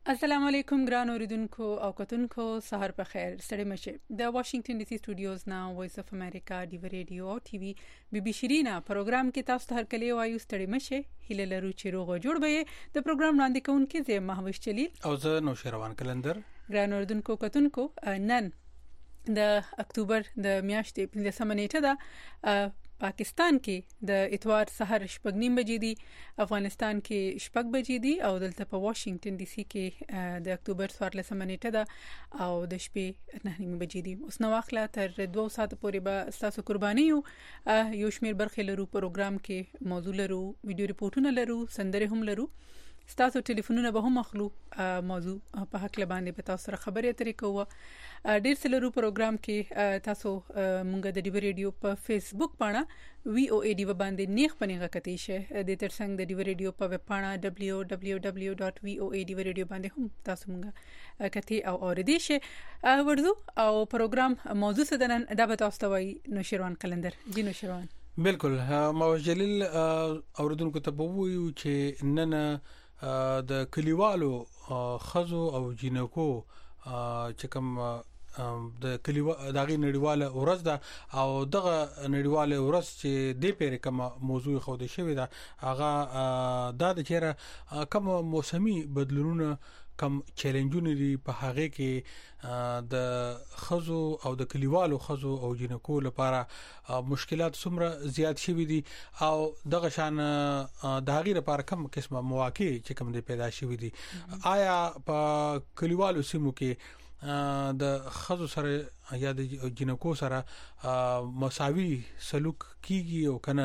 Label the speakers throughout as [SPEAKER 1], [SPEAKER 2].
[SPEAKER 1] السلام علیکم ګران اوریدونکو او کتونکو سحر په خیر ستړي مشه د واشنگټن ډي سي سټوډیوز نا وایس اف امریکا ډیو ریډیو او ټي وي بي بي شرینا پروګرام کې تاسو ته هر کلی وایو ستړي مشه هله لرو چې روغ جوړ به د پروګرام وړاندې کوونکې زه محوش چلیل
[SPEAKER 2] او زه نو شروان کلندر.
[SPEAKER 1] ګران اوریدونکو کتونکو نن د اکتوبر د میاشتې 15 نیټه ده. پاکستان کې د اتوار سحر 8:30 بجې دي، افغانستان کې 8 بجې دي او دلته په واشنگټن ډي سي کې د اکتوبر 14 نیټه ده او د شپې 9 بجې دي. اوس نو واخله تر 2 ساعت پورې به تاسو قرباني یو شمیر برخې لرو، پروګرام کې موضوع لرو، ویډیو ریپورتونه لرو، سندره هم لرو، تاسو ټلیفونونه به هم اخلو، موضوع په حق لباندې به تاسو سره خبرې اترې کوو. ډیر سلرو پروګرام کې تاسو مونږ د ډیو ریډیو په فیسبوک باندې وی او ای ډی و باندې نیغ پنیغه کتی شه د ترڅنګ د ډیو ریډیو په ویب باندې www.voadvradio باندې هم تاسو مونږ کتی او اوریدي شه ورزو او پروګرام موضوع سدنن دا به تاسو وای نو شروان کلندر جی نو شروان.
[SPEAKER 2] بالکل موجلیل اوردونکو ته وویو چې نن د کلیوالو خزو او جنکو چې کوم د کلیوالو دغه نړیواله ورځ ده او دغه نړیواله ورځ چې د پیر کوم موضوع خوده شوی ده هغه د چیرې کوم موسمي بدلونونه کم چیلنجونه دي په هغه کې د خزو او د کلیوالو خزو او جنکو لپاره مشکلات څومره زیات شوي دي او دغه شان د هغه لپاره کوم قسمه مواقع چې کوم دي پیدا شوي دي. آیا په کلیوالو سیمو کې د خزو سره یا د جنکو سره مساوي سلوک کیږي او کنه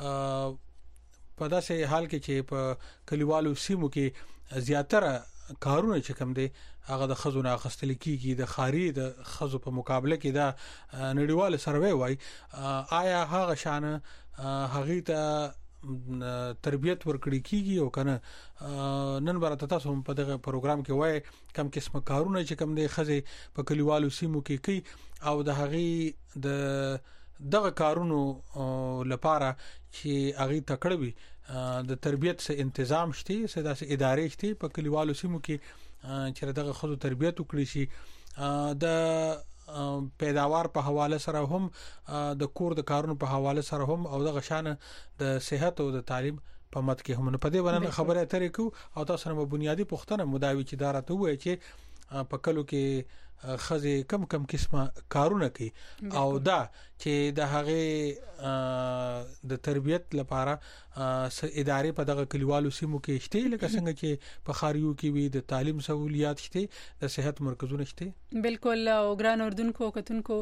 [SPEAKER 2] په داسې حال کې چې په کلیوالو سیمو کې زیاتره کارونه چې کوم دي هغه د خزو نه غستل کیږي د خاري د خزو په مقابله کې دا نړیوال سروې وای آیا هغه شان هغه ته تربيت ورکړی کیږي او کنه نن برته تاسو په دغه پروګرام کې وای کم قسمه کارونه چې کوم دي خزه په کلیوالو سیمو کې کوي او د هغه د دغه کارونو لپاره چې هغه تکړوي د تربيت سه تنظیم شته سداسه ادارې شته په کلیوالو سیمو کې چې دغه خزو تربيت وکړي شي د پیداوار په حواله سره هم د کور د کارونو په حواله سره هم او د غشانه د صحت او د تعلیم په مت کې هم په دې باندې خبره اترې کو او تاسو سره بنیادی پوښتنه مداوي چې دارته وای چې په کلو کې خزه کم قسمه کارونه کوي او دا چې د هغه د تربيت لپاره ادارې په دغه کلیوالو سیمو کې شته لکه څنګه چې په خاریو کې وي د تعلیم سہولیات شته د صحت مرکزونه شته.
[SPEAKER 1] بالکل او ګران اردوونکو کتونکو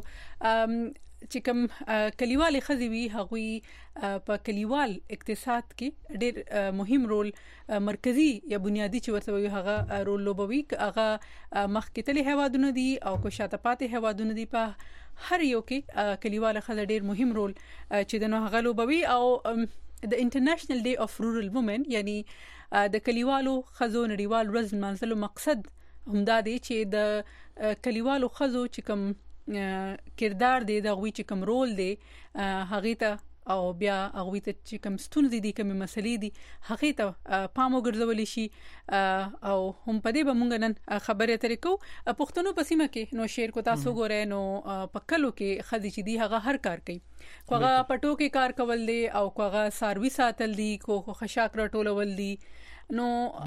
[SPEAKER 1] چې کوم کلیوالي خزي وي هغوی په کلیوال اقتصاد کې ډېر مهم رول مرکزی یا بنیادی چې ورته وي هغه رول لوبوي. هغه مخکتلي هوادونه دي او کو شاته پاتې هوادونه دي په هر یو کې کلیوال خزه ډېر مهم رول چې د نو هغه لوبوي او د انټرنیشنل ډے اف رورل وومن یعنی د کلیوالو خزو نړیوال ورځ منځلو مقصد همدا دی چې د کلیوالو خزو چې کوم کردار دی د غوي چې کوم رول دی هغه ته او بیا هغه ته چې کوم ستونزې دي کوم مسلې دي هغه ته پام وګرځول شي او هم په دې به مونږ نن خبرې اترې کوو. پښتنو په سیمه کې نو شیر کو تاسو ګورئ نو په کلو کې خدي چې دي هغه هر کار کوي، کوغه پټو کې کار کول دي او کوغه سروي ساتل دي، کو خشاک راټولول دي، نو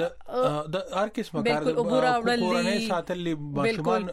[SPEAKER 2] د هر قسمه کار د کورنۍ ساتل ماشومان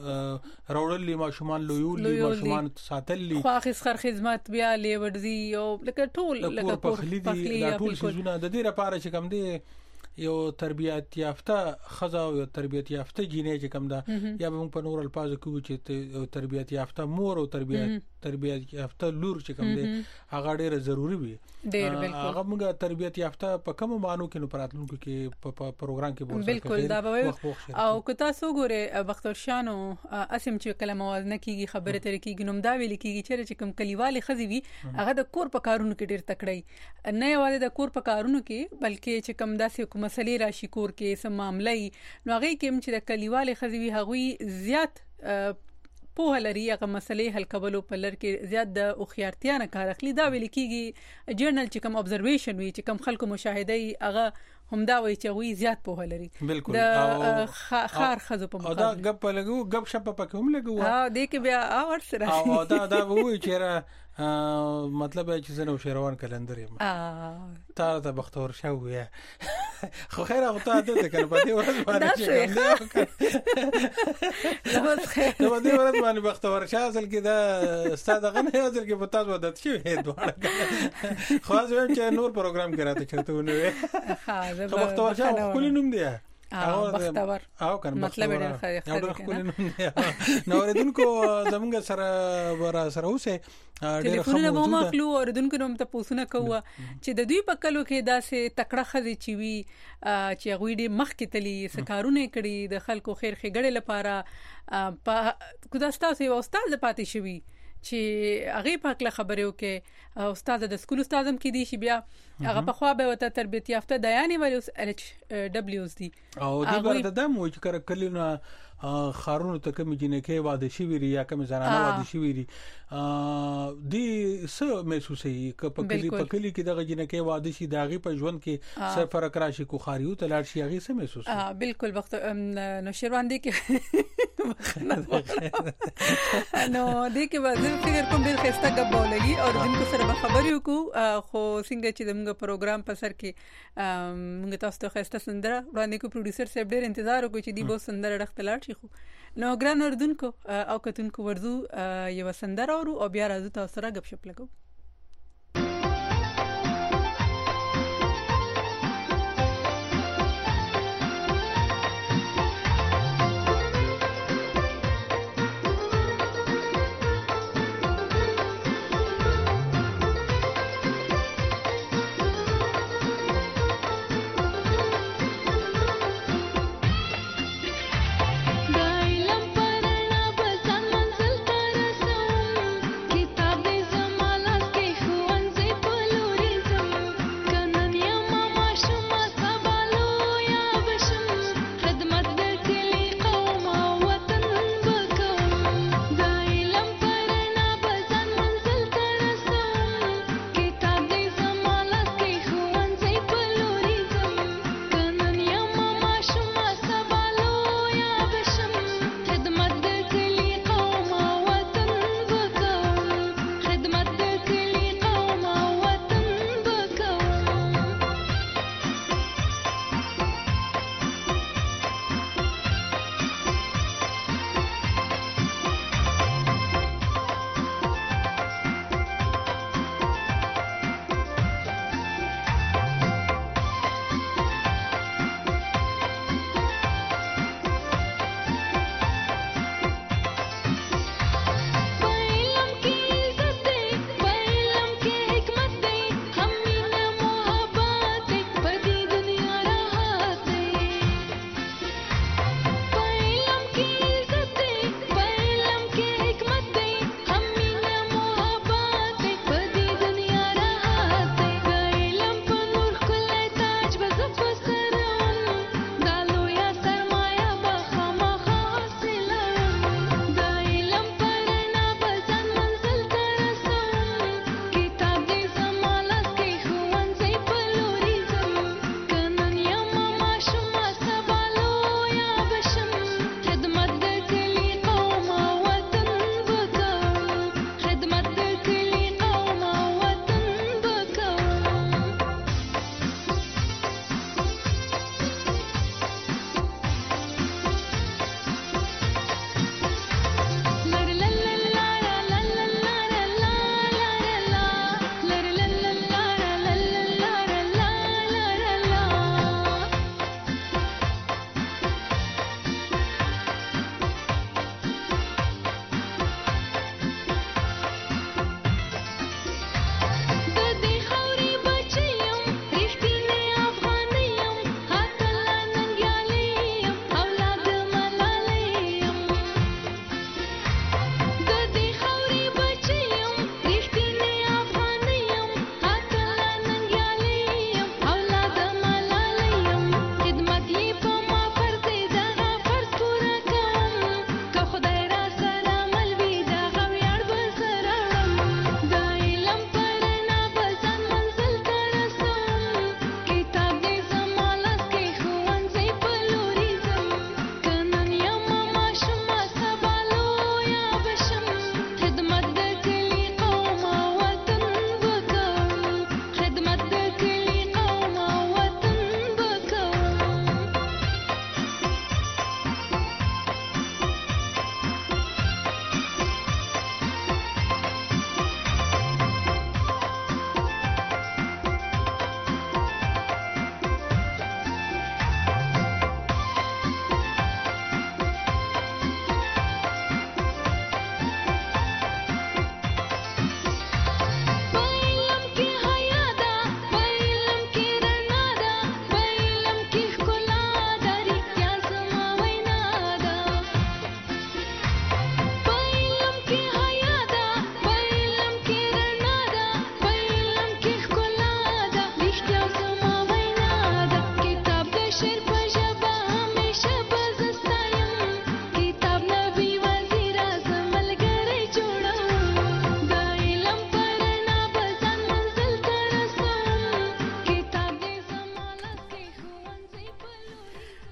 [SPEAKER 2] راوړل ماشومان لویول ماشومان ساتل
[SPEAKER 1] خواخ خر خدمت بیا لیورزي او لکه ټول لکه
[SPEAKER 2] پخلی دي ټول شیزونه د دې لپاره چې کوم دي یو تربیت یافته خزا او تربیت یافته جینې چې کوم ده یا موږ په نور الفاظ کې چې تربیت یافته مور او تربیت یافته لور چې کوم ده هغه ډیره ضروری وي.
[SPEAKER 1] ډیر بالکل
[SPEAKER 2] هغه موږ تربیت یافته په کوم مانو کې نو پراتلونکو کې په پروګرام کې بول
[SPEAKER 1] بالکل دا به او که تاسو ګوره بختور شانو اسیم چې کله موازنه کیږي خبره ترې کیږي نوم دا ویل کیږي چې کوم کلیوالي خزي وي هغه د کور په کارونو کې ډیر تکړه نه یوازې د کور په کارونو کې بلکې چې کوم داسې مسلې راشي کور کې سم معاملې نو هغه کې چې د کلیوالي خزي وي هغه زیات په لري هغه مسلې حل کولو په لر کې زیات د اوخیارتیا نه کار اخلي. دا ویل کیږي جرنل چې کوم ابزرویشن وي چې کوم خلکو مشاهده هغه همدا وایي چې غوي زیات په لري
[SPEAKER 2] بالکل
[SPEAKER 1] د خار خزو په
[SPEAKER 2] مقابله دا غپ لګو غپ شپ پکې هم لګو
[SPEAKER 1] دې کې بیا اور سره
[SPEAKER 2] او دا وایي چې مطلب چې زنه شهروان کلندر یم تا ته بختور شو یا خو خیر هغه ته ته کنه په دې ورځ باندې
[SPEAKER 1] نو خیر
[SPEAKER 2] نو دې ورځ باندې بختور شاه اصل کې دا استاد غنه اصل کې په تاسو عادت شي دوه خو ځم چې نور پروګرام کراته چرته ونه ها بختور شاه خپل نوم دی
[SPEAKER 1] بختور
[SPEAKER 2] او کنه
[SPEAKER 1] مطلب ډېر
[SPEAKER 2] خپل نوم نو ردونکو زمونږ سره سره اوسه ډېر
[SPEAKER 1] خبرونه مو مخلو اوردونکو نوم ته پوښتنه کوه چې د دوی په کلو کې داسې تکړه خزي چی وی چې غوی دې مخ کې تلی سکارونه کړي د خلکو خیر خګړې لپاره په کوداستا سي استاد پاتې شوی چې هغه په کله خبرو کې استاد د سکول استادم کې دي چې بیا هغه په خوا به وته تربیت یافته دایانی ولیوس LHWs دي
[SPEAKER 2] او د برد د مو چې کلونه خارونو ته کوم جنکه واده شي ویری یا کوم زنانه واده شي ویری دي څه محسوسي په کلی کې دغه جنکه واده شي داغي په ژوند کې سر فرق راشي کو خاریو ته لاړ شي هغه څه محسوسي
[SPEAKER 1] بالکل وخت نو شیروان دي کې نو دې کې وځم فکر کوم ډېر خسته غبو لګي او دغه سره خبرې وکړو خو څنګه چې موږ پروګرام په سر کې موږ تاسو ته خسته سندره وړاندې کو پروډوسر صاحب ډېر انتظار وکړي چې دی بو سندره رختلاړ شي خو نو ګران اردوونکو او کتونکو ورزو یو سندره او بیا راځو تاسو سره غب شپ لګو
[SPEAKER 3] किताब दे समाला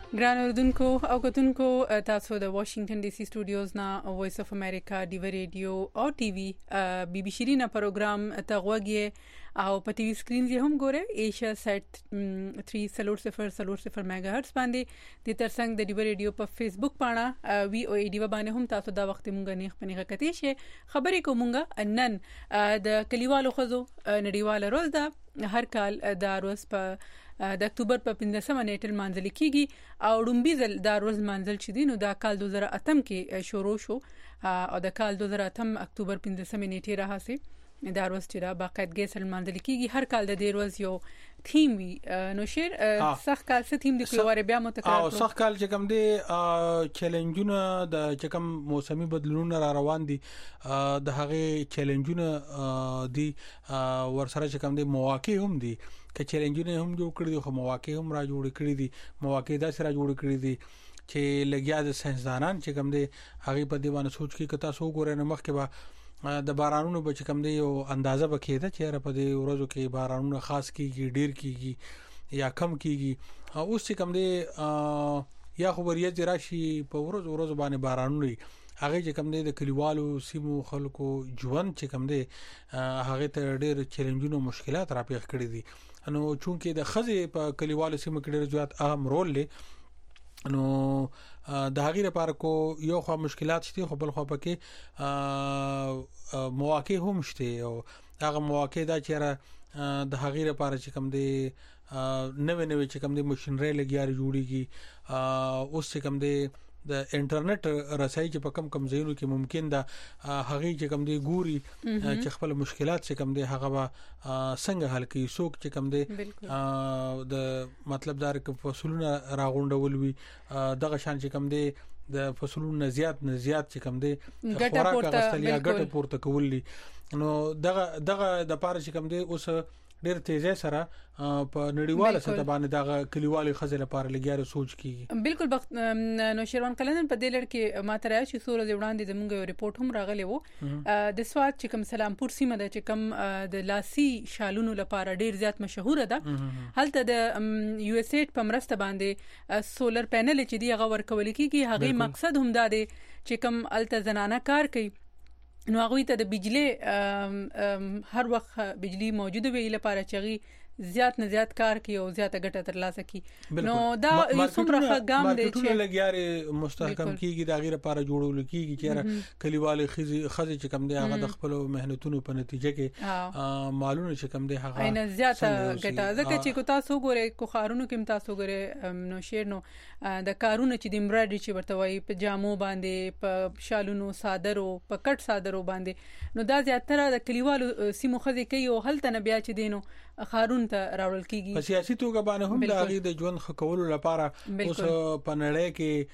[SPEAKER 1] ګران اوردونکو او کتونکو تاسو د واشنگټن ډي سي سټوډیوز نا وایس اف امریکا ډیو ریډیو او ټي وي بي بي شيرينا پروګرام ته غوږی او په ټي وي سکرین یې هم ګوره ایشیا سیټ 300 میگا هرتز باندې د ترڅنګ د ډیو ریډیو په فیسبوک باندې وی او ای ډیو باندې هم تاسو دا وخت مونږ نه خپنه کتي شي خبرې کومګه نن د کلیوالو خزو نړیواله روز ده هر کال د روز په د اکتوبر په 15مه نیټه منځل کیږي او ډومبي ځل د روز منځل چدي نو د کال 2008 کې شروع شو او د کال 2008 اکتوبر 15مه نیټه راهسي دا روز چې دا باقاعدګي سره منځل کیږي هر کال د دې روز یو تیم وی نو شیر صح کال څه تیم د کوي بیا متکرر
[SPEAKER 2] او صح کال چې کوم دی چیلنجونه د چې کوم موسمي بدلونونه را روان دي د هغه چیلنجونه دي ورسره چې کوم دی مواقع هم دي چې چیلنجونه هم جوړ کړی دي خو مواقع هم را جوړ کړی دي مواقع دا سره جوړ کړی دي چې لګیا د ساينسدانان چې کوم دی هغه په دیوانه سوچ کې کتا سو ګورنه مخ کې به د بارانونو به کم دی یو اندازه بکیده چې په دې ورځو کې بارانونه خاص کیږي ډیر کیږي یا کم کیږي او اوس چې کم دی یا خبريات راشي په ورځ باندې بارانونه هغه چې کم دی د کلیوالو سیمو خلکو ژوند چې کم دی هغه ته ډیر چیلنجونه مشکلات را پیښ کړی دي نو چونکه د خزه په کلیوالو سیمو کې ډیر زیات اهم رول لري نو د هغې لپاره کو یو خو مشکلات شته خو بل خو پکې مواقع هم شته او هغه مواقع دا چې د هغې لپاره چې کوم دی نوې چې کوم دی ماشينري لګیاري جوړيږي اوس چې کوم دی د انټرنیټ رسایي چې په کم ځایونو کې ممکن ده هغه چې کوم دی ګوري چې خپل مشکلات چې کوم دی هغه څنګه حل کوي څوک چې کوم دی د مطلب دار کې فصلونه راغونډول وي دغه شان چې کوم دی د فصلونو زیات چې کوم دی خوراک غستلیا ګټه پورته کولې نو دغه د پاره چې کوم دی اوس ډیر تیزه سره په نړیواله سطح باندې دا کلیوالي خزل لپاره لګیاره سوچ کیږي
[SPEAKER 1] بالکل نو شیروان کلندن په دې لړ کې ماته راځي چې سورې وړاندې زموږ یو ریپورت هم راغلی وو د سواد چې کوم سلامپور سیمه ده چې کوم د لاسي شالونو لپاره ډیر زیات مشهور ده هلته د یو اس ایډ په مرسته باندې سولر پینل چې دی هغه ورکول کیږي هغه مقصد هم دا دی چې کوم الته زنانه کار کوي نو هغه ته د بجلی هر وخت بجلی موجوده وی لپاره چغي زیات نه زیات کار کوي او زیاته ګټه ترلاسه کوي نو دا یو څومره ګام دی
[SPEAKER 2] چې لګیاري مستحکم کیږي د غیر لپاره جوړول کیږي چې کلیوالي خزي چې کم دی هغه د خپل مهنتونو په نتیجه کې مالونه چې کم دی هغه
[SPEAKER 1] نه زیاته ګټه ځکه چې کو تاسو ګوره کو خارونو کې تاسو ګوره نو شیر نو د کارونه چې د امبراډري چې ورته وای په جامو باندې په شالونو صادرو په کټ صادرو باندې نو دا زیاتره د کلیوالو سیمو خزي کوي او هلته نه بیا چې دینو خارون ته راول کیږي
[SPEAKER 2] په سیاسي توګه باندې هم د غي د ژوند خکولو لپاره اوس په نړۍ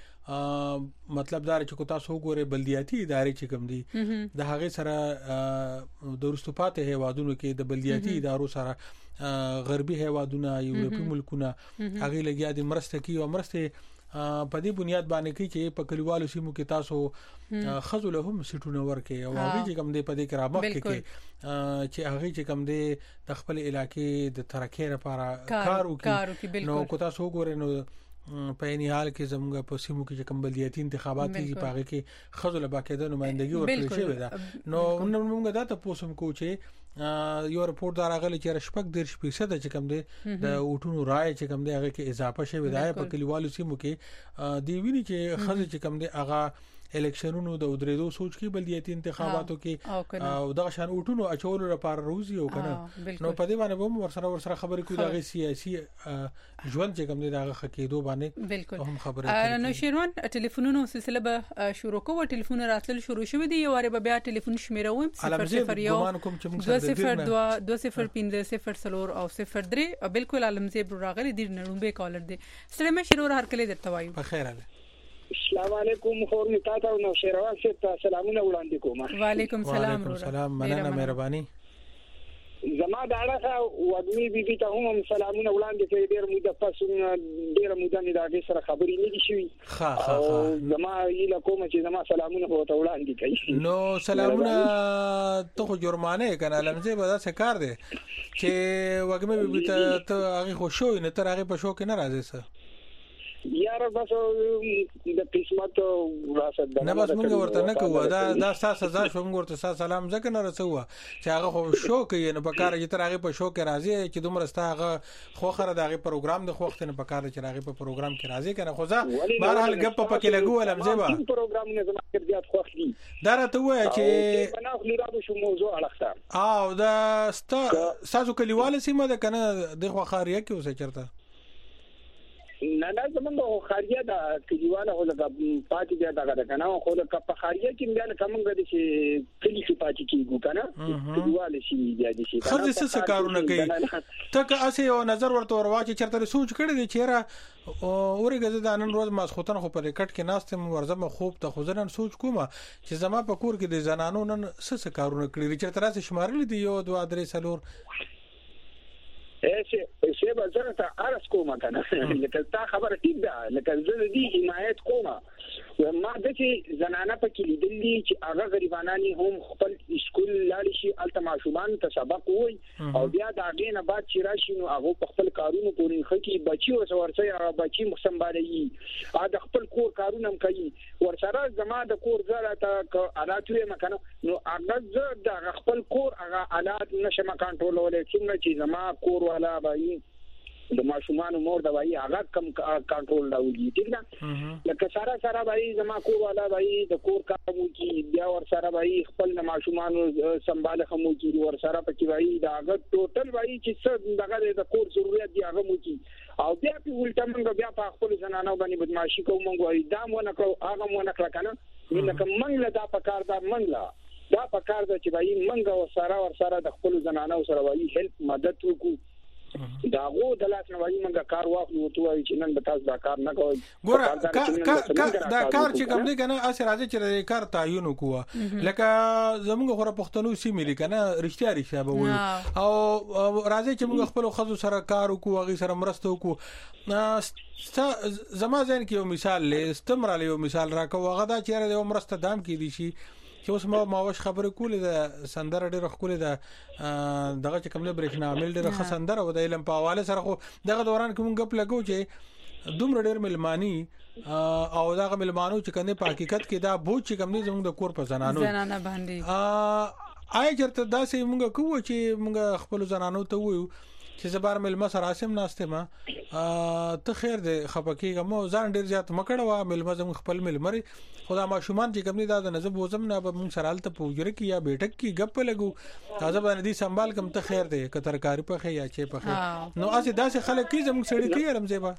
[SPEAKER 2] کې مطلب دار چې کو تاسو ګوره بلدیاتي ادارې چې کوم دي د هغه سره د رستوپاته هیوادونو کې د بلدیاتي ادارو سره غربي هیوادونه یورپی ملکونه هغه لګیا دي مرسته کوي او مرسته په دې بنیاد باندې کې چې په کلیوالو سیمو کې تاسو خزل هم سټونه ورکي او هغه چې کوم دې په دې کرامت کې چې هغه چې کوم دې د خپل علاقې د ترقۍ لپاره کار وکړي نو کو تاسو ګورئ نو په یعنی حال کې زموږ په سیمو کې کوم بلدیاتي انتخابات دي په هغه کې خزل باقاعده نمائندګي ورکړل شوی ده نو موږ دا ته پوسم کو چې یو رپورت راغلی چې شپږ 10% چې کوم دی د اوټونو رائے چې کوم دی هغه کې اضافه شوی دی په کلیوالو سیمو کې دی ویني چې خزل چې کوم دی هغه الیکشنونو د ودریدو سوچ کې بلدیاتي انتخاباتو کې او د شان اوټونو اچولو لپاره روزي او کنه نو په دې باندې هم ورسره خبرې کوي د سیاسي ژوند چې کوم دی دغه خکېدو باندې هم خبرې
[SPEAKER 1] نو شیروان ټلیفونونو سلسله به شروع کوو ټلیفون راتل شروع شوه دی یو واره بیا ټلیفون شمیره ویم 001 او 03 بالکل عالمزیب راغلی دی نړومبه کالر دی سلام شیرور هر کله درته وایو
[SPEAKER 2] په خیر اله
[SPEAKER 3] السلام علیکم خور می تاسو نو شیروان ست سلامونه وړاندې کوم
[SPEAKER 1] وعلیکم السلام
[SPEAKER 2] مننه مهرباني
[SPEAKER 3] زما دا راځه ودنی بیبي ته هم سلامونه وړاندې کوي ډیر موده پس ډیر موده نه دا سره خبرې نه دي شوي
[SPEAKER 2] ها
[SPEAKER 3] زما یله کوم چې زما سلامونه هوته وړاندې کوي
[SPEAKER 2] نو سلامونه ته جرمانه کنه لمزه به دا څه کار دی چې وګمه بیبي ته هغه خوشو نه تر هغه په شو کې نه راځي سر
[SPEAKER 3] یار بس د قسمت راسد
[SPEAKER 2] نه بس موږ ورته نه کوو دا سزا شو موږ ورته سلام ځکه نه رسوه چې هغه خو شو کوي نه په کار چې تر هغه په شو کې راځي چې دومره ستا هغه خو خره دغه پروګرام د خوخت نه په کار چې هغه په پروګرام کې راځي کنه خو ځه بهرحال غپ پکې لګول هم زیبا
[SPEAKER 3] پروګرام نه زما کې زیات خوښ دي
[SPEAKER 2] دا راته وای چې
[SPEAKER 3] بنا خو لرا شو موضوع اړخته
[SPEAKER 2] او دا ساسو کلیواله سیمه ده کنه دغه خاریه کې اوسه چرته
[SPEAKER 3] نه زمونږ خاریه دا کلیواله هو لکه پاتې دی دا کنه خو لکه په خاریه کې بیا کومه د چې کلی کې پاتې کیږي کنه کلیواله شي بیا دي شي
[SPEAKER 2] خځه څه کارونه کوي ته که یو نظر ورته ورواچې چرته سوچ کړی دی چیرې اورګه د نن روز ماسختن خو په ریکټ کې ناستم ورزم خوب ته خو ځنن سوچ کومه چې زما په کور کې د زنانو نن څه کارونه کړی چرته راځي شمارل دي یو 2 3 4
[SPEAKER 3] شی به زه ته ارس کومه کنه لکه تا خبره ټیک ده لکه زه دې حمایت کومه ما د چې زنانه په کې لیدلې چې هغه غریبانانی هم خپل اسکول لاړ شي الته ماشومان ته سبق وای او بیا دا غینه بعد چې راشي نو هغه په خپل کارونو پورې خکې بچي او ورسره بچي مخسمبالي دا خپل کور کارونه هم کوي ورسره زما د کور زړه ته حالاتوي مکنه نو هغه زه د خپل کور هغه حالات نشم کنټرولولای چې زما کور والا بای د ماشومان مور د وای هغه کم کنټرول راوړي ٹھیک ده لکه سارا بای زما کور والا بای د کور کارو کې بیا ور سره بای خپل د ماشومان سنبال خمو کې ور سره پکې بای دا هغه ټوټل بای چې څه دغه د کور ضرورت دی هغه مو کې او بیا په ولټه موږ بیا په خپل زنانو باندې بدمعشي کوو موږ وای دا مو نه کوو هغه مو نه کړ کنه لکه موږ دا په کار دا موږ دا په کار دا چې بای موږ ور سره د خپل زنانو سره وای هیلپ مدد وکړو داغو د لاس نه وایي موږ کار واخلو ته وایي چې نن به تاسو دا کار نه کوئ
[SPEAKER 2] ګوره دا کار چې کوم دی کنه اثر راځي چې کار تعین وکوه لکه زموږ خو پښتنو سیمې لیکنه رښتیا به وي او راځي چې موږ خپل خزو سره کار وکوه غي سره مرسته وکوه زما ځین کې یو مثال استمرال یو مثال راکوه هغه دا چې یو مرسته دام کې دي شي چې اوس ما واش خبره کولې ده سندره ډېر خولې ده دغه چې کوم له برېښنا عامل ډېر ښه سندره و د علم په حواله سره خو دغه دوران کې مونږ غپ لګو چې دومره ډېر ملمانی او دغه ملمانو چې کنه په حقیقت کې دا بوج چې کوم زموږ د کور په زنانه باندې آی چرته داسې مونږ کوو چې مونږ خپل زنانو ته وایو چې زبر مل مسر عاصم ناشته ما ته خیر دې خپکیګه مو ځان ډیر زیات مکړه وا مل مزم خپل مل مری خدا ما شومان چې کمنی دا د نزب وزم نه به مون سرالته پوجره کی یا بیٹک کی غپ لګو تازه باندې دي سنبال کم ته خیر دې کترکاری په خیا چې په خیر نو اسه داسې خلک کی زموږ سړی کی رمزه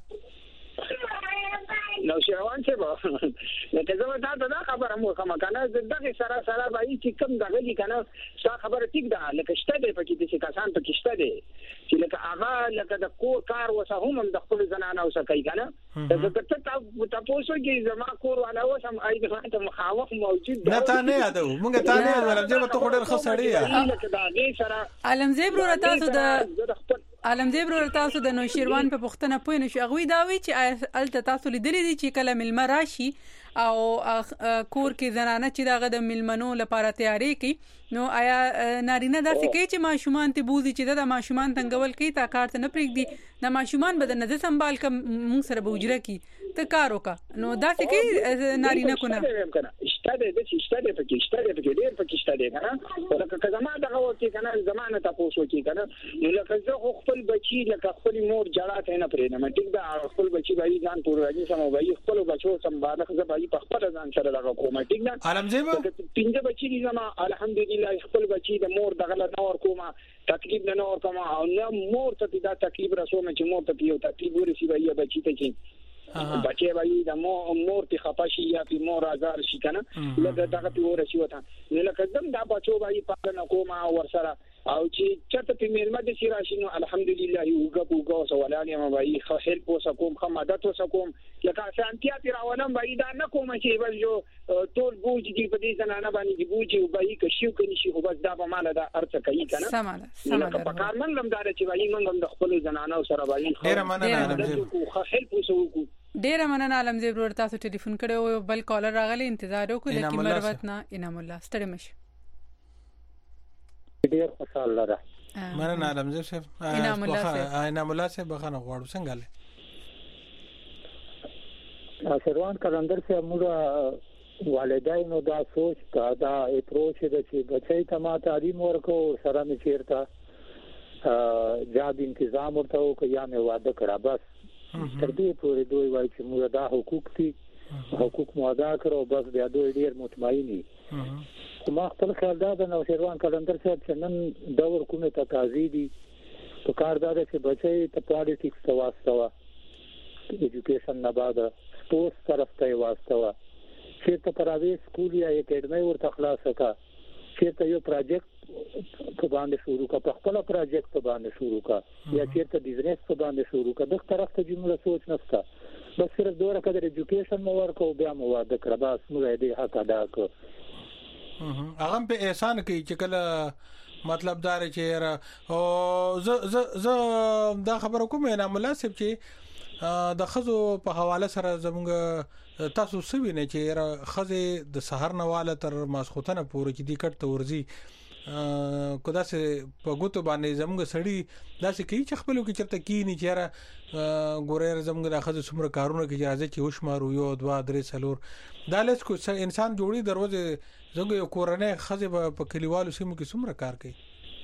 [SPEAKER 3] نو شروان څه به لکه زما دا خبره مو کوم کنه دغه سره وایي چې کم دغه دي کنه څه خبره ټیک ده لکه شته دی پکې چې کسان پکې شته دي چې لکه هغه لکه د کور کار وسه هم د خپل زنانه اوسه کوي کنه دا تاسو کې زما کور والا وسم اې د ته مخاوف موجود
[SPEAKER 2] نه تا نه یادو مونږ تا نه یادو چې ته ډېر خسړی
[SPEAKER 3] لکه دا غي سره
[SPEAKER 1] علمزیب ورو تاسو د علمزیب ورو تاسو د نوشیروان په پښتنه پوه نه شو غوي داوي چې الته تاسو لیدلې دي چې کله ملما راشي او کور کې زنانه چې دغه د ملمنو لپاره تیاری کوي نو آیا نارینه داسې کوي چې ماشومان ته بوزي چې د ماشومان تنګول کوي تا کار ته نه پرېږدي د ماشومان بدن نه سنبال کوم مونږ سره بوجره کی ته کار وکا نو داسې کوي نارینه کو نه
[SPEAKER 3] شته د شته د پکې ډېر پکې شته دي کنه لکه زما دغه وکی کنه زمانه تاسو کې کنه نو لکه زه خپل بچي لکه خپل مور جړه ته نه پرېنم ټیک دا خپل بچي باندې ځان پور راځي سم وایي خپل بچو سنبال خزه باندې په خپل ځان سره دغه کومه ټیک دا
[SPEAKER 2] علمزیب
[SPEAKER 3] پنځه بچي دي زما الحمدلله خپل بچي د مور دغه نور کومه تکلیف نه نور کومه او نه مور ته دا تکلیف رسوم چې مور ته یو تکلیف ورسي وایي بچي ته چې بچي وایي د مور ته خپاشي یا په مور آزار شي کنه لکه دغه په ورسي وته لکه دم دا بچو وایي پالنه کومه ور سره او چې چرته په میلمه د شي راشي نو الحمدلله یوګه سوالانه ما وایي خو هیلپ وسکوم خو مدد وسکوم لکه سانتیا تیر اولم وایي دا نه کوم چې بل جو ټول بوج دي په دې زنانه باندې دی بوج وایي که شیو کني شي خو بس دا به مال دا ارڅ کوي کنه سماله په کار من لم دار چې وایي من د خپل زنانه سره وایي
[SPEAKER 2] ډیر مننه
[SPEAKER 3] خو هیلپ وسکو
[SPEAKER 1] ډیر مننه علمزیب ورته تاسو ټلیفون کړو بل کالر راغلی انتظار وکړو لکه مروت نه انعام الله ستړي مشه
[SPEAKER 4] ډیر خوشاله لره
[SPEAKER 2] مننه علمزیب صاحب انعام الله صاحب بخنه غواړو څنګه
[SPEAKER 4] شروان کلندر سے موږ والدینو دا سوچ دا اپروچ د چې بچی ته ما تعلیم ورکو سره مې چیرته جاب تنظیم ورته وکړ یا مې واده کړه بس تر دې پورې دوی وایي چې موږ دا حقوق مو ادا کړو بس بیا دوی ډیر مطمئني ما خپل خیال دا د نوشیروان کلندر صاحب چې نن دور کومه تقاضی دي په کار دا چې بچی ته پالیټکس ته واستوه ایجوکیشن نه بعد سپورتس طرف ته واستوه چیرته پرایویټ سکول یا اکیډمي ورته خلاصه کا چیرته یو پروجیکټ په باندې شروع کا په خپل پروجیکټ په باندې شروع کا یا چیرته بزنس په باندې شروع کا دغه طرف ته جمله سوچ نشته بس صرف دوره کده ایجوکیشن مو ورکو بیا مو واده کړه بس موږ دې حق ادا کړو
[SPEAKER 2] هغه په احسان کې چې کله مطلب دار چې او ز دا خبره کوم نه مناسب چې د خزو په حواله سره زموږ تاسو سوي نه چې خزه د سحر نواله تر ماسختنه پورې کې دی کټ تورزي کدا سه په ګوتو باندې زموږ سړی داسې کوي چې خپلو کې چرته کی نه چیرې ګورې زموږ د خزه څومره کارونه کې اجازه چې وشمارو یو 2 3 4 دالس کو انسان جوړي دروازه زموږ یو کورنۍ خزه په کلیوالو سیمو کې څومره کار کوي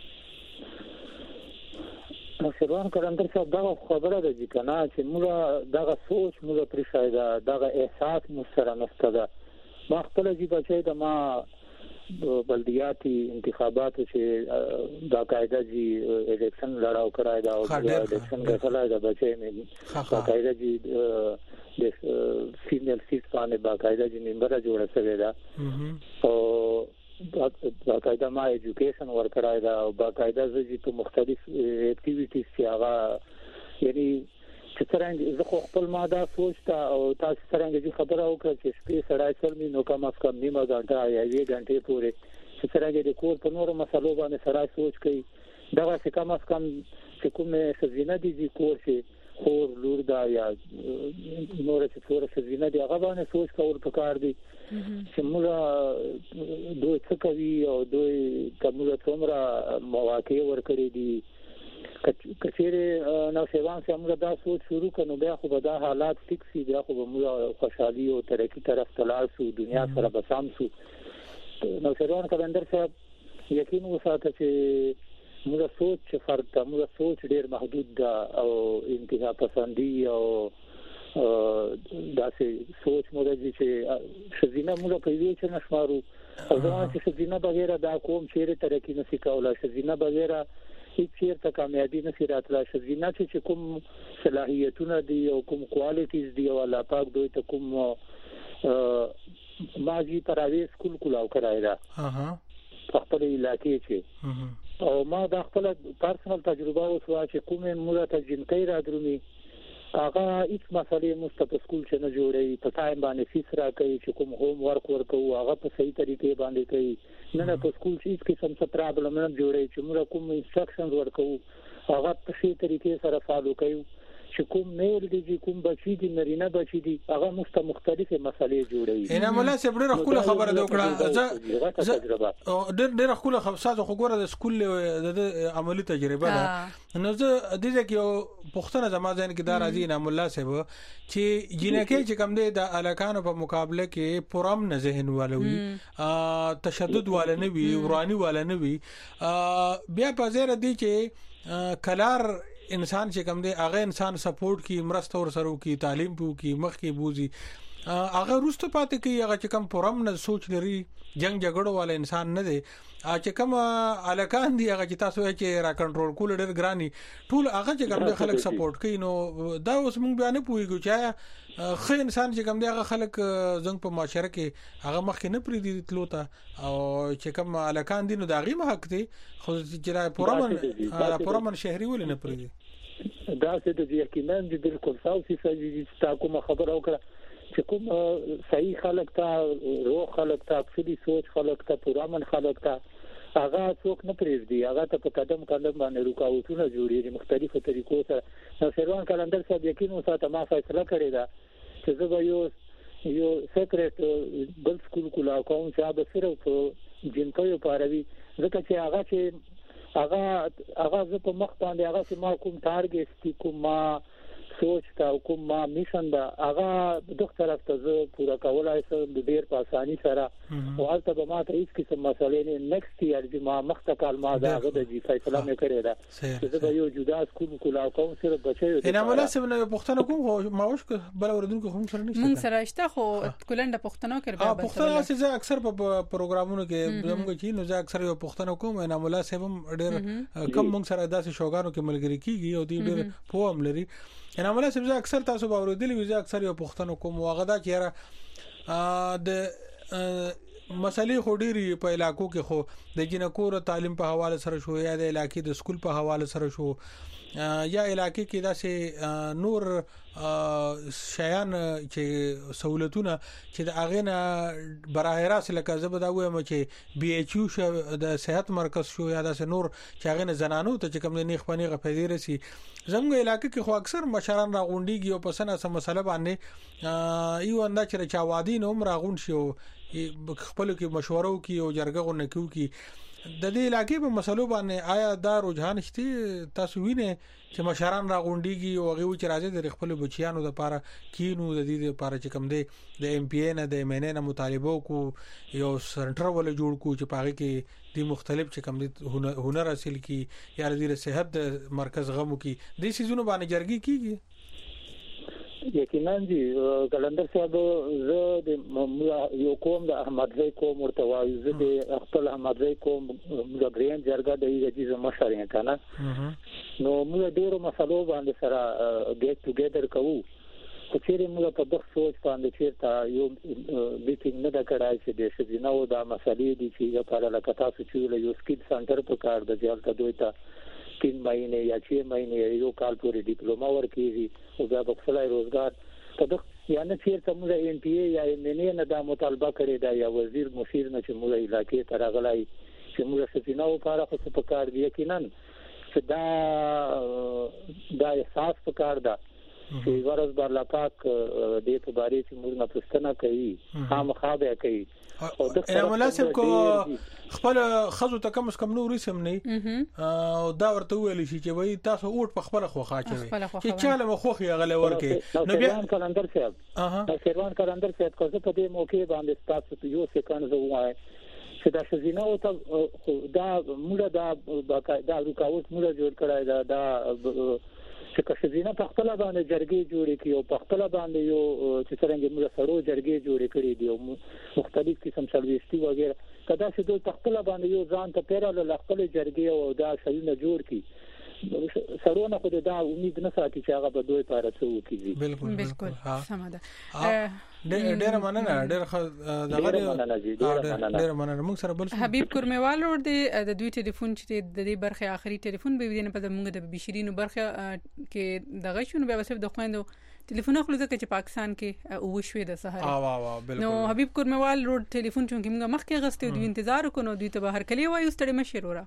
[SPEAKER 4] شروان کلندر صاحب دا خبره ده چې کنه چې موږ دغه سوچ موږ پرې شایده دغه احساس مو سره نشته ده ما خپل چې بچی د ما بلدیاتي انتخاباتو چې دا قاعده جی الیکشن لړاو کړای دا او الیکشن غوښتل دا بچی مې دا قاعده جی د فیمیل سیټ باندې با قاعده جی ممبر جوړه شوی دا او باقاعده ما ایجوکیشن ورکړای دا او باقاعده زه په مختلف اکټیویټیز چې هغه یعنی چې څنګه زه خپل ما دا سوچتا او تاسو څنګه خبره وکړه چې سپې سړای سره مې نو کم از کم نیمه غنټه یا 1 غنټه پورې چې څنګه د کور په نورو مسلو باندې سړای سوچ کوي دا چې کم از کم چې کومه سزینه دي کور شي خور لور دا یا نور چې څوره سزینه دي هغه باندې سوچ کول پکار دي چې موږ دوی څه کوي او دوی کومه څومره مواقع ورکړي دي کچېره نو شیوان چې موږ دا سوچ شروع کړو بیا خو به دا حالات ټیک سي بیا خو موږ خوشحالي او ترقی طرف تلل شو دنیا سره بسام شو نو شیوان کلندر صاحب یقین وساته چې موږ سوچ چې فرد ته موږ سوچ ډیر محدود ده او انتها پسندي او داسې سوچ موږ چې شزینه موږ په وی چې نشمارو او ځکه چې شزینه بغیر دا کوم چیرې ترقی نشي کولای شزینه بغیر هیڅ چیرته کامیابی نشي راتلای شزینه چې کوم صلاحیتونه دي او کوم کوالټیز دي او الله پاک دوی ته کوم ماجی پرایویټ سکول کولاو کړای دا خپل علاقې چې او ما دا خپل پرسنل تجربه وسوه چې کومه موږ ته جنکۍ را درومي هغه هیڅ مسلې مستقل سکول چې نه جوړي په ټایم باندې فیس را کوي چې کوم هوم ورک ورکو هغه په صحیح طریقې باندې کوي نه په سکول چې هیڅ قسم څه پرابلم نه جوړي چې موږ کوم انسټرکشن ورکو هغه په صحیح طریقې سره فالو کوي چې کوم میل دي کوم بچی دي نرینه بچی دي هغه مختلفه مسلې جوړي
[SPEAKER 2] ان مولا سه ډېر خپل خبره وکړه ډېر خپل خبره خو ګوره د سکول د عملی تجربه ده نو زه د دې کې پښتنه زمازن کې دا راځي نه مولا سه چې جنکه چې کم دي د الکانو په مقابله کې پرم نه ذهن والوي تشدد والا نه وي ورانی والا نه وي بیا په زیره دي چې کلار انسان چې کوم دی هغه انسان سپورټ کی مرسته ور سره کی تعلیم پو کی مخ کی بوزي هغه روسته پاتې کی هغه چې کوم پرم نه سوچ لري جنگ جګړو والا انسان نه دی چې کوم الکان دی هغه چې تاسو چې را کنټرول کول ډېر ګرانی ټول هغه چې کوم خلک سپورټ کوي نو دا اوس موږ بیان پويګو چې خو انسان چې کوم دی هغه خلک زنګ په معاشره کې هغه مخ نه پری دي تلوته او چې کوم الکان دي نو دا غي حق دی خو چې پرمن شهري ول نه پری دي
[SPEAKER 4] دا څه د یقینا د بالکل ساوسي چې تا کوم خبره وکړه چې کوم صحیح خلک ته روح خلک ته خپل سوچ خلک ته پرامن خلک ته هغه څوک نه پریږدي هغه ته په قدم باندې رکاوټونه جوړیږي مختلفو طریقو سره نو شروان کلندر صاحب یقین وساته ما فیصله کړې ده چې زه به یو سیکریټ بل سکول کولا کوم چې هغه صرف جنکیو پاروي ځکه چې هغه زه په مخ باندې هغه چې ما کوم ټارګټ کوم ما سوچ تا کوم ما میشن دا هغه دغه طرف ته زه پورا کولای شم د ډیر په اساني سره او حالت به ما ته هیڅ قسم مسئله نه نیکسټ ایئر چې ما مختکال ما دا غوډه جی فیصله مې کړې ده چې زه یو جدا سکول کولا کوم سره بچو
[SPEAKER 2] نه مناسب نه پښتنه کوم ما وښ بل اوردونکو هم سره نشته
[SPEAKER 1] مونږ سره شته خو کولنده پښتنو کړ
[SPEAKER 2] به پښتنه چې اکثر په پروګرامونو کې زموږ چې نو زه اکثر یو پښتنه کوم نه مناسب ډیر کم مونږ سره داسې شوګانو کې ملګری کیږي او دې ډیر پوهم لري انا مناسب زه اکثر تاسو به اوریدلی وي زه اکثر یو پښتنو کوم واغه دا چیرې د مسلې خو ډيري په علاقو کې خو د جنکو تعلیم په حواله سره شو یا د علاقې د سکول په حواله سره شو یا علاقې کې داسې نور شیان چې سہولتونه چې د اغینه براه راست لکه زبدا وایم چې بي ایچ یو شو د صحت مرکز شو یا د نور چې اغینه زنانو ته چې کوم نه خپنی غفیدي رسی زموږ علاقې کې خو اکثر مشران راغونډيږي او پسنه سم مسله باندې یو انده چې چاوادین هم راغون شو خپل کې مشورو کې او جرګه غونکو کې د دې علاقې په مسلو باندې آیا دا رجحان شته تاسو وینئ چې مشران راغونډيږي او هغه چې راځي د خپل بچیانو لپاره کینو د دې لپاره چې کوم دی د ام پی ان د ایم ان ان مطالبه کو یو سنټر ول جوړ کو چې پاره کې د مختلف چې کوم دی هنر حاصل کی یا د صحت د مرکز غمو کی د سيزونو باندې جرګي کیږي
[SPEAKER 4] یقینا جی کلندر صاحب زه د یو کوم د احمد زئی کوم مرتوی زه د خپل احمد زئی کوم د برین جرګه د ایجازه مشرین کنه نو موږ ډیرو مسلو باندې سره ګیټ ټوګیدر کوو خو چیرې موږ په دغه سوچ باندې چیرته یو میټینګ نه دا کړای چې د شذینو د مسلې دي چې لپاره لکه تاسو چې یو سکیل سنټر په کار د ځالته دوی ته 3 مهینه یا 6 مهینه یو کال پورې ډیپلوما ورکیږي او بیا په خپل روزګار ته یا نه چیرته موږ ان پی ای یا ام ان ای نه دا مطالبه کړی دا یا وزیر مشیر نه چې موږ علاقې ته راغلای چې موږ شذینو لپاره خو په کار دی یقینا چې دا احساس په کار ده چې ورځ بر لا پاک دې په باره چې موږ نه پښتنه کوي خامخا به کوي
[SPEAKER 2] او د مناسب کو خپل خزو ته کم کم نور اسم نه او دا ورته ویل شي چې وای تاسو اوټ په خپل خوخه چوي چې چاله مخوخي غلې ورکه
[SPEAKER 4] نو بیا کلندر صاحب سروان کلندر صاحب کو په دې موقع باندې تاسو یو سکند زوای چې دا شذینه او دا موږ دا رکاوټ موږ جوړ کړای دا چې کښینه په خپل باندې جرګې جوړې کړي او په خپل باندې یو چې څنګه موږ سره جرګې جوړې کړې دي او مختلف قسم سرویسټي وغیرہ کدا چې دوی په خپل باندې یو ځان ته پیراله خپل جرګې او دا شایونه جوړ کړي سرونه خو دا امید نه ساتي چې هغه به دوی لپاره څه وکړي
[SPEAKER 1] بالکل سم ده
[SPEAKER 2] ډېر مننه ډېر مننه موږ سره بل
[SPEAKER 1] حبیب کورموال ور دي د دوی ټلیفون چې د دې برخه اخري ټلیفون به ودینه په موږ د بشیرینو برخه کې دغه شونه به وسب د خويندو ټلیفون خپل ځکه چې پاکستان کې او شوې د سهار
[SPEAKER 2] بالکل
[SPEAKER 1] نو حبیب کورموال روډ ټلیفون چې موږ مخکې غستې دوی انتظار وکړو دوی ته هر کلی وایو ستړي مشرورا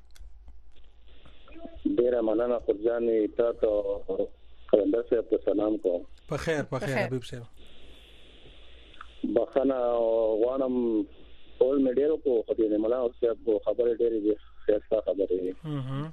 [SPEAKER 5] ډیر مننه خورجانې تاسو کلندر صاحب ته سلام کوم
[SPEAKER 2] په خیر حبیب صاحب
[SPEAKER 5] بخنه غوانم ټول میډیرو کو خدای مولا او صاحب خبره ډیره دي خاصه خبره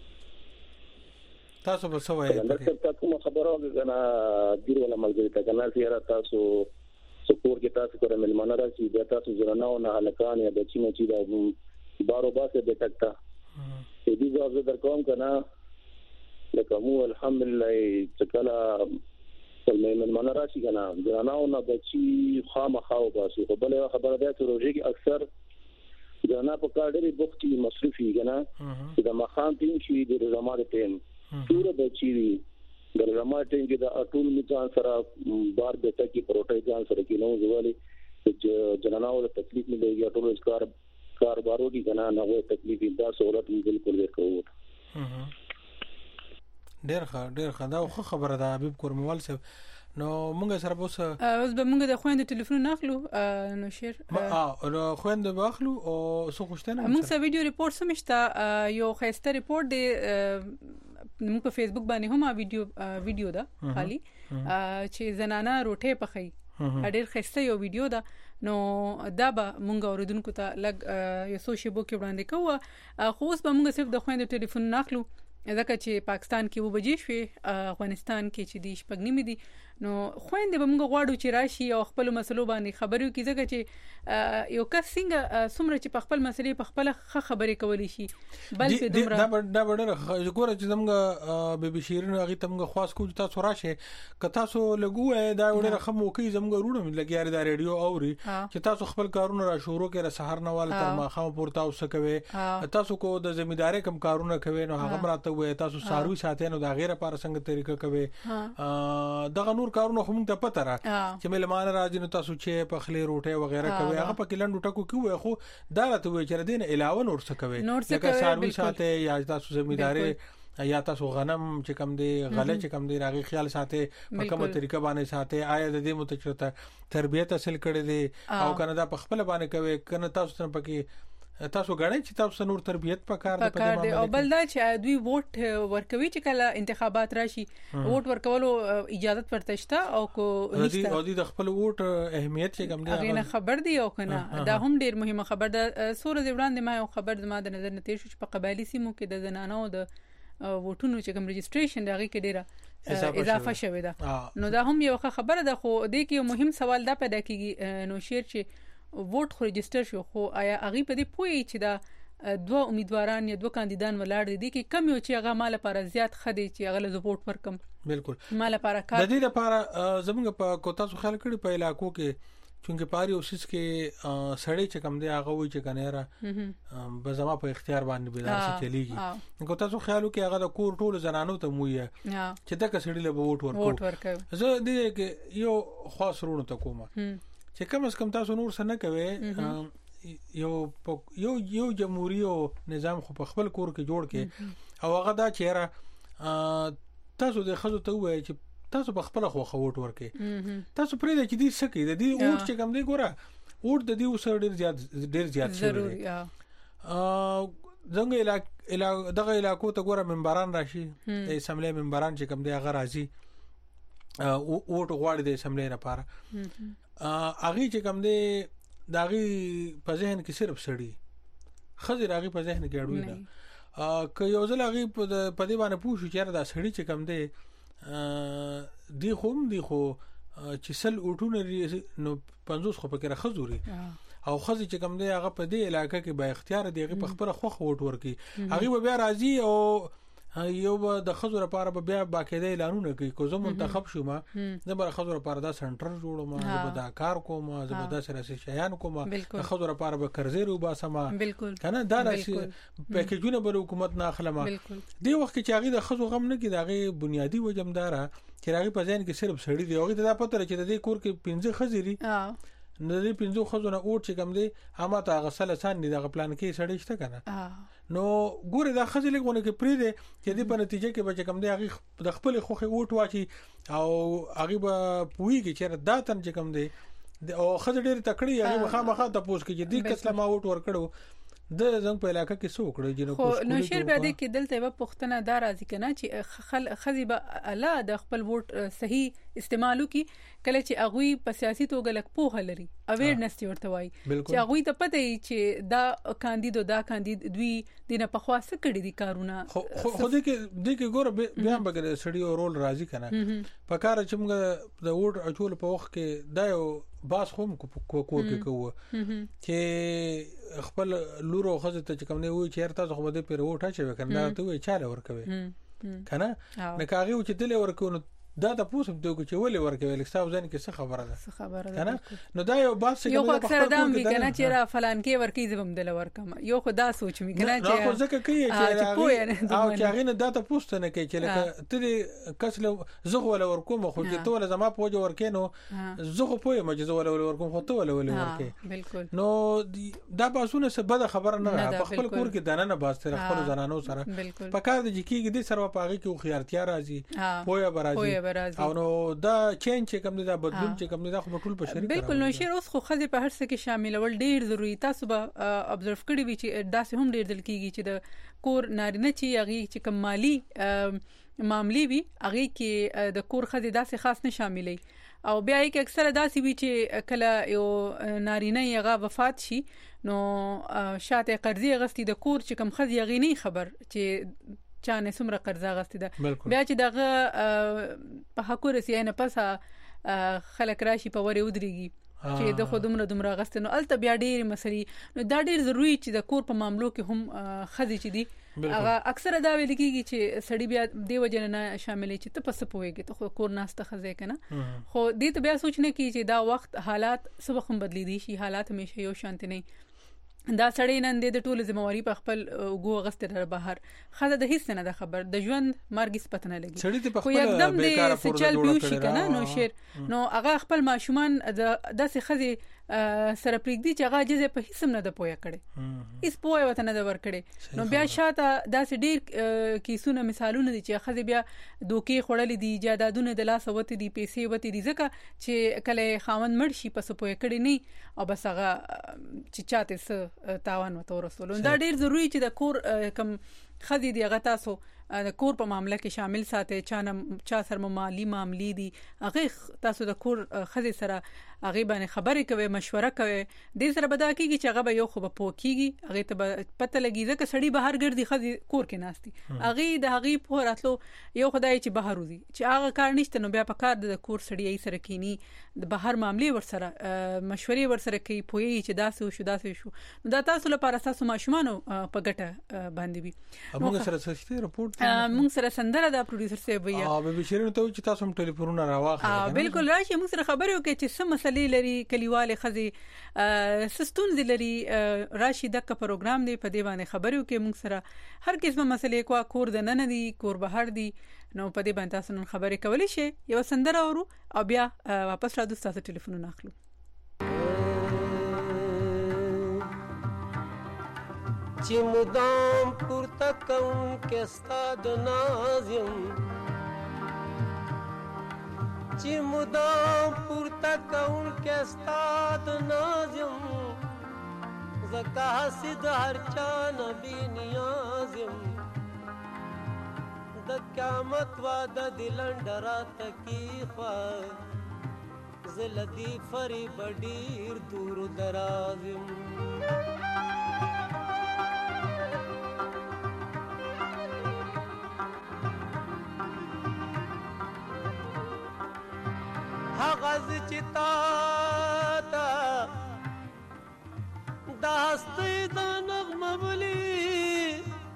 [SPEAKER 2] تاسو به څه وایي
[SPEAKER 5] کلندر صاحب تاسو خبرو غنا ډیر ولا ملګری ته کنه چې تاسو سپور کې تاسو کوم ملمانه راځي د تاسو زرناو نه هلکان یا د چینه چې دا بارو باسه د تکتا دې ځواب درکوم کنه لکه مو الحمدلله چکلا ولې ملمانه راشي کنه زرناو نه بچي خامخاو باسي خو بل خبره ده چې روزي کې اکثر جنا په کار ډېری وختي مصرفي کنه چې د مخام ټیم شي د زماده ټیم ټول بچي د زماده ټیم کې د اټول میځان سره بار بیٹا کې پروټای ځان سره کې نو ځوالي چې جناناو له تکلیف نه لګي ټول کاربارو دي کنه نه وې تکلیف دا سہولت بالکل ورکوو
[SPEAKER 2] ډېر ښه دا خبره ده حبیب کورموال صاحب نو موږ سره اوس
[SPEAKER 1] به موږ د خويندو ټلیفون ناخلو نو شیر
[SPEAKER 2] نو خويندو باخلو او څه خوشتنه
[SPEAKER 1] موږ سره ویډیو ریپورت سمشته یو خسته ریپورت دی موږ په فیسبوک باندې هم ویډیو ده خالی چې زنانه روټه پخې ډېر خسته یو ویډیو ده نو دا به مونږ اوریدونکو ته لګ یو سوشي بو کې وړاندې کوو خو اوس به مونږ صرف د خويندو ټلیفون ناخلو ځکه چې پاکستان کې وبجې شوې افغانستان کې چې د شپږنیمې دي نو خويندې به موږ غواړو چې راشي او خپل مسلو باندې خبرو کې ځکه چې یو کس څنګه څومره چې په خپل مسلې په خپل خبرې کولی شي بلکې دومره
[SPEAKER 2] دا وړه ګوره چې زموږ بیبي شیرین هغه تمغه خاص کو تاسو راشه ک تاسو لګوه دا وړه خمو کې زموږ روډ لګیاري دا ریډیو اوري چې تاسو خپل کارونه را شروع کړئ سحر نه وال تر ماخه پورته اوسه کوي تاسو کو د ځمېداري کم کارونه کوي نو هغه مراته وي تاسو ساروي ساتي نو دا غیره پر څنګه طریقه کوي دغه نور کارونه هم ته پته را چې ملمان راځي نو تاسو چې په خلی روټه وغیرہ کوي هغه په کلند ټکو کوي خو دا راته وي چې دین علاوه نور څه کوي لکه ساروي ساتي یا تاسو ځمېداري یا تاسو غنم چې کم دی غله چې کم دی راغي خیال ساتي په کومه طریقه باندې ساتي آیا د دې متچرته تربیت حاصل کړي دي او کنه دا په خپل باندې کوي کنه تاسو څنګه پکې تاسو غواړئ چې تاسو نور تربیت پکار دی په دې
[SPEAKER 1] او بل دا چې دوی ووټ ورکوي چې کله انتخابات راشي ووټ ورکولو اجازه ورته شته او کو
[SPEAKER 2] نشته او د خپل ووټ اهمیت چې کوم دی
[SPEAKER 1] هغه خبر دی او کنه دا هم ډیر مهمه خبر ده سورې وړاندې ما یو خبر زما د نظر نتیجه چې په قبایلی سیمو کې د زنانو د ووټونو چې کوم رجستریشن دغه کې ډیره اضافه شوې ده نو دا هم یو خبره ده خو د کې یو مهم سوال دا پیدا کیږي نو شیر چې ووټ خو رجستر شو خو آیا هغه په دې پوي چې دا دوه امیدواران یا دوه کاندیدان ولاړ دي کې کم یو چې هغه مال لپاره زیات خدي چې هغه له ووټ ورکم
[SPEAKER 2] بالکل
[SPEAKER 1] مال لپاره کار
[SPEAKER 2] د دې لپاره زموږ په کوتا سو خیال کړي په علاقو کې چونکه پاري اوسس کې سړی چې کم دی هغه وي چې کنيره به زما په اختیار باندې به دا چلیږي کوتا سو خیالو کې هغه د کور ټول زنانو ته موي چې دا کسړي له ووټ ورکو زه دې کې یو خاص رونه ته کومه چې کم از کم تاسو نور څه نه کوي یو جمهوریت نظام خو په خپل کور کې جوړ کې او هغه دا چیرې تاسو د خزو ته وایي چې تاسو په خپل خو ووټ ورکې تاسو پرې د چې دې سکه د دې ووټ چې کم دی ګوره ووټ د دې وسر ډیر زیات
[SPEAKER 1] ضروري
[SPEAKER 2] څنګه دغه علاقو ته ګوره منبران راشي د اسمبلی منبران چې کم دی هغه راځي ووټ غواړي د اسمبلی لپاره اغه چې کوم دی داغي په ذهن کې صرف سړی خزر اغه په ذهن کې اړوي نه که یو ځل اغه په دې باندې پوښتنه چیرې دا سړی چې کوم دی دی خو چې سل اوټونه نو 50 خو پکې راخزوري او خزي چې کوم دی هغه په دې علاقې کې با اختیار دی هغه په خپل خوخ ووټ ورکي هغه بیا راځي او یو د خزر لپاره بیا باقاعده اعلانونه کوي کو زه منتخب شوم زه بر خزر لپاره دا سنټر جوړوم زه به دا کار کوم زه به دا سره شیان کوم د خزر لپاره به قرضې رو باسم کنه دا راشي پکیجونه بر حکومت نه اخلم دی وخت چې هغه د خزو غم نه کې دغه بنیادی وجمدار چې هغه په ځین کې صرف سړی دی هغه دا پته چې د کور کې 15 خزيري نو دې 15 خزونه اوټ چې کم دی اما ته غسل سان دي دغه پلان کې سړی شته کنه نو ګوره دا خزلې غونه کې پری دي چې دې په نتیجه کې به کم دی هغه د خپل خوخه اوټ واچي او هغه به پويږي چې دا تن چې کم دی او خزه ډېر تکړی هغه مخامخه د پوس کې چې دې کسله ما اوټ ورکړو د زنګ په علاقه کې سو کړی جنو
[SPEAKER 1] خو نو شیر به دې کې دلته و پښتنه دا راځي کنه چې خزي به الله د خپل ووټ صحیح استعمالو کی کله چې اغوی په سیاسي توګه لک پوهه لري اویرنس ورته وای چې اغوی ته پته ای چې دا کاندید دوی دینه په خاصه کړي دي کارونه
[SPEAKER 2] خو دې کې ګوره بیا به سړی رول راځي کنه په کار چې موږ د ووټ اچول په وخت کې دا یو باس هم کو کې کوه چې خپل لورو خزه ته کوم نه وي چې تاسو خو به په ووټ اچوي کنه ته وي چاله ورکوي کنه نه کاغي چې دل ورکو دا د پوسم دوی چې ولې ورکوي لکه ځان کې څه خبره ده کنه نو دا یو باس
[SPEAKER 1] یو اکثر دام وی کنه چې را فلان کې ورکی زبم دل ورکم یو خدا سوچ می کنه
[SPEAKER 2] چې خو ځکه کوي چې او چې هغه نه دا ته پوسټنه کوي چې لکه ته کسله زغ ولا ورکوم خو چې ته ولا زما پوجا ورکینو زغ پوي مجزه ولا ورکوم خو ته ولا ورکې
[SPEAKER 1] بالکل
[SPEAKER 2] نو دا باسونه څه بده خبره نه په خپل کور کې دانه نه باسته خپل زنانو سره په کار د جکیږي د سره په هغه کې خيارتیا راځي پویا برازي او نو دا چینج چې کوم دا بدلون چې کوم دا خو ټول په شریک
[SPEAKER 1] بالکل نو شیر اوس خو خزه په هر څه کې شامل ول ډیر ضروری تاسو به ابزرو کړی وی چې داسې هم ډیر دل کیږي چې د کور نارینه چې هغه چې کوم مالی معاملې وی هغه کې د کور خزه داسې خاص نه شاملې او بیا یې اکثره داسې وی چې کله یو نارینه هغه وفات شي نو شاته قرضې غستی د کور چې کوم خزه غي نه خبر چې چا نه څومره قرضه غستې ده بیا چې دغه په حق رسي نه پس خلک راشي په وری ودرېږي چې د خودمره غستنو الته بیا ډېر مسلې نو دا ډېر ضروری چې د کور په معاملو کې هم خزي چې دي هغه اکثره دا ویل کېږي چې سړی بیا دی وجنه نه شاملې چې ته پس پويږي ته کور ناسته خزي کنه خو دې ته بیا سوچ نه کی چې دا وخت حالات سبا هم بدلی دي شي حالات همیشه یو شانت نه دا سړی نن د ټولو ذمہواری په خپل وګو غسته در بهر خزه د هیڅ نه خبر د ژوند مرګ سپت نه لګي خو یکدم د سچل بیوشي کنه نو شیر نو هغه خپل ماشومان د خزه سره پریږدي چې هغه جزه په هیڅ نه د پویا کړي اس پویا وته نه د ور کړي نو بیا شاته داسې ډیر کیسونه مثالونه دي چې خزه بیا دوکي خړلې دي جادادونه د لاس وته دي پیسې وته دي ځکه چې کله خاوند مړ شي پس پویا کړي نه او بس هغه چې چاته تاوان وته ورسول دا ډیر ضروری چې د کور کم خدي دی هغه تاسو د کور په معاملې کې شامل ساتي چا سره مالی معاملې دي هغه تاسو د کور خدي سره هغه باندې خبرې کوي مشوره کوي د سره بدا کیږي چې هغه به یو خو په پوکیږي هغه ته پته لګي ځکه سړی بهر ګرځي خدي کور کې ناشتي هغه د هغه په راتلو یو خدای چې بهر وځي چې هغه کار نشته نو بیا په کار د کور سړی یې سره کینی د بهر معاملې ور سره مشورې ور سره کوي پوي چې داسې شو نو دا تاسو لپاره تاسو ماشومان په ګټه باندې وي
[SPEAKER 2] موږ سره سختي رپورټ
[SPEAKER 1] موږ سره سندره د پروډوسر صاحب وي
[SPEAKER 2] به شیرین ته چې تاسو هم ټلیفونونه راواخلئ
[SPEAKER 1] بالکل راشي موږ سره خبرې وکړي چې سم مسلې لري کلیواله خزي سستون لري راشي دغه پروګرام دی په دی باندې خبرې وکړي موږ سره هر قسمه مسلې کور د نن دي کور بهر دي نو په دی باندې تاسو نن خبرې کولې شي یو سندره ورو او بیا واپس را دوه تاسو ټلیفونونه اخلو
[SPEAKER 6] چې مدام پورته کوم کې استاد نازم چې مدام پورته کوم کې استاد نازم زکه حسد هر چا نبی نیازم د قیامت وعده دلندرا تکی خوا زلدی فری بډیر دور درازم غز چتا تا داستی دا نغمه بلی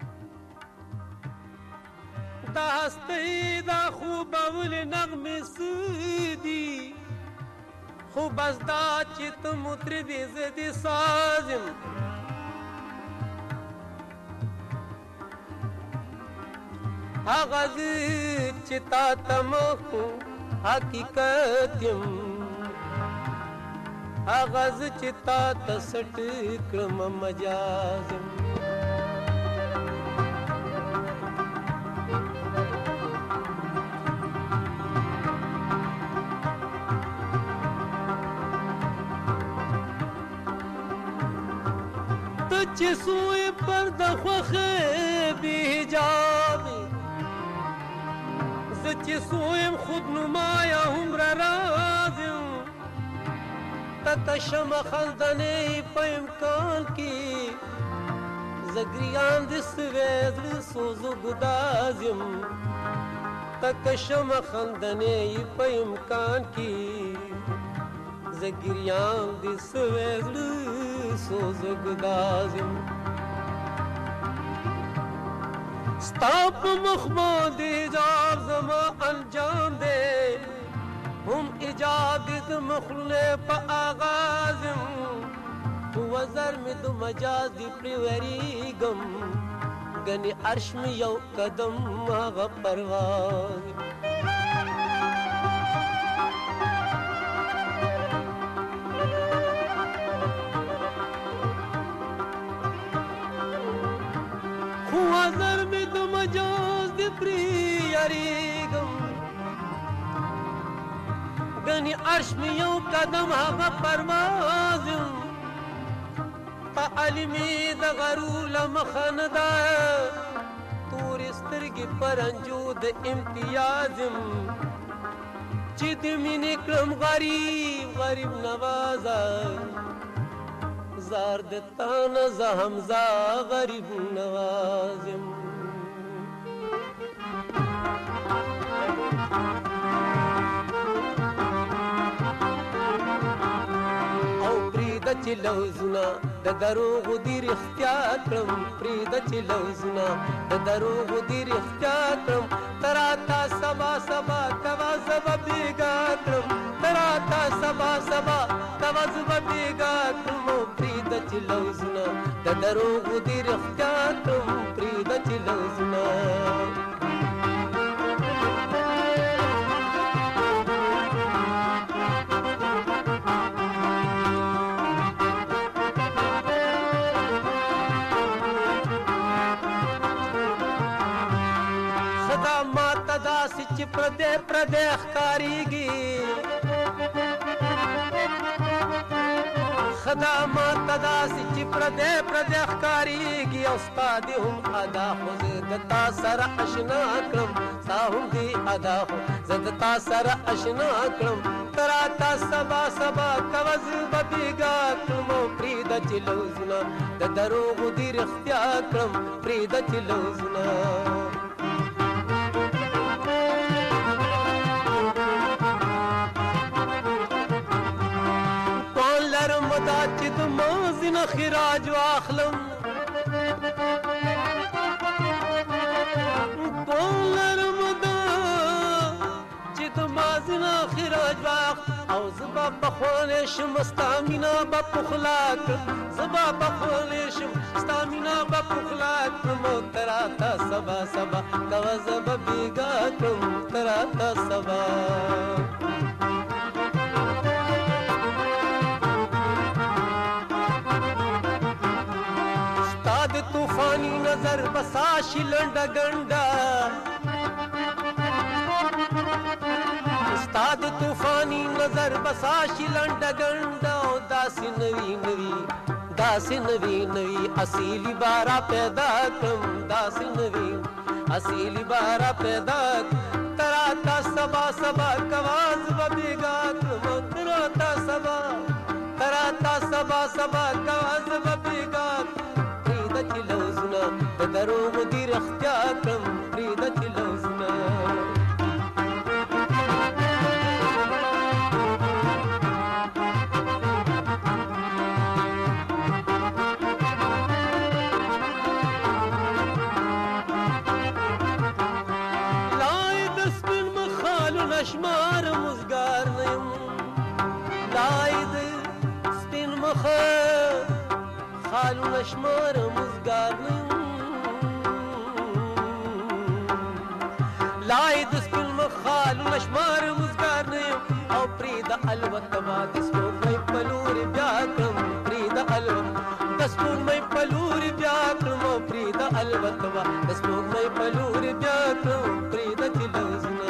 [SPEAKER 6] داستی دا خوب بلی نغمه سودی خوب از دا چت مطربی زدی سازم غز چتا تمخو حقیقتم آغاز چتا تسٹ کرم مجازم تچ سوئے پرد خوخے بی حجابی چې سویم خود نمایا عمر رازم تکشم خندنی په امکان کی زگریان د سویز سوزو گدازم تکشم خندنی په امکان کی زگریان د سویز سوزو گدازم ستاپ مخمود ایجاب زما انجام دے ہم ایجادت مخلے پا آغازم تو وزر میں دو مجاز دی پریوریگم گنی عرش میں یو قدم آغا پرواز وزر میں دو مجاز دی پریوریگم گنی عرش میں یو قدم آغا پروازم پا علمی دا غرول مخاندا تور استرگی پرنجود امتیازم چی دمی نکرم غریب نوازا زاردتان زا حمزہ غریب نوازم پرید چلوزنا د دروغ دی رښتیا کړم پرید چلوزنا د دروغ دی رښتیا کړم تراتا سبا سبا کوا زب بیگا کړم تراتا سبا سبا کوا زب بیگا کړم پرید چلوزنا د دروغ دی رښتیا کړم پرید چلوزنا چې پردې ښکاریږي خدامات داسې چې پردې ښکاریږي او ستا دې هم ادا خو زه د تا سره اشنا کړم ستا هم دې ادا خو زه د تا سره اشنا کړم ته راته سبا سبا کوه زه به بېګا کړم او پرېږده چې لوظونه د دروغو دې رښتیا کړم پرېږده چې لوظونه چې د مازی نه خراج واخلم لرم دا چې د مازی نه خراج واخلم او زه به پخولی شم ستا مینه به پخلا کړم زه به پخولی شم ستا مینه به پخلا کړم او ته راته سبا سبا کوه زه به بېګا کړم ته راته سبا طوفانی نظر بساشی لنڈا گنڈا استاد طوفانی نظر بساشی لنڈا گنڈا داسی نوی نوی داسی نوی نوی اصیلی بارا پیدا کم داسی نوی اصیلی بارا پیدا تراتا سبا سبا کواز و بیگا کم تراتا سبا کواز و بیگا چې لوظونه د دروغو دې رښتیا کړم پرېږده چې لوظونه لای د سپین مخالونه شمار مزګار نه یم لای د سپین خالونه شمار مزګار نه لای د سپین مخالونه شمار مزګار نه او پرېږده الوته به د سپوږمۍ په لورې بیا کړم پرېږده الوته د سپوږمۍ په لورې بیا کړم او پرېږده الوته به د سپوږمۍ په لورې بیا کړم پرېږده چې لوظونه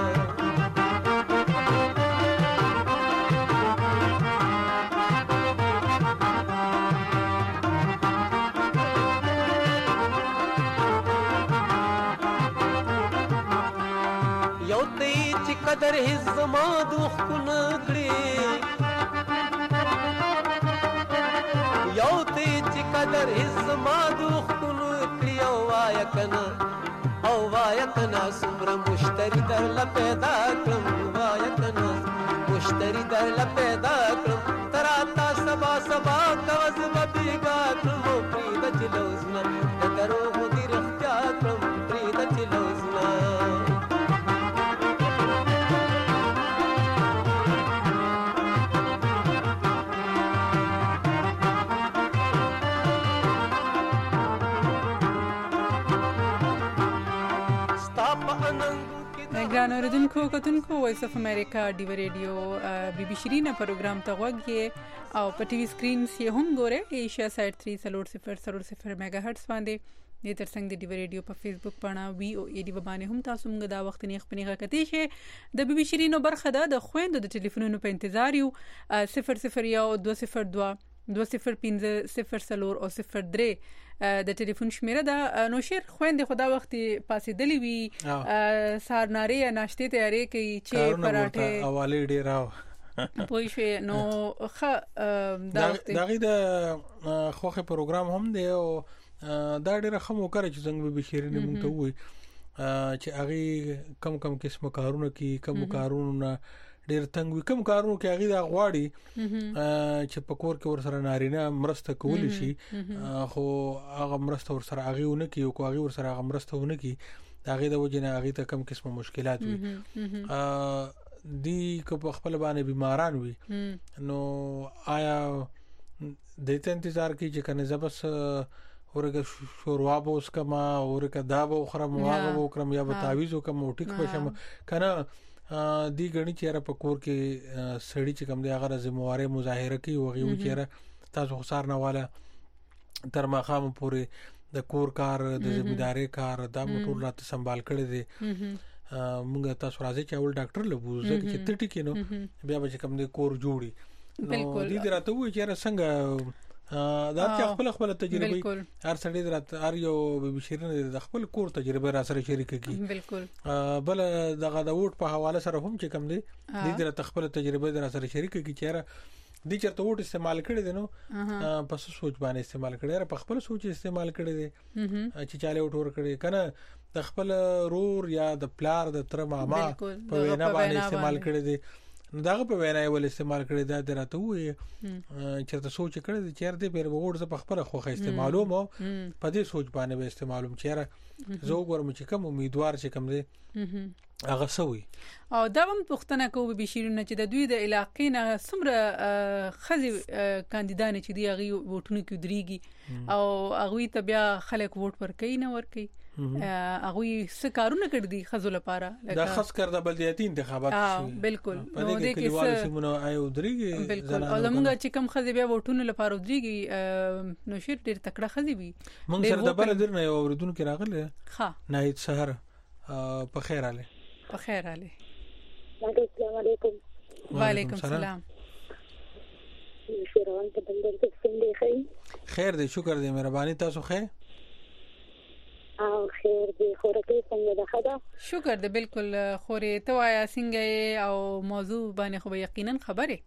[SPEAKER 6] قدر هیڅ زما دوښکونه کړي یو ته چې قدر هیڅ زما دوښکونه کړي او وایه کنه څومره مشتري درله پیدا کړم وایه کنه مشتري درله پیدا کړم ته راته سبا سبا کوه زه به بېګا کړم او پرېږده چې لوظونه د دروغو دې رښتیا کړم پرېږده چې لوظونه
[SPEAKER 1] ګران اوریدونکو کتونکو وایس اف امریکا ډیو ریډیو بي بي شیرینه پروګرام ته غوږی او په ټي وي سکرین یې هم ګوره ایشیا سایت 300 میگا هرتز باندې د ترڅنګ د ډیو ریډیو په فیسبوک باندې وی او ای ډی باندې هم تاسو موږ دا وخت نه خپنیغه کتی شي د بي بي شیرینو برخه ده د خويندو د ټلیفونونو په انتظار یو 00202 2050 او 03 د ټلیفون شمیره ده نو شیر خويندې خدا وخت پاسې دلی وی سارناري ناشته تیاری کوي چې پراټه
[SPEAKER 2] حواله ډیر راو
[SPEAKER 1] پوي شو نو
[SPEAKER 2] دغه د خوخه پروګرام هم دی او دا ډیره خمو کوي چې څنګه به شیرینه مونږ ته وي چې هغه کم قسم کارونه کوي کم کارونه ډیر تنګ وي کوم کارونو کې هغه دا غواړي چې په کور کې ور سره نارینه مرسته کول شي خو هغه مرسته ور سره هغه ونه کوي او هغه ور سره هغه مرسته ونه کوي هغه د وجنه هغه ته کم قسمه مشکلات وي دی کو په خپل باندې بیماران وي نو آیا د دې انتظار کې چې کنه زبس ورګه شوروا به اوس کما ورګه دا به خرم واغه وکرم یا به تعویذ وکم او ټیک بشم کنه دی غنی چیرې په کور کې سړی چې کم دی هغه ذمہواره مظاهره کوي وغي و چیرې تاسو خسار نه والا تر ماخام پورې د کور کار د ذمہداري کار دا موټر راته سنبال کړی دی موږ تاسو راځي چې اول ډاکټر لبوزه چې تټی کینو بیا به کوم د کور جوړي نو دې راته وایي چې څنګه دا چې خپل تجربه هر سړی راته هر یو به شیرین د خپل کور تجربه را سره شریک کی
[SPEAKER 1] بالکل
[SPEAKER 2] بل دغه د ووټ په حواله سره هم چې کوم دی دې راته خپل تجربه را سره شریک کی چې دې چرته ووټ استعمال کړی دی نو پس سوچ باندې استعمال کړی را په خپل سوچ استعمال کړی دی چې چاله ووټ ور کړی کنه د خپل رور یا د پلار د تر ماما په وینا باندې استعمال کړی دی نو داغه په وینا یې ول استعمال کړی دا درته وي چې ته سوچ کړی چې چیرته پیر وګور په خپل خوخه استعمالوم په دې سوچ باندې به استعمالوم چیرې زه وګورم چې کوم امیدوار چې کوم دی هغه سوي
[SPEAKER 1] او دا هم پښتنه کوو به شیرونه چې د دوی د علاقې نه سمره خزي کاندیدان چې دی هغه ووټونه کې دريږي او هغه ته بیا خلک ووټ ورکړي نه ورکړي هغه څه کارونه کړی دي خزو لپاره
[SPEAKER 2] دا خاص کر د بلدیاتي انتخابات
[SPEAKER 1] بالکل
[SPEAKER 2] نو دې کې څه سیمونه آیو دريږي
[SPEAKER 1] بالکل او موږ چې کوم خزي بیا ووټونه لپاره دريږي نو شیر ډیر تکړه خزي وي
[SPEAKER 2] موږ سره د بل درنه یو اوردون کې راغله ها نهید سحر په خیر आले
[SPEAKER 1] په خیر आले
[SPEAKER 7] السلام علیکم
[SPEAKER 1] وعلیکم السلام
[SPEAKER 7] شیروان ته بندر ته څنګه
[SPEAKER 2] خیر دې شکر دې مهرباني تاسو خیر
[SPEAKER 7] او خیر دې خورکې څنګه ده خدا
[SPEAKER 1] شکر دې بالکل خورې ته وایا څنګه او موضوع باندې خو یقینا خبره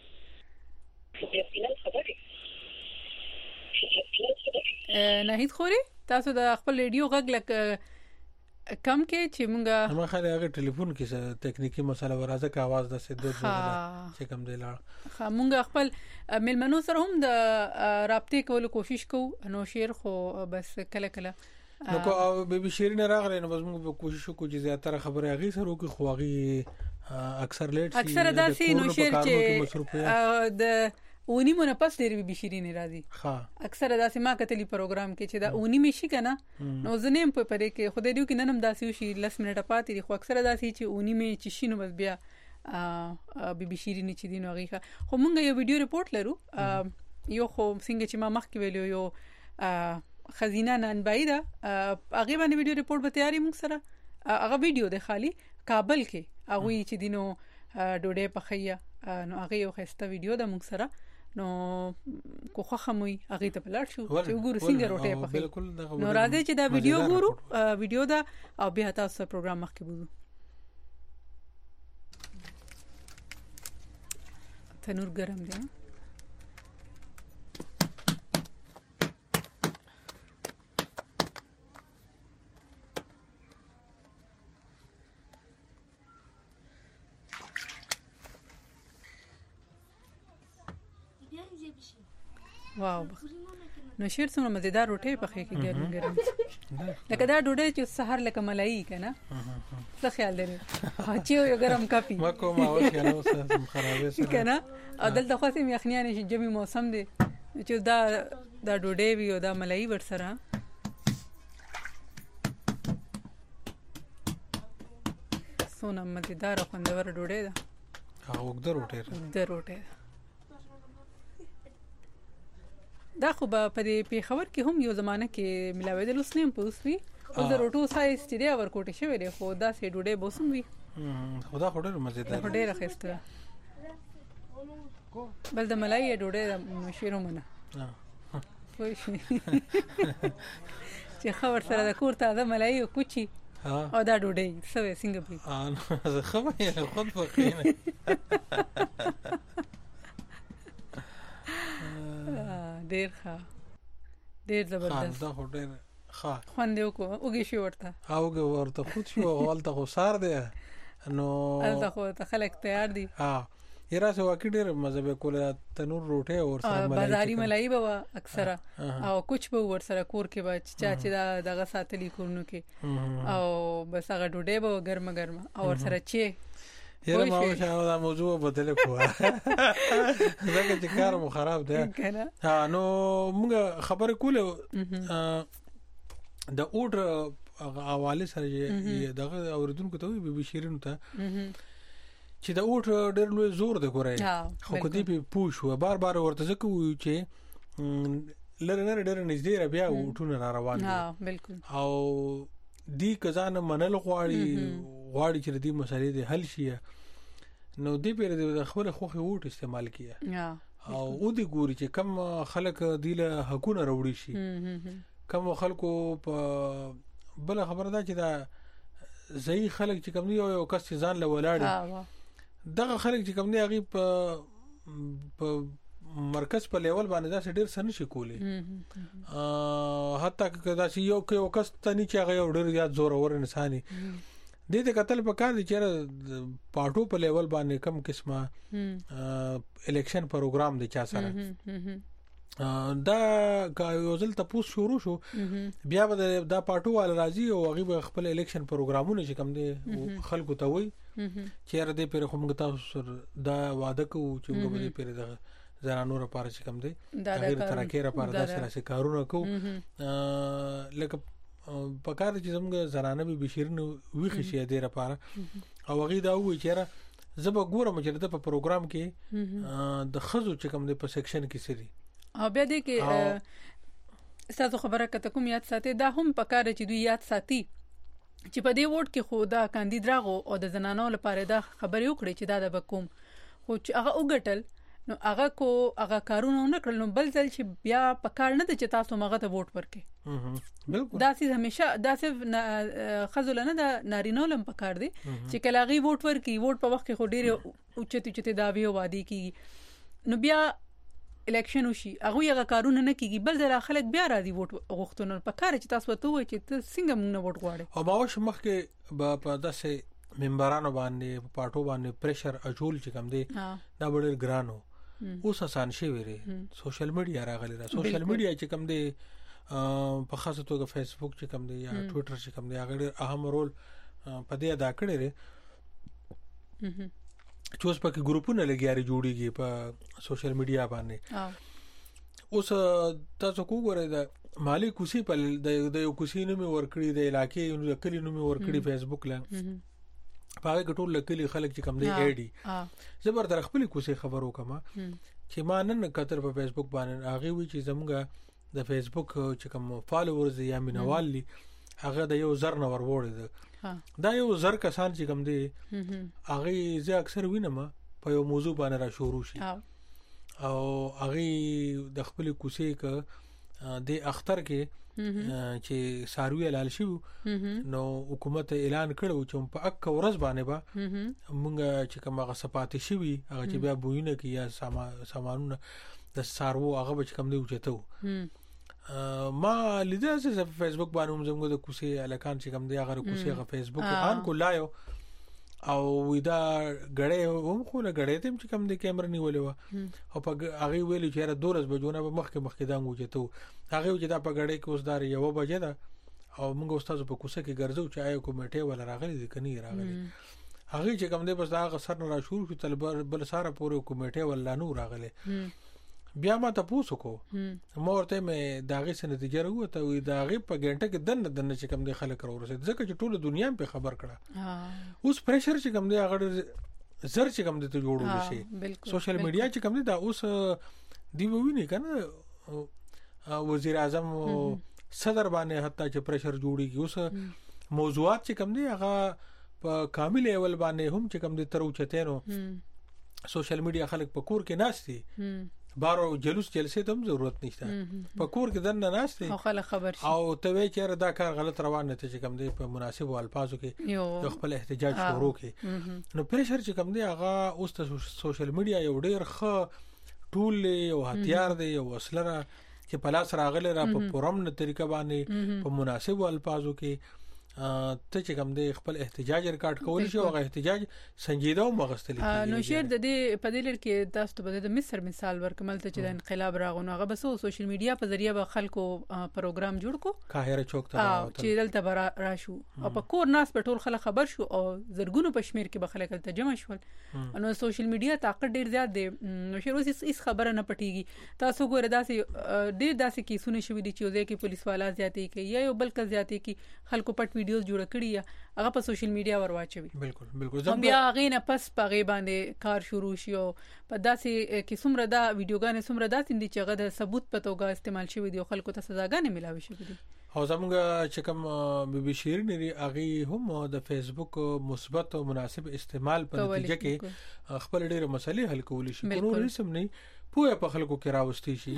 [SPEAKER 1] نهید خوري تاسو د خپل ریډیو غږ لک کم کې چې مونږه
[SPEAKER 2] ما خاله هغه ټلیفون کې څه ټیکنیکی مسله ورازه کا आवाज د سید دوه چې کم دی لاړ
[SPEAKER 1] مونږ خپل ملمنو سره هم د رابطې کولو کوشش کوو نو شیر خو بس کله کله
[SPEAKER 2] نو کو بیبي شیرین راغله نو بس موږ کوشش وکړو چې زیاتره خبره هغه سره وکړو خو هغه اکثر لیټ
[SPEAKER 1] اکثر داسې نو شیر چې د اونی مونږ پس ډېر بیبي شیرین راځي ها اکثر داسې ما کتلی پروګرام کې چې دا اونی مشي کنه نو زنیم په پرې کې خدای دې کې ننم داسې شي 10 منټه پاتې خو اکثر داسې چې اونی می چې شینو بس بیا بیبي شیرین چې دینو هغه خو مونږ یو ویډیو ریپورت لرو یو خو څنګه چې ما مخکې ویلو یو خزینه نن بایدا هغه باندې ویډیو ریپورت به تیاری مونږ سره هغه ویډیو د خالی کابل کې هغه چې دینو ډوډۍ پخیا نو هغه یو خسته ویډیو د مونږ سره نو کوخه خموي هغه ته بلار شو چې وګورو څنګه روټه پخې نو راځي چې دا ویډیو ګورو ویډیو دا او بیا تاسو پروګرام مخکې بوزو تنور ګرم دی واو نو شیر څومره مزیدار روټي پخې کې ګرم ګرم لکه دا ډوډۍ چې سحر لکه ملایي کنه څه خیال لري چې یو ګرم کافي
[SPEAKER 2] ما کوم او خیال اوسه خرابې سره
[SPEAKER 1] کنه عدل د خاصه یخنیانه چې جمی موسم دی چې دا ډوډۍ وی او دا ملایي ور سره سونه مزیدار خوندور ډوډۍ ده
[SPEAKER 2] هغه وګړه
[SPEAKER 1] روټي دا خو په دې پیښور کې هم یو زمانه کې ملاوي د لوسنیم پوسوي او د روټو سایز چې دی ورکوټه شوی دی خو دا سه ډوډۍ بوسم وي
[SPEAKER 2] خدا خو ډېر مزیدار
[SPEAKER 1] ډېر راخسته بل د ملای ډوډۍ مشیرو منه چې خبر سره د کور ته د ملای او کوچی او دا ډوډۍ سوي څنګه بي
[SPEAKER 2] زه خبره خود فقینه
[SPEAKER 1] ډیر زبردست
[SPEAKER 2] دا خو ډیر ښه
[SPEAKER 1] خوند یو کو اوږي شو ورته
[SPEAKER 2] خود شو اول ته خو سار دی نو
[SPEAKER 1] الته خو ته خلک تیار دي
[SPEAKER 2] یرا سو واکې ډېر مزه به کوله تنور روټه او سره ملای
[SPEAKER 1] بازاري ملای به اکثره او کچھ به ور سره کور کې به چې دغه ساتلی کورنو کې او بس هغه ډوډۍ به ګرمه ګرمه او ور سره چې
[SPEAKER 2] یره ما شاو دا موضوع بدل کوه زکه چې کار مو خراب دی نو موږ خبره کوله د اوډر حواله سره دغه اوردونکو ته بي شیرین ته چې د اوټ ډېر لوی زور د ګورای خو کدی په پوښو بار بار ورته ځکه وي چې لره ډېر نږدې را بیا اوټونه را روان دي
[SPEAKER 1] بالکل
[SPEAKER 2] او دی کزان منل غواړي چې دې مسالې د حل شي نو دې په د خپل خوخي اوټ استعمال کیه او دې ګوري چې کم خلک دیله حقونه وروړي شي کم خلکو په بل خبره ده چې دا زئی خلک چې کوم یو کس ځان له ولاړي دغه خلک چې کوم دی هغه په مرکز په لیول باندې دا ډېر سن شي کولی حتی که دا یو کس تني چې هغه ډېر زیات زور اور انساني دې ته قتل په کار دي چې پارټو په لیول باندې کم قسمه الیکشن پروګرام دی چا سره دا یو ځل تاسو شروع شو بیا به دا پارټو وال راځي او هغه خپل الیکشن پروګرامونه چې کم دي خلکو ته وي چې ر دې پر کوم تاسو دا وعده کوو چې موږ به پر دا زنانو لپاره چې کم دي غیر ترکه لپاره دا سره کارونه کوو لکه په کار چې زموږ زنانه به بشیرنه ویخ شي دې لپاره او هغه دا وی چې زب ګورم چې د پروګرام کې د خزو چې کم دي په سیکشن کې سری
[SPEAKER 1] او بیا دې کې تاسو خبره کته کوم یاد ساتي دا هم پکاره چې دوی یاد ساتي چې په دې ووټ کې خو دا کاندید راغو او د زنانو لپاره دا خبرې وکړي چې دا د بکوم خو چې هغه وګټل نو هغه کارونه نه کړل نو بل ځل چې بیا پکار نه د چې تاسو مغه ته ووټ ورکړي
[SPEAKER 2] بالکل
[SPEAKER 1] دا سي همیشه دا صرف خزل نه د نارینو لم پکار دي چې کله غي ووټ ورکړي ووټ په وخت کې خو ډېر اوچته داوی او وادي کی نو بیا الیکشن وشي هغه کارونه نه کیږي بل ځل خلک بیا راځي ووټ غوښتنه په کار چې تاسو ته وایي چې ته څنګه موږ ووټ غواړي
[SPEAKER 2] او باور مخ کې په داسې ممبرانو باندې پارټو باندې پریشر اجول چې کم دی دا ډېر ګرانو اوس آسان شي ویری سوشل میډیا راغلی دا سوشل میډیا چې کم دی په خاصه توګه فیسبوک چې کم دی یا ټوئیټر چې کم دی هغه ډېر اهم رول په دې ادا کړی دی چې اوس پکې ګروپونه لګیاري جوړیږي په سوشل میډیا باندې اوس تاسو وګورئ دا مالی کوسی په د یو کوسی نوم ورکړي د علاقې نو کلی نوم ورکړي فیسبوک لا پاره ګټول لکلی خلک چې کم دی ایډي زبر در خپل کوسی خبرو کما چې ما نن کتر په فیسبوک باندې هغه وی چې زموږه د فیسبوک چې کوم فالوورز یا مینوال دي هغه د یو زر نور وړي دا یو زر کسان چې کوم دی هغه زه اکثر وینم په یو موضوع باندې را شروع شي او هغه د خپل کوسی ک د اختر کې چې ساروی لال شو نو حکومت اعلان کړو چې په اک ورځ باندې با موږ چې کومه غصپاتې شوی هغه چې بیا بوینه کې یا سامانونه د سارو هغه چې کوم دی وچته ما لیدل چې په فیسبوک باندې موږ د کوسی الکان چې کوم دی هغه کوسی هغه فیسبوک آن کو لایو او ودا غړې هم خو له غړې تم چې کوم دی کیمرا نیولې و او په هغه ویل چې را 12 بجونه به مخکې دانګو چته هغه چې دا په غړې کې اوس دار یو بجې ده او موږ استاد په کوسه کې ګرځو چې آیو کمیټه ولا راغلي دي کني راغلي هغه چې کوم دی بس هغه سر نه را شروع شو تل بل ساره پورې کمیټه ولا نو راغلي بیا ما تاسو کو مورته مې داغه سره نتیجه راوته وي داغه په ګنټه کې دنه چې کوم دی خلک راورسید ځکه چې ټول دنیا په خبر کړه اوس پریشر چې کوم دی هغه زر چې کوم دی ته جوړول شي سوشل میډیا چې کوم دی دا اوس دی ویني کنه وزیر اعظم صدر باندې حتی چې پریشر جوړیږي اوس موضوعات چې کوم دی هغه په کامل لیول باندې هم چې کوم دی تر اوچته نو سوشل میډیا خلک په کور کې ناشتي بارو جلوس جلسه ته هم ضرورت نشته په کور کې دنه ناشته
[SPEAKER 1] او خلک خبر شي
[SPEAKER 2] او ته وی چې دا کار غلط روان نه چې کوم دی په مناسب الفاظو کې خپل احتجاج شروع کې نو پریشر چې کوم دی هغه اوس ته سوشل میډیا یو ډیر ښه ټول او هتیار دی او وسلره چې په لاس راغله را په پرم نه طریقه باندې په مناسب الفاظو کې ته چې کوم د خپل احتجاج ریکارډ کول شي او احتجاج سنجیده او مغستل
[SPEAKER 1] نو شیر د دې په دې لړ کې تاسو ته د مصر مثال ورکمل ته چې د انقلاب راغونو هغه بسو سوشل میډیا په ذریعہ به خلکو پروګرام جوړ کو
[SPEAKER 2] قاهره چوک ته
[SPEAKER 1] چې دلته راشو او په کور ناس په ټول خلک خبر شو او زرګونو په شمیر کې به خلک ته جمع شول نو سوشل میډیا طاقت ډیر زیات دی نو شیر اوس هیڅ خبره نه پټیږي تاسو ګوره داسې ډیر داسې کیسونه شوي دي چې ځکه پولیس والا زیاتې کوي یا یو بل کا زیاتې کوي خلکو پټ ویډیوز جوړ کړي یا هغه په سوشل میډیا ورواچوي بالکل بیا هغه نه پس پغه باندې کار شروع شي او په داسې کې څومره دا ویډیوګانې څومره داسې دي چې هغه د ثبوت په توګه استعمال شوی دي او خلکو ته سزاګانې ملاوي شوی دي
[SPEAKER 2] او زموږ چې کوم بي شیرین لري هغه هم د فیسبوک مثبت او مناسب استعمال په نتیجه کې خپل ډېر مسلې حل کول شي نو رسم نه پوهه په خلکو کې راوستي شي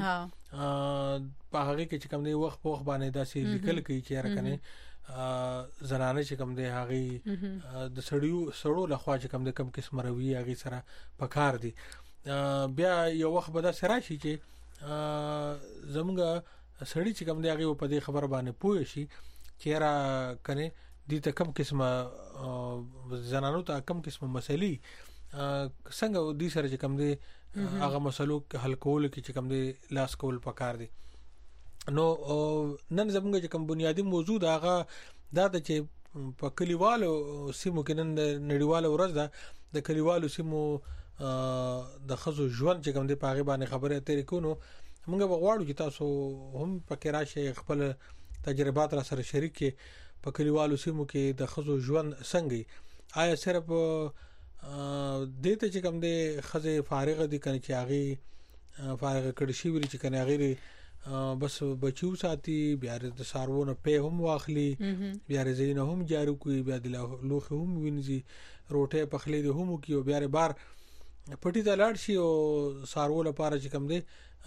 [SPEAKER 2] په هغه کې چې کوم دی وخت په وخت باندې داسې لیکل کوي چې راکنه زنانه چې کوم دی هغه د سړو لخوا چې کوم دی کم قسم روي هغه سره پکار دي بیا یو وخت به دا سره شي چې زموږ سړی چې کوم دی هغه په دې خبر باندې پوه شي چې را کنه دي ته کم قسمه زنانو ته کم قسمه مسلې څنګه دي سره چې کوم دی هغه مسلو حل کول کې چې کوم دی لاس کول پکار دي نو نن زموږ چې کوم بنیادی موضوع هغه دا چې په کلیوالو سیمو کې نن نړیواله ورځ ده د کلیوالو سیمو د خزو ژوند چې کوم دی په هغه باندې خبره اترې کوو موږ غواړو چې تاسو هم پکې راشئ خپل تجربات را سره شریک کړئ په کلیوالو سیمو کې د خزو ژوند څنګه آیا صرف دته چې کوم دی خزه فارغ دي کنه چې هغه فارغ کړي شي ویل چې کنه هغه بس بچو ساتي بیا د سارونه په هم واخلي بیا زینه هم جارو کوي بیا د لوخ هم وینځي روټه پخلي دي هم کوي بیا بار پټي ته لاړ شي او سارو لپاره چې کوم دی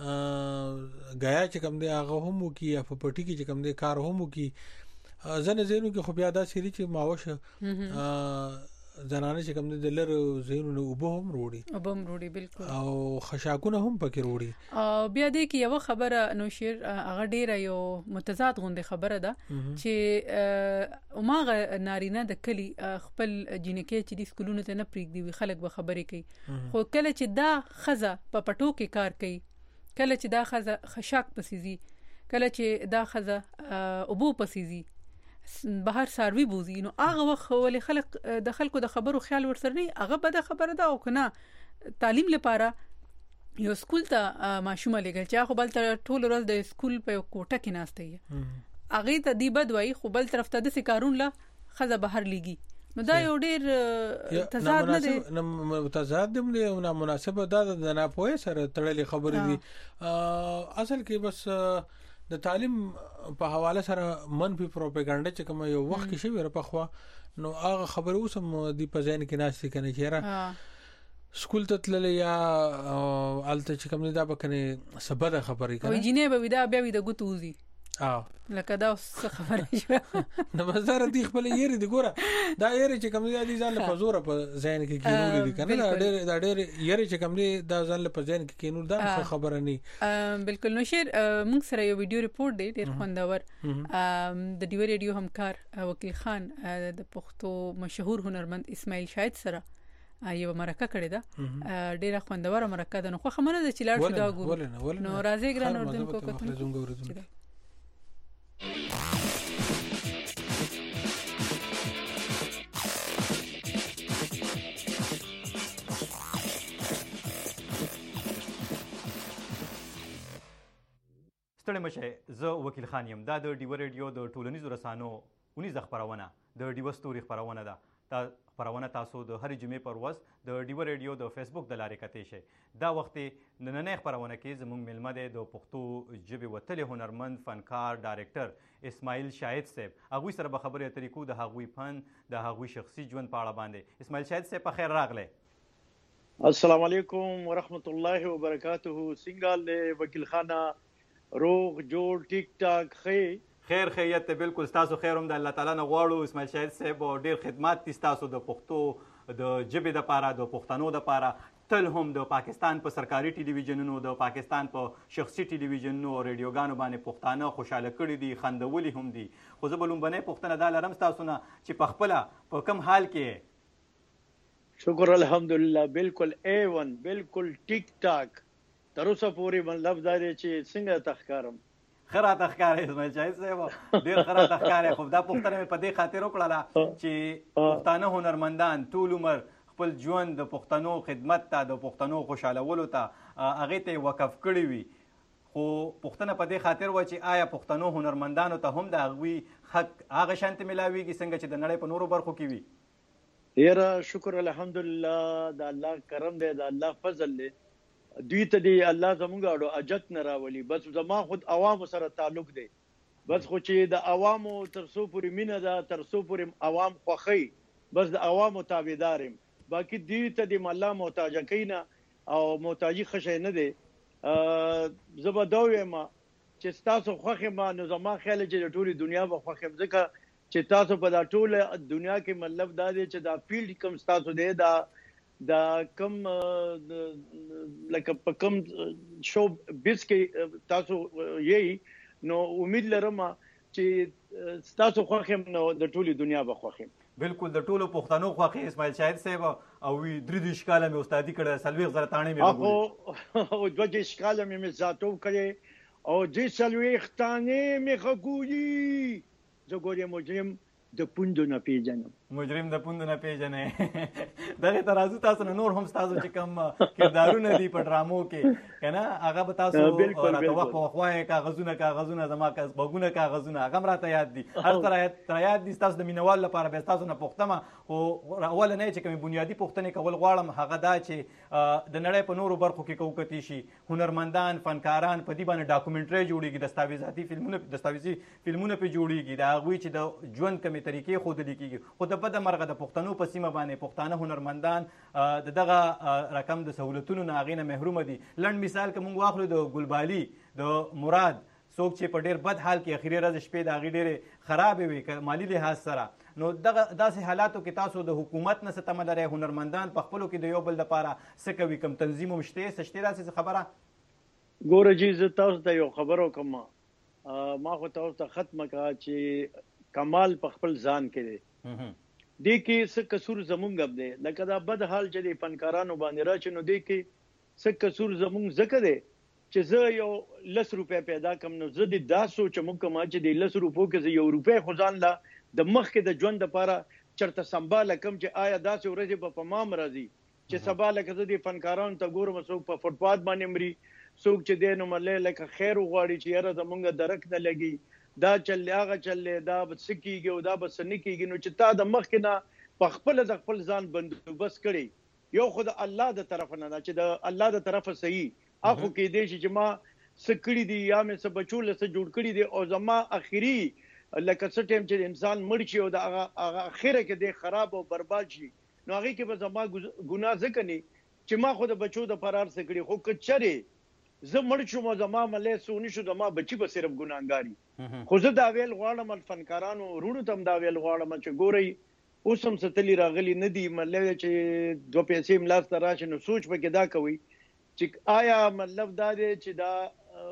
[SPEAKER 2] غیا چې کوم دی هغه هم کوي په پټي کې چې کوم دی کار هم کوي زنه زینو کې خو بیا دا سری چې ماوشه زنانه چې کوم د لر زینونه وبهم وروړي بالکل او خشاکونه هم پکې وروړي
[SPEAKER 1] بیا دې کې یو خبره نو شیر هغه ډیره یو متضاد غونډه خبره ده چې اوماغه نارینه د کلی خپل جنکې چې د سکولونو ته نه پریږدي خلک به خبرې کوي خو کله چې دا خزه په پټو کې کار کوي کله چې دا خزه خشاک پسیزي کله چې دا خزه ابو پسیزي بهر ساروي بوزي نو هغه وخت ولې خلک د خلکو د خبرو خیال ورسره نه هغه به د خبره ده او کنه تعلیم لپاره یو سکول ته ماشومه لګل چې خو بل تر ټول ورځ د سکول په کوټه کې ناشته یې هغه ته دی بدوي خو بل طرف ته د سکارون لا خزه بهر لګي نو دا یو ډیر تضاد نه دی
[SPEAKER 2] تضاد دی نه مناسبه ده د نه پوهه سره تړلې خبرې دي اصل کې بس د تعلیم په حواله سره منفي پروپاګاندا چې کوم یو وخت کې شوی په خوا نو هغه خبره اوسم دی په ځین کې ناشې کنه چیرې سکول ته تللی یا الته چې کوم دا بکنه سبده خبرې
[SPEAKER 1] کنه او جنې به ودا بیا ودا ګوتوزي لکه دا څه خبره شو
[SPEAKER 2] نو مزار دي خپل یری دی ګوره دا یری چې کوم دی ځان په زور په ځین کې کینول دي کنه دا ډېر یری چې کوم دی دا ځان په ځین کې کینول دا خبره نه
[SPEAKER 1] بالکل نو شیر موږ سره یو ویډیو ریپورت دی ډېر خوندور د ډیو ریډیو همکار وکیل خان د پښتو مشهور هنرمند اسماعیل شاهد سره یو مرکه کړې ده ډېر خوندور مرکه ده نو خو خمنه د چلاړ شو دا ګور نو راځي ګران اردن کو کتل
[SPEAKER 8] ستړي مشه زه وکیل خان یم دا د ډیو ریډیو د ټولنیزو رسانو 19 خبرونه د ډیو ستوري خبرونه ده دا خبرونه تاسو د هر جمعې پر ورځ د ډیو ریډیو د فیسبوک د لارې کتئ شئ دا وخت نننۍ خبرونه کې زموږ ملمه دی د پښتو ژبې وتلې هنرمند فنکار ډایرکټر اسماعیل شاهد صاحب هغوی سره به خبرې اترې کوو د هغوی فن د هغوی شخصي ژوند په اړه باندې اسماعیل شاهد صاحب په خیر راغلی
[SPEAKER 9] السلام علیکم ورحمت الله وبرکاته څنګه وکیل خانه روغ جوړ ټیک ټاک
[SPEAKER 8] خیر خیریت ته بالکل تاسو خیر هم د الله تعالی نه غواړو اسماعیل شاهد صاحب ډېر خدمات دي تاسو د پښتو د ژبې د پاره د پښتنو د پاره تل هم د پاکستان په سرکاري ټلویزیونونو د پاکستان په شخصي ټلویزیونونو او ریډیوګانو باندې پښتانه خوشحاله کړي دي، خندولي هم دي. خو زه به لومبنۍ پوښتنه دا لرم ستاسو نه چې پخپله په کوم حال کې؟
[SPEAKER 9] شکر الحمدلله بالکل A1 بالکل ټیک ټاک. تر اوسه پورې مطلب دا دی چې څنګه تخکارم
[SPEAKER 8] ښه راته ښکارې اسماعیل شاهد صاحب، ډېر ښه راته ښکارې. خو دا پوښتنه مې په دې خاطر وکړله چې پښتانه هنرمندان ټول عمر خپل ژوند د پښتنو خدمت ته، د پښتنو خوشحالولو ته هغې ته یې وقف کړي وي. خو پوښتنه په دې خاطر وه چې آیا پښتنو هنرمندانو ته هم د هغوی حق هغه شانتې میلاویږي څنګه چې د نړۍ په نورو برخو کې وي؟
[SPEAKER 9] یاره شکر الحمدلله، د الله کرم دی، د الله فضل دی. دوی ته دی الله زموږ اړو اجت نه راولي. بس زما خود عوامو سره تعلق دی، بس خو چې د عوامو تر څو پورې مینه ده، تر څو پورې عوام خوښوي، بس د عوامو تابعدار یم. باقي دوی ته د الله محتاجه کوي نه، او محتاجي ښه شی نه دی. زه به دا ویم چې ستاسو خوښ یم، نو زما خیال چې د ټولې دنیا به خوښ یم، ځکه چې تاسو په دا ټوله دنیا کې مطلب دا دی چې دا فیلډ کوم ستاسو دی، دا کم لکه په کم شو بیس کې تاسو یې، نو امید لرم چې ستاسو خوښ یم نو د ټولې دنیا به خوښ یم.
[SPEAKER 8] بالکل د ټولو پښتنو خوښې اسماعیل شاهد صاحب، او 23 کاله مې استادي کړې، 40,000 تاڼې مې وګورې،
[SPEAKER 9] او 22 کاله مې زاتو کړې، او 40 تاڼې مې خګولي. زه ګورې مجرم د پوندو نه پیژنم،
[SPEAKER 8] مجرم د پوندو نه پیژنې. دغې ته راځو، تاسو نه نور هم ستاسو چې کوم کردارونه دي په ډرامو کې که نه، هغه به تاسو راته وخت په وخت وایئ، کاغذونه زما غوږونه کاغذونه هغه هم راته یاد دي، هر څه را یاد دي. ستاسو د مینوالو لپاره بیا ستاسو نه پوښتمه، خو اوله نه چې کومې بنیادي پوښتنې کول غواړم هغه دا چې د نړۍ په نورو برخو کې کوکتي شي هنرمندان، فنکاران، په دې باندې ډاکومنټري جوړېږي، دستاویزي فلمونه پرې جوړېږي، د هغوی چې د ژوند کومې طریقې ښودلې کېږي. خو د بده مرغه د پښتنو په سیمه باندې پښتانه هنرمندان د دغه رقم د سهولتونو نه هغې نه محرومه دي. لنډ مثال که موږ واخلو د ګلبالي، د مراد، څوک چې په ډېر بد حال کې اخري ورځې شپې د هغې ډېرې خرابې وي که مالي لحاظ سره، نو داسې حالاتو کې تاسو د حکومت نه څه تمه لرئ؟ هنرمندان په خپلو کې د یو بل دپاره څه کوي؟ کوم تنظیم هم شته داسې خبره؟
[SPEAKER 9] ګوره جي، زه تاسو ته یو خبر وکړم، ما خو تاسو ته ختمه کړه چې کمال په خپل ځان کې دی، دې کې څه قصور زمونږ هم دی. لکه دا بد حال چې د فنکارانو باندې راشي، نو دې کې څه قصور زمونږ ځکه دی چې زه یو 10 روپۍ پیدا کړم، نو زه د دا سوچم کوم چې د 10 روپو کې زه 1 روپۍ خو ځان له د مخکې د ژوند دپاره چېرته سنباله کړم چې آیا داسې ورځې به په ما راځي چې سبا لکه زه د فنکارانو ته ګورم څوک په فوټپات باندې مري، څوک چې دی نو ملې لکه خیر وغواړي چې یاره زمونږ درک نه لګي، دا چلې هغه چلې، دا به څه کېږي او دا به څه نه کېږي. نو چې تا د مخکې نه په خپله د خپل ځان بندوبست کړی، یو خو د الله د طرفه نه ده چې د الله د طرفه صحیح اخو کېدی شي چې ما څه کړي دي یا مې څه بچو له څه جوړ کړي دي، او زما اخري لکه څه ټایم چې انسان مړ شي او د هغه اخره کې دی خراب او برباد شي، نو هغې کې به زما ګناه ځکه نه چې ما خو د بچو د فرار څه کړي. خو که چرې زه مړ شوم او زما ملی څه شو، زما بچي به صرف ګناهګاري. خو زه دا ویل غواړم فنکارانو وروڼو ته هم دا ویل غواړم چې ګورئ اوس هم ستلي راغلي نه دي، مطلب چې 2 پیسې ملاس ته راشي، نو سوچ پکې دا کوئ چې آیا مطلب دا دی چې دا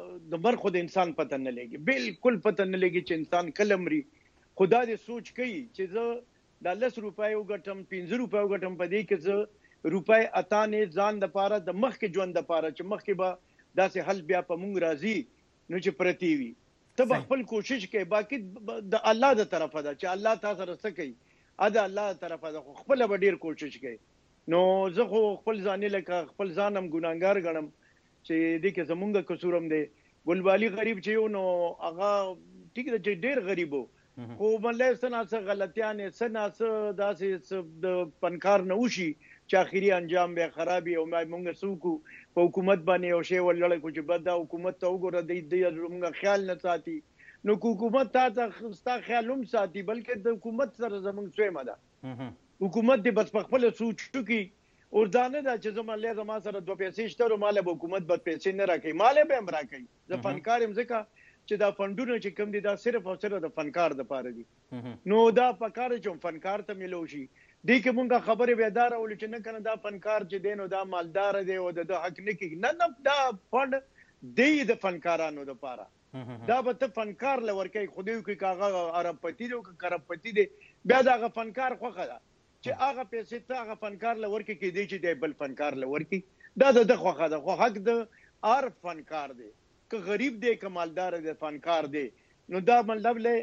[SPEAKER 9] د مرګ خو د انسان پته نه لګي، بالکل پته نه لګي چې انسان کله مري. خدا دې سوچ کوي چې زه دا 10 روپۍ وګټم، 15 روپۍ وګټم، په دې کې زه روپۍ اتانې ځان دپاره د مخکې ژوند دپاره چې مخکې به داسې حل بیا په مونږ راځي نو چې پرتی وي، ته به خپل کوشش کوي. باقي د الله د طرفه ده چې الله تا سره څه کوي، د الله د طرفه ده، خو خپله به ډېر کوشش کوي. نو زه خو خپل ځانې لکه خپل ځان هم ګناهګار ګڼم چې دې کې زمونږ قصور هم دی. ګلبالي غریب چې یو نو هغه ټیک ده چې ډېر غریب و، خو مطلب څه نه څه غلطیانې څه نه څه داسې د فنکار نه وشي چې اخري انجام بیا خراب وي، او موږ څه وکړو په حکومت باندې یو شی ولړی کړو چې بد دا حکومت ته وګوره دی زموږ خیال نه ساتي. نو حکومت تا ستا خیال هم ساتي، بلکې د حکومت سره زموږ سویمه ده. حکومت دې بس په خپله سوچ وکړي، اور دا نه ده چې زما سره 2 پیسې شته او ماله به حکومت بد پیسې نه راکوي، ماله به هم راکوي. زه فنکار یم ځکه چې دا فنډونه چې کوم دي دا صرف او صرف د فنکار دپاره دي. نو دا پکار چې فنکار ته ملو شي، دې کې مونږه خبرې بیدار ول چې نه کنه دا فنکار چې دین او دا مالدار دی او د حق نه کې نه دا فند دی د فنکارانو د پاره دا به ته فنکار لور کوي خو دې کې کاغه عرب پتی دی او کرب پتی دی بیا دا فنکار خوخه ده چې هغه پیسې ته هغه فنکار لور کې دی چې دی بل فنکار لور کې دا د خوخه ده خو حق د ار فنکار دی که غریب دی که مالدار دی فنکار دی نو دا مطلب له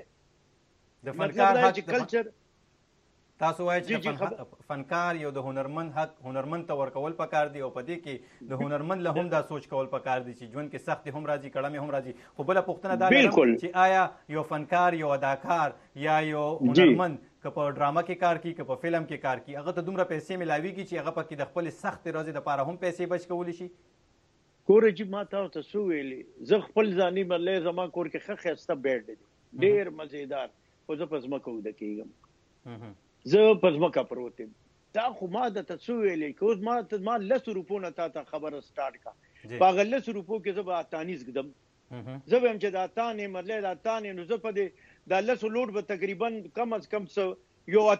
[SPEAKER 8] د فنکار حق
[SPEAKER 9] کلچر
[SPEAKER 8] تاسو وایئ چې فنکار یو د هنرمند حق هنرمند ته ورکول پکار دی او په دې کې د هنرمند له هم دا سوچ کول پکار دی چې ژوند کې سخت هم راځي کړه هم راځي خو بل پوښتنه دا لرم چې آیا یو فنکار یو اداکار یا یو هنرمند که په ډرامه کې کار کوي که په فلم کې کار کوي هغه ته دومره پیسې ملاویږي چې هغه پکې د خپل سخت ورځې لپاره هم پیسې بچ کولی شي
[SPEAKER 9] کور چې ما تاسو ته سو ویلې زه خپل ځاني ملې زما کور کې ښه ښایسته بیډ دی ډېر مزیدار خو زه په ځمکه وده کېږم زه په ځمکه پروت یم دا خو ما درته څه ویلې که اوس ما 10 روپو نه تا ته خبره سټارټ کړه په هغه 10 روپو کې زه به اتانیز ږدم زه به یم چې دا اتانې مطلب دا اتانې نو زه په دې دا 10 لوډ به تقریبا کم از کم څه یو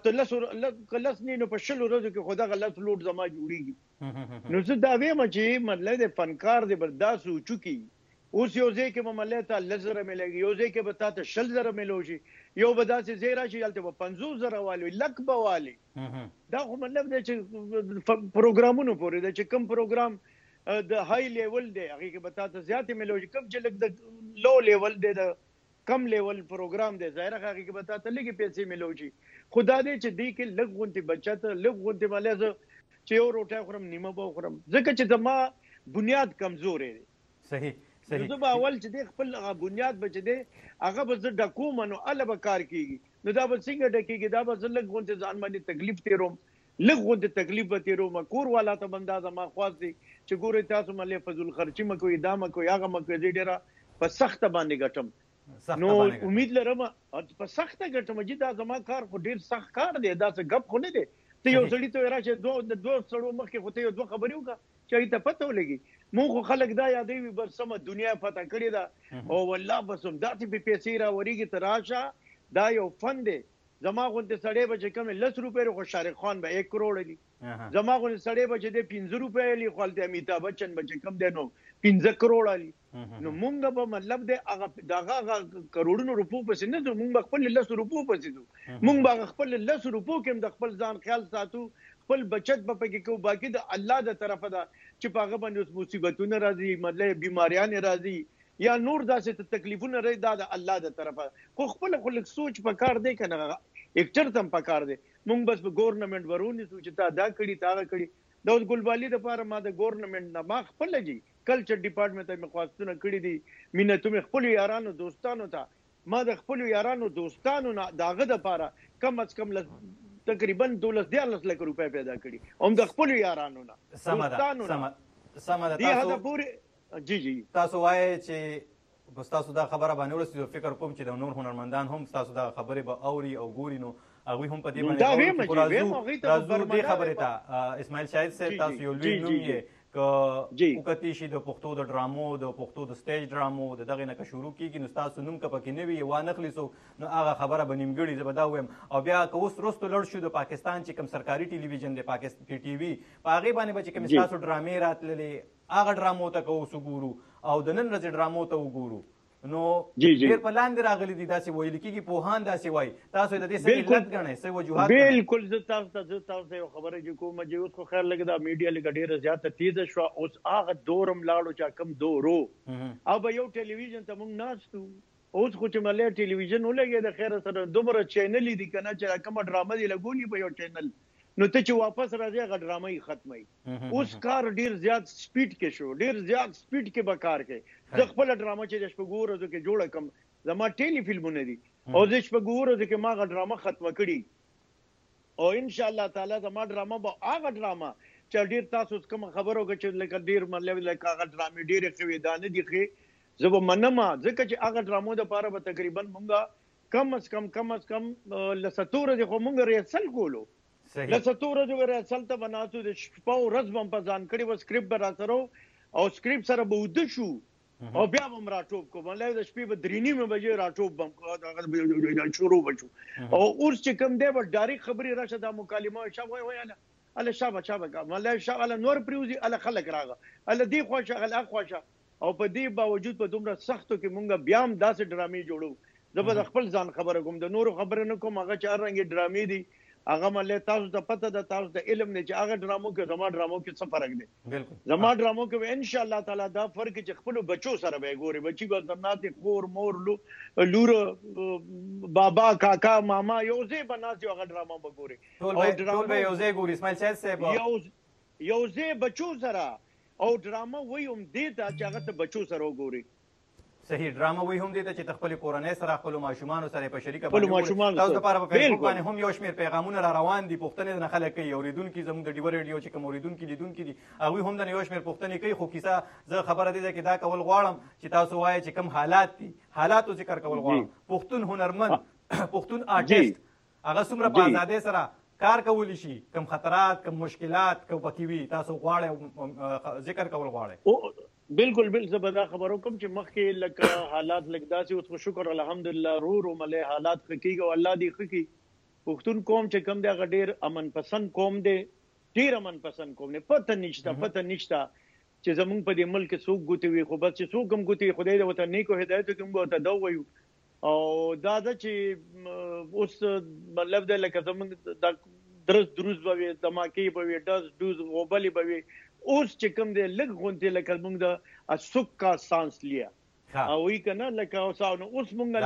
[SPEAKER 9] 10 نه نو په 10 ورځو کې خو دغه 10 لوډ زما جوړېږي نو زه دا وایم چې مطلب د فنکار د برداشت وچوکي اوس یو ځای کې به مطلب ته 10,000 ملېږي یو ځای کې به تا ته 20,000 ملوشي یو به داسې ځای راشي هلته به 50,000 والي لک به والي دا خو مطلب دی چې پروګرامونو پورې دی چې کوم پروګرام د های لیول دی هغې کې به تا ته زیاتې ملوشي کوم چې لږ د لو لیول دی د کم لیول پروګرام دی ظاهره هغې کې به تا ته لږې پیسې ملوشي خو دا دی چې دې کې لږ غونتې بچت لږ غونتې مالی زه چې یو روټۍ خورم نیمه به وخورم ځکه چې زما بنیاد کمزوری دی
[SPEAKER 8] صحیح
[SPEAKER 9] زه به اول چې دی خپل بنیاد به چې دی هغه به زه ډکوم نو هله به کار کېږي نو دا به څنګه ډکېږي دا به زه لږ غونتې ځان باندې تکلیف تېروم لږ غونتې تکلیف به تېروم کور والا ته به هم دا زما خواست دی چې ګورئ تاسو ملې فضول خرچي مه کوئ دا مه کوئ هغه مه کوئ زه ډېره په سخته باندې ګټم نو امید لرم په سخته ګټم چې دا زما کار خو ډېر سخت کار دی داسې ګپ خو نه دی ته یو سړي ته راشې دوه سړو مخکې خو ته یو دوه خبرې وکړه چې هغې ته پته ولګي مونږ خو خلک دا یادوي بس سمه دنیا فتح کړې ده او والله بس همداسې پې پیسې راورېږي ته راشه دا یو فن دی زما غوندې سړی به چې کوم 10 روپۍ خو شارق خان به 1 کروڑ علي زما غوندې سړی به چې دی 15 روپۍ علي خو هلته امیتابھ بچن به چې کوم دی نو 15 کروڑ علي نو مونږ به مطلب دی هغه کروڑونو روپو پسې نه ځو مونږ به خپل 10 روپو پسې ځو مونږ به خپل 10 روپو کې هم د خپل ځان خیال ساتو خپل بچت به پکې کوو باقي د الله د طرفه ده چې په هغه باندې مصیبتونه راځي مطلب بیماریانې راځي یا نور داسې تکلیفونه راځي دا د الله د طرفه خو خپل خو لږ سوچ پکار دی که نه ایکچر ته هم پکار دی مونږ بس په ګورنمنټ ورونیسو چې تا دا کړي تا هغه کړي د اوس ګلبالي دپاره ما د ګورنمنټ نه ما خپله جي کلچر ډپارټمنټ ته مې خواستونه کړي دي مینتونه خپلو یارانو دوستانو ته ما د خپلو یارانو دوستانو نه د هغه دپاره کم از کم تقریبا 12-13 لک روپۍ پیدا کړي هم د خپلو یارانو نه دوستانو نه
[SPEAKER 8] سمه ده
[SPEAKER 9] دې هغه پورې جی
[SPEAKER 8] تاسو وایئ چې بس تاسو دا خبره باندې ورسېدو فکر کوم چې د نور هنرمندان هم تاسو دا خبرې به اوري او ګوري نو هغوی هم په دې باندې راځو دې خبرې ته اسماعیل شاهد صاحب تاسو یو لوی نوم یې که وکتلی شي د پښتو د ډرامو د پښتو د سټیج ډرامو د دغې نه که شروع کېږي نو ستاسو نوم که پکې نه وي وانخلي څوک نو هغه خبره به نیمګړې زه به دا ووایم او بیا که اوس وروستو لړ شو د پاکستان چې کوم سرکاري ټلویزیون دی پي ټي وي په هغې باندې به چې کومې ستاسو ډرامې راتللې هغه ډرامو ته که اوس وګورو او د نن ورځې ډرامو ته وګورو نو ډېر په لاندې راغلي دي داسې ویل کېږي پوهان داسې وایي تاسو د دې څه علت ګڼئ څه وجوهات
[SPEAKER 9] بالکل زه تاسو ته یو خبره چې کوم چې اوس خو خیر لږ دا میډیا لږ ډېره زیاته تیزه شوه اوس هغه دور هم لاړو چې کم دور او به یو ټلویزیون ته موږ ناست وو اوس خو چې ملې ټلویزیون ولګېد د خیره سره دومره چینلې دي که نه چې کومه ډرامه دي لګولي په یو چینل نو ته چې واپس راځې هغه ډرامه یې ختموي اوس کار ډېر زیات سپیډ کې شو ډېر زیات سپیډ کې به کار کوي زه خپله ډرامه چې د شپږو ورځو کې جوړه کړم زما ټیلی فلمونه دي او زه شپږو ورځو کې ما هغه ډرامه ختمه کړي او انشاءالله تعالی زما ډرامه به هغه ډرامه چې ډېر تاسو اوس کومه خبره وکړه چې لکه ډېر مطلب لکه هغه ډرامې ډېرې ښې دا نه دي ښې زه به منم ځکه چې هغه ډرامو دپاره به تقریبا مونږه کم از کم 70 ورځې خو مونږ ریهرسل کولو لسته ورځې ریهرسل ته به ناستو د شپه ورځ به هم په ځان کړې وه سکرپټ به راسره او سکرپټ سره به وده شو او بیا هم راټوب کوم مله د شپې به 3:30 بجې راټوب بم شروع بچو او اوس چې کوم دی به ډایرک خبري راشه د مکالمه شابه وای اله شابه مله شابه نور پریوزي اله خلک راغه اله دی خوښه اله خوښه او په دې باوجود په دومره سختو کې مونږ بیا هم داسې ډرامې جوړو زه به خپل ځان خبره کوم د نورو خبره نه کوم هغه چې رنګ ډرامې دي هغه مله تاسو ته پته ده تاسو د علم نه چې هغه ډرامو کې زما ډرامو کې څه فرق دی بالکل زما ډرامو کې ان شاء الله تعالی دا فرق چې خپل بچو سره به ګوري بچي به درناتي خور مور لور بابا کاکا ماما یو ځای بناسي هغه ډرامو به ګوري
[SPEAKER 8] ټول به یو ځای ګوري اسماعیل شاهد صاحب
[SPEAKER 9] یو ځای بچو سره او ډرامه وای هم دې ته چې هغه ته بچو سره وګوري
[SPEAKER 8] صحیح ډرامه وای هم دې ته چې خپل کورنۍ سره خپل ماشومان سره په شریکه باندې تاسو لپاره په فیسبوک باندې هم یو شمېر پیغامونه را روان دي پوښتنې نه خلک کوي اوریدونکو زموږ د ډیور ریډیو چې کوم اوریدونکو لیدونکو دي هغه هم د یو شمېر پوښتنې کوي خو کیسه زه خبره دي چې دا کول غواړم چې تاسو وایي چې کوم حالات دي حالاتو ذکر کول غواړم پښتون هنرمند پښتون آرټیست هغه څومره په ازادۍ سره کار کولی شي کوم خطرات کوم مشکلات کوم پکې وي تاسو غواړئ ذکر کول غواړئ
[SPEAKER 9] بالکل زه به دا خبرو کوم چې مخکې لکه حالات لږ داسې اوس شکر الحمدلله رو مله حالات خکېږي او الله دې خکې پښتون قوم چې کم دی هغه ډېر امن پسند قوم دی ډېر امن پسند قوم دی پته نشته چې زمونږ په دې ملک څوک ګوتې وي خو بس چې څوک هم ګوتې خدای دې ورته نیکو هدایت وکړي موږ ورته دا وایو او دا ده چې اوس مطلب دی لکه زمونږ دا دروز به وي دماکې به وي ډوز غوبلې به وي اوس چې کوم دی لږ غونډې لکه موږ د اسوک کا سانس لیا او وی کنه لکه اوسانو اوس موږ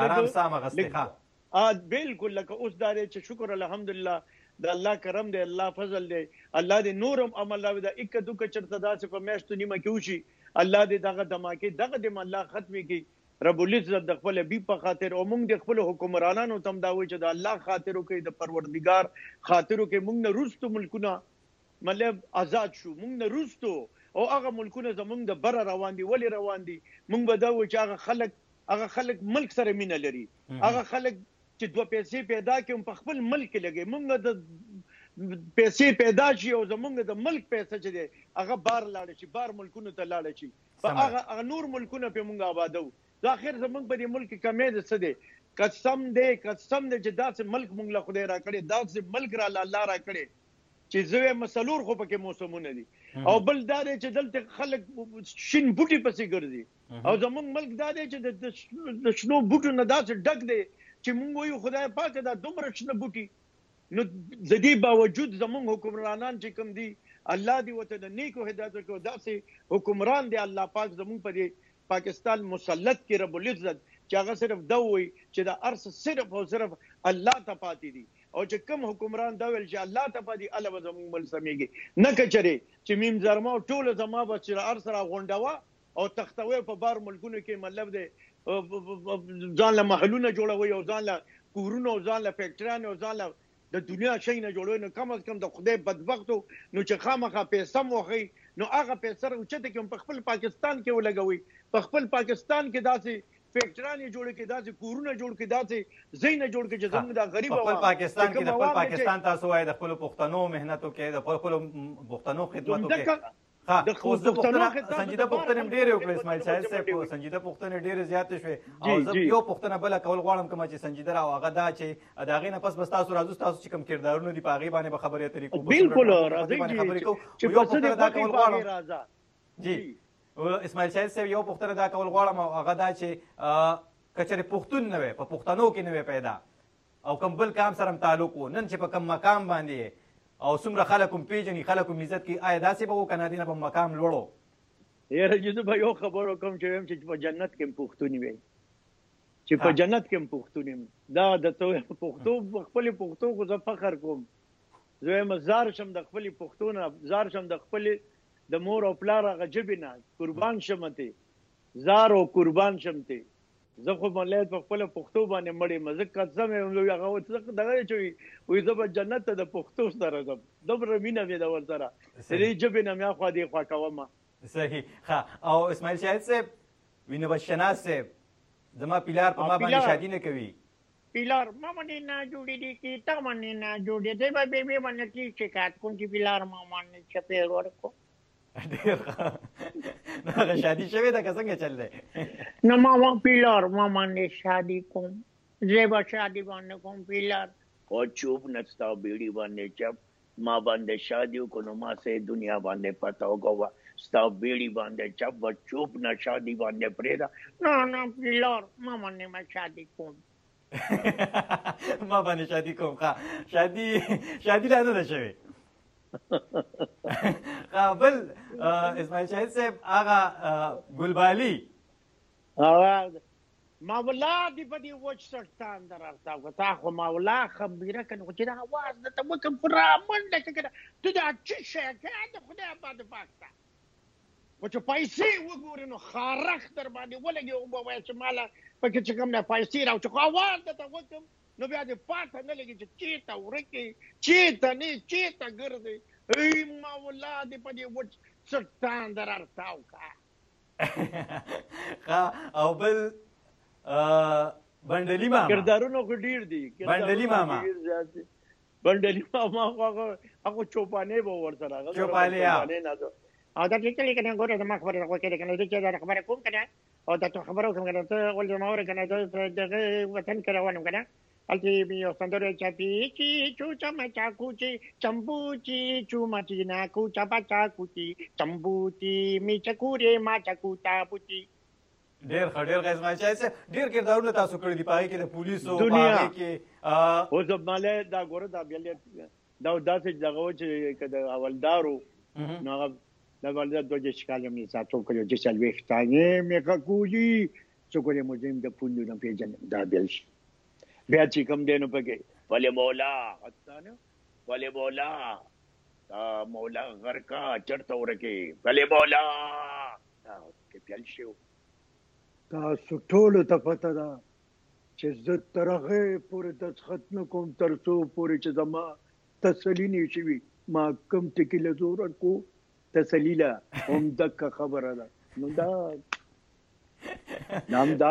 [SPEAKER 9] لږ بالکل لکه اوس دا چې شکر الحمدلله د الله کرم دی الله فضل دی الله دې نورم عمل راوي دا یک دوه چرته داسې په میاشتو نیمه کې وشي الله دې دغه دماکې دغه دې الله ختمي کړي رب العزت د خپل بي په خاطر او موږ د خپل حکمرانانو تم دا وي چې د الله خاطر کوي د پروردگار خاطر کوي موږ نه روستو ملکونه مطلب آزاد شو موږ نه روستو او هغه ملکونه زموږ د بره روان دي ولې روان دي موږ به دا و چې هغه خلک ملک سره مینه لري هغه خلک چې دوه پیسې پیدا کوي په خپل ملک لګي موږ د پیسې پیدا شي او زموږ د ملک پیسې چې دي هغه بار لاړ شي بار ملکونو ته لاړ شي په هغه نور ملکونه په موږ آبادو دا اخر زموږ په دې ملک کمې ده څه دي قسم دې چې داسې ملک موږ له خدای را کړی داسې ملک را الله را کړی چې زوی مسلور خو پکې موسمونه دي او بل دا دی چې دلته خلک شین بوټي پسې ګرځي او زموږ ملک دا دی چې د شنو بوټو نه داسې ډک دی چې موږ وایو خدای پاک دا دومره شنه بوټي نو د دې باوجود زموږ حکمرانان چې کوم دي الله دې ورته د نیکو هدایت وکړي داسې حکمران دی الله پاک زموږ په دې پاکستان مسلط کې رب العزت چې هغه صرف دا وایي چې دا ارس صرف او صرف الله ته پاتې دي او چې کوم حکمران دا ویل چې الله ته پاتې الله به زموږ مل سمېږي نه کچري چې میم زرما ټول زما به چې ار سره غونډوا او تختوي په بار ملکونو کې مطلب دی ځان له محلونه جوړوي او ځان له کورونو او ځان له فیکټریانو او ځان له د دنیا شي نه جوړوي نو کم از کم د خدای بدبختو نو چې خامخا پیسې موخي نو هغه پیسې اوچته کوم په خپل پاکستان کې ولګوي په خپل پاکستان کې داسې فیکټرانې جوړ کې داسې کورونه جوړ کې داسې زینه جوړ کې چې زموږ د غریب
[SPEAKER 8] خپل پاکستان کې د خپل پاکستان تاسو وایي د خپل پښتنو مهنتو کې د خپل پښتنو خدمتو کې د پښتنو سنجیده پښتنې ډېرې وکړې اسماعیل شاهد صاحب سنجیده پښتنې ډېرې زیاتې شوې او زه یو پښتنه بله کول غواړم کومه چې سنجیده را هغه دا چې د هغې نه پس بس تاسو راځو ستاسو چې کوم کردارونه دي په هغې باندې به خبرې اترې کوو
[SPEAKER 9] بالکل راځئ
[SPEAKER 8] چې یو پښتنه دا کول غواړم جی اسماعیل شاهد صاحب یو پښتنه دا کول غواړم او هغه دا چې کچرې پښتون نه وي په پښتنو کې نه وي پیدا او کوم بل کام سره تعلق و نن چې په کوم مقام باندې او څومره خلک هم پیژني خلک هم عزت کوي آیا داسې به وکړه نه دي نه په مقام لوړو
[SPEAKER 9] یاره چې زه به یو خبر وکړم چې وایم چې په جنت کې هم پښتون وي چې په جنت کې هم پښتون یم دا د پښتو خپل پښتو خو زه فخر کوم زه وایم زار شم د خپل پښتو نه زار شم د خپل د مور او پلار هغه ژبې نه قربان شم ته زار او قربان شم ته زه خو ملت په خپل پښتو باندې مړې مزه قسم یم هغه څه دغه چې وي زه به جنت ته د پښتو سره ځم دومره مینه مې د ور سره دې ژبې نه مې خوا دې خوا کوم
[SPEAKER 8] صحیح ها او اسماعیل شاهد صاحب وینه بشناس صاحب زما پیلار په ما باندې شادي نه کوي
[SPEAKER 10] پیلار ما باندې نه جوړې دي کی تا باندې نه جوړې دی به به باندې کی شکایت کوم چې پیلار ما باندې چپیر ورکو
[SPEAKER 8] ډېر هغه شادي شوی دا څنګه چل دی
[SPEAKER 10] نه ما پیلار ما باندې شادي کوم زیبا شادي باندې کوم پیلار
[SPEAKER 9] او چوب نستا بیڑی باندې چپ ما باندې شادي کو نو ما سه دنیا باندې پتا وګوا ستا بیڑی باندې چپ و چوب نه شادي باندې پریدا
[SPEAKER 10] نه پیلار ما باندې ما شادي کوم
[SPEAKER 8] ما باندې شادي کوم ښه شادي لا نه شوی بل اسماعیل شاهد صاحب هغه ګلبالي
[SPEAKER 10] مولا دی په دې وچ سرطان درته وتا خو مولا خبره کنه چې دا आवाज د تمکم پر منډه کړه ته دا چې څنګه خدای باندې پاکتا و چې پیسې وګورې نو خارخ در باندې ولګي او به وای چې مالا پکې چې کوم نه پیسې راو چې आवाज د تمکم نو بیا دې پاته نه لګي چې چیتا ورکی چیتا نه چیتا ګرځي ای مولا دی په دې وچ سرطان درته وکا
[SPEAKER 8] او بل بندلی ماما
[SPEAKER 9] کردارونو کو ډیر دي
[SPEAKER 8] بندلی ماما
[SPEAKER 9] هغه چوپانه به ورته راغله
[SPEAKER 8] چوپانه
[SPEAKER 10] او دا چې کله کنه ګوره د ما خبره راکړه کنه چې دا خبره کوم کنه او دا ته خبرو کوم کنه ته ول ما ور کنه دغه وطن کې روانم کنه الته یو سندره چاپی چی چوچا مچا کوچی چمبوچی چومچی نا کوچا پچا کوچی چمبوچی می چکورې ما چکوتا پوچی
[SPEAKER 8] ډېر اسماعیل شاهد صاحب ډېر کردارونه تاسو کړي دي پای کې د پولیسو پای کې
[SPEAKER 9] او زماله دا ګوره دا بل دا داسې دغه چې کده اولدارو نو دا ولدا دوه شکالم نه ساتو کړو چې سلوي ختانه مې کا کوجی څو کوله مزیم د پوندو نه پیژن دا بل شي بیا چې کوم دینو پکې ولې مولا اتانه ولې مولا دا مولا غرقا چرته ورکه ولې مولا کې پیل شو تاسو ټول ته پته ده چې زه ترغه پورې د ختم کوم ترڅو پورې چې زما تسلی نشي ما کم ټکی له زور کو تسلیلا هم دک خبره ده نو دا نام دا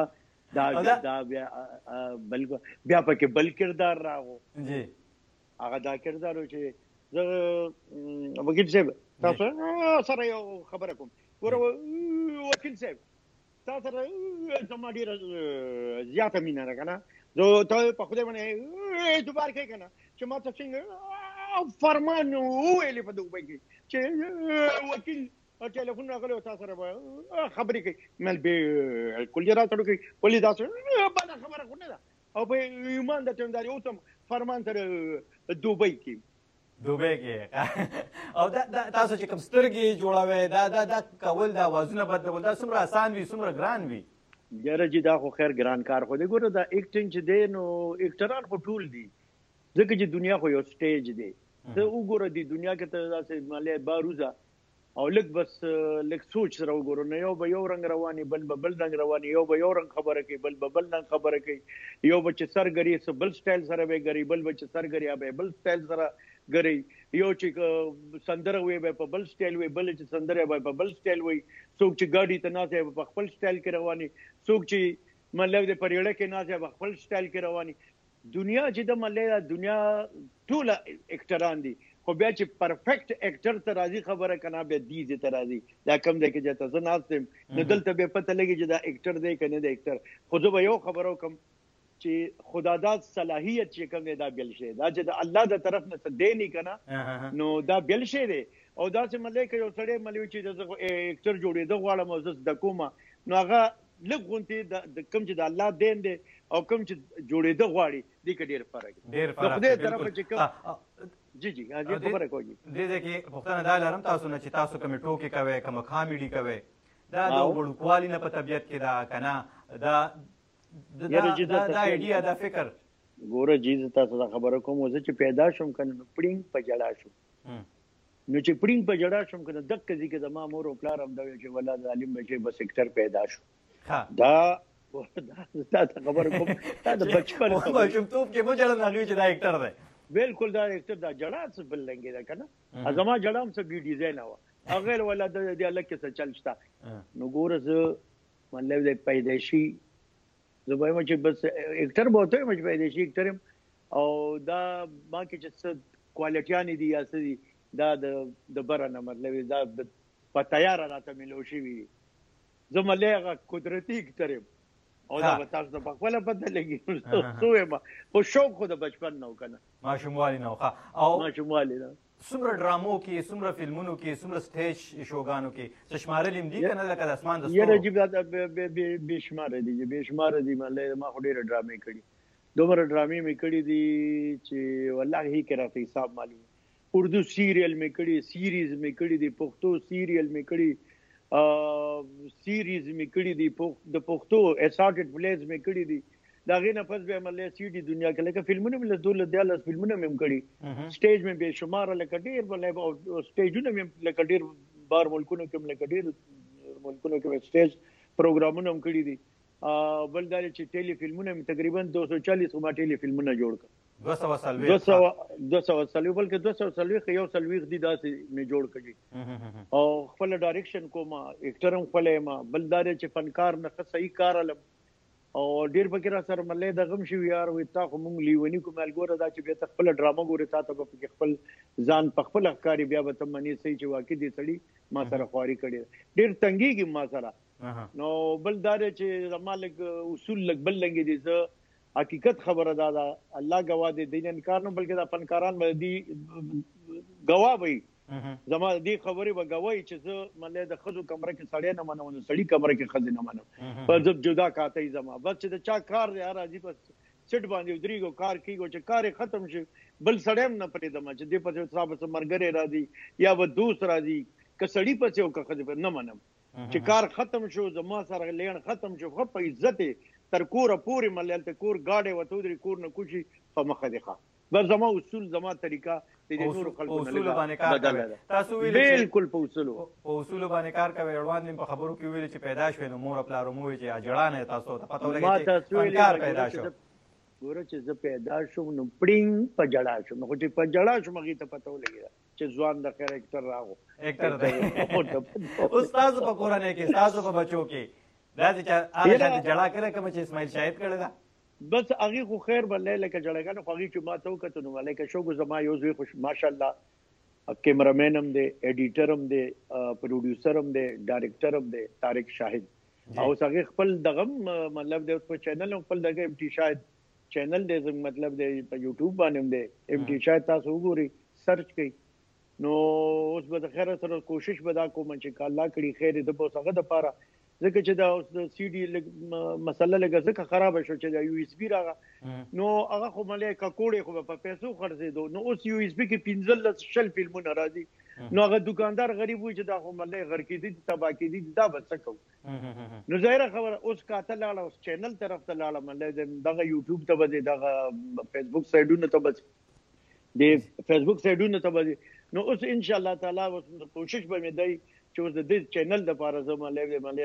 [SPEAKER 9] بیا پکې بل کردار راغو
[SPEAKER 8] جی
[SPEAKER 9] هغه دا کردار چې زه وکیل صاحب تاسو سره یو خبره کوم ګوره وکیل صاحب تاسو سره زما ډیره زیاته مینه ده کنه زه ته په خوده باندې دوباره کوي کنه چې ما ته څنګه فرمان ویلې په دوبه کې چې وکیل ټلیفون راغلی تاسو سره خبرې کوي مل به کله راځو کوي ولې تاسو بل خبره خو نه ده او په ایمان د تنداري او تم فرمان تر دوبه کې
[SPEAKER 8] او دا تاسو چې کوم سترګې جوړوي دا کول دا وازونه بدلول دا څومره آسان وي څومره ګران وي
[SPEAKER 9] یاره جی دا خو خیر ګران کار خو دی ګوره دا ایکټینګ چې دی نو ایکټران خو ټول دي ځکه چې دنیا خو یو سټیج دی ته وګوره دی دنیا کې ته داسې مالې باروزه او لږ بس لږ سوچ سره وګورو نه یو به یو رنګ رواني بل رنګ رواني یو به یو رنګ خبره کوي بل رنګ خبره کوي یو به چې سرګری بل سټایل سره به ګری بل به چې سرګری به بل سټایل سره ګری یو چې سندره وي به په بل سټایل وي بل چې سندره به په بل سټایل وي څوک چې ګاډي ته ناسه په خپل سټایل کې رواني څوک چې مطلب د پریړه کې ناسه په خپل سټایل کې رواني دنیا چې د ملي دنیا ټول اکټران دي خو بیا چې پرفیکټ اکټر ته راځي خبره کنه به دي چې ته راځي دا کم دی کې چې تاسو ناستم نو دلته به پته لګي چې دا اکټر دی کنه دی اکټر خو زه به یو خبرو کوم چې خداداد صلاحیت چې کوم دا بل شي دا چې د الله د طرف نه څه دی نه کنه نو دا بل شي دی او دا چې ملي کې یو سړی ملي چې د اکټر جوړې د غواړم او زس د کومه نو هغه لګونتي د کم چې د الله دین دی او کم چې جوړې د غواړي د کې ډیر فرق دی خدای طرف چې کوم جی اجازه خبره کوي
[SPEAKER 8] دې کې پښتنه دا لرم تاسو نه چې تاسو کوم ټوکی کوي کوم کامیډي کوي دا د وړوکوالي نه په طبيعت کې دا کنه دا ایډیا دا فکر
[SPEAKER 9] ګوره جیز تاسو دا خبره کوم زه چې پیدا شوم کنه پړینګ په جړا شو نو چې پړینګ په جړا شوم کنه دک ځکه د ما مور او پلار هم دا چې ولادت عالم بچي بس سېکټر پیدا شو دا خبره کوم دا د بچپن
[SPEAKER 8] خبره کوم ته کې مو جړا نه چې دا اکټر دی
[SPEAKER 9] بالکل دا اکټر دا جړا څه بل لنګي دا کنه ازما جړا هم څه بي ډیزاین و اغه ولادت د الله کې څه چلشتا نو ګوره زه مطلب د پیدایشي زه وایم چې بس اکټر بوته مې پیدایشي اکټر او دا ما کې چې څه کوالټیان دي یا څه دا د برنه مطلب دا په تیار راته ملو شي وي زمله هغه قدرتي اکترم او دا تاسو ته په خپل پته لګي سوې ما په شوق خو د بچپن نو کنه
[SPEAKER 8] ماشوموالي نو ښه او
[SPEAKER 9] ماشوموالي نو
[SPEAKER 8] څومره ډرامو کې څومره فلمونو کې څومره سټیج شوګانو کې څه شمارل هم دي کنه لکه د اسمان د ستورو
[SPEAKER 9] یره جیب به شمار دي ما خو ډېر ډرامې کړي دومره ډرامې مې کړي دي چې والله هیڅ راته حساب معلوم اردو سیریل مې کړي سیریز مې کړي دي پښتو سیریل مې کړي سیریز مې کړي دي د پښتو اسارټډ پلیز مې کړي دي دا غینه پس به ملي سی ډي دنیا کې لکه فلمونه مې له 12 فلمونه مې کړي سټیج مې به شمار لکه ډیر بلې سټیجونه مې لکه ډیر بار ملکونو کې سټیج پروګرامونه هم کړي دي بل دا چې ټيلي فلمونه مې تقریبا 240 کومه ټيلي فلمونه جوړ کړ 240 بلکې 240 یو سلويخ دي داسې مې جوړ کړي او خپل ډایرکشن کومه اکټرم خپل ما بل دا چې فنکار نه صحیح کار علم او ډیر پکې را سره ملې د غم شو یار وي تا خو مونږ لیونی کوم الګوره دا چې به خپل ډراما ګوري تا ته په خپل ځان په خپل ښکاری بیا به تم منی سي چې واقع دي سړی ما سره خواري کړي ډیر تنګيږي ما سره نو بل دا چې مالک اصول لګ بل لګي دي زه حقیقت خبره دا الله گواه دي دین انکار نه بلکې د فنکاران باندې گواه وي زما دې خبرې به گواهی چې زه مله د خزو کمره کې سړی نه منم نو سړی کمره کې خزې نه منم پر ځب جدا کاته زما بس چې د چا کار دی راځي بس سټ باندې ودرېګو کار کیږي چې کار ختم شي بل سړیم نه پرې دم چې دې په صاحب سره مرګره راځي یا و دوست راځي ک سړی په څو ک خزې نه منم چې کار ختم شو زما سره لین ختم شو خو په عزت تر کور پورې ملل ته کور گاډه وته درې کور نه کوشي په مخه دی ښه بس زما اصول زما طریقہ د نور خلکو نه بدل
[SPEAKER 8] تاسو ویل
[SPEAKER 9] بالکل په اصول
[SPEAKER 8] باندې کار کوي اړوان په خبرو کې ویل چې پیدا شوی نو مور خپل روموي چې اجړانه تاسو ته پته ولګي چې کار پیدا شو
[SPEAKER 9] ګوره چې زه پیدا شوم نو پړینګ په جړا شوم نو چې په جړا شوم هغه ته پته ولګي چې ځوان د خیر اکټر راغو
[SPEAKER 8] اکټر دی استاد په قرانه کې تاسو په بچو کې دا چې هغه جړا کړه کوم چې اسماعیل شاهد کړه دا
[SPEAKER 9] بس هغه خو خیر بلې لکه جړګانو خو هغه چې ما ته وکړو نو ولکه شوګو زما یو زوی خوش ماشاءالله کیمرامین هم دی ایډیټر هم دی پروډوسر هم دی ډایرکټر هم دی طارق شاهد او هغه خپل دغه مطلب د په چینل خپل دغه ام ټي شاهد چینل دی مطلب د په یوټیوب باندې هم دی ام ټي شاهد تاسو وګورئ سرچ کړئ نو اوس به د خیر سره کوشش ودا کوم چې الله کړي خیر د بوسغه د پاره ځکه چې دا اوس د سی ډي مسله لګه ځکه خراب شو چې دا یو اس بي راغه نو هغه خو ملي کاکوړې خو په پیسو خرڅېدو نو اوس یو اس بي کې 15 شل فلمونه راځي نو هغه دکاندار غریب وي چې دا خو ملي غر کې دي تبا کې دي دا بس کو نو ظاهره خبره اوس کاته لاړه اوس چینل طرف ته لاړه ملي دغه یوټیوب ته بده دغه فیسبوک سایډونو ته بده د فیسبوک سایډونو ته بده نو اوس ان شاء الله تعالی کوشش به مې دی چې اوس د دې چینل د لپاره زما لایو ملي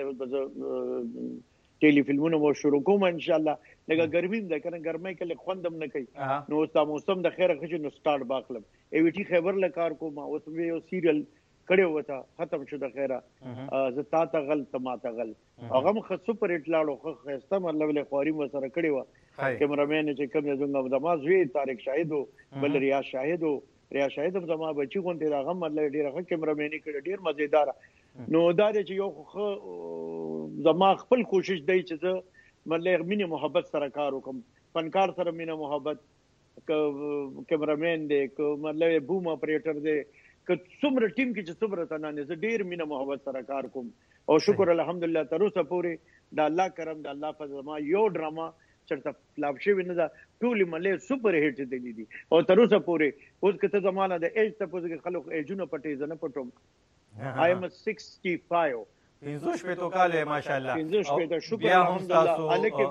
[SPEAKER 9] ټيلي فلمونه مو شروع کوم ان شاء الله لکه ګرمي ده کنه ګرمۍ کې خوندم نه کوي نو اوس دا موسم د خیر خښ نو سٹارټ باخلم ای وی ټي خبر لکار کوم اوس یو سیریل کړي وته ختم شو د خیره ز تا ته غل تما ته غل هغه مخ سپر هټ لاړو خو خسته مطلب له خواري مو سره کړي و کیمرامین چې کوم زنګ د ما زوی طارق شاهد بل ریا شاهد هم زما بچی غونډه راغم مطلب ډیره ښه کیمرامینی کړي ډیر مزیدار نو دا چې یو زما خپل کوشش دی چې زه مطلب مینه محبت سره کار وکم فنکار سره مینه محبت کیمرامین دی مطلب بوم اپریټر دی که څومره ټیم کې چې څومره تنانه زه ډیر مینه محبت سره کار کوم او شکر الحمدلله تر اوسه پورې د الله کرم د الله فضل ما یو ډراما چرته فلاپ شوی نه دا ټول ملي سپر هټ دي او تر اوسه پورې اوس کته زمانہ د ایج ته پوزګه خلک ایجونه پټې زنه پټوم I am 65
[SPEAKER 8] پنځوش په تو کاله ماشاءالله
[SPEAKER 9] پنځوش په شکر الحمدلله علیکم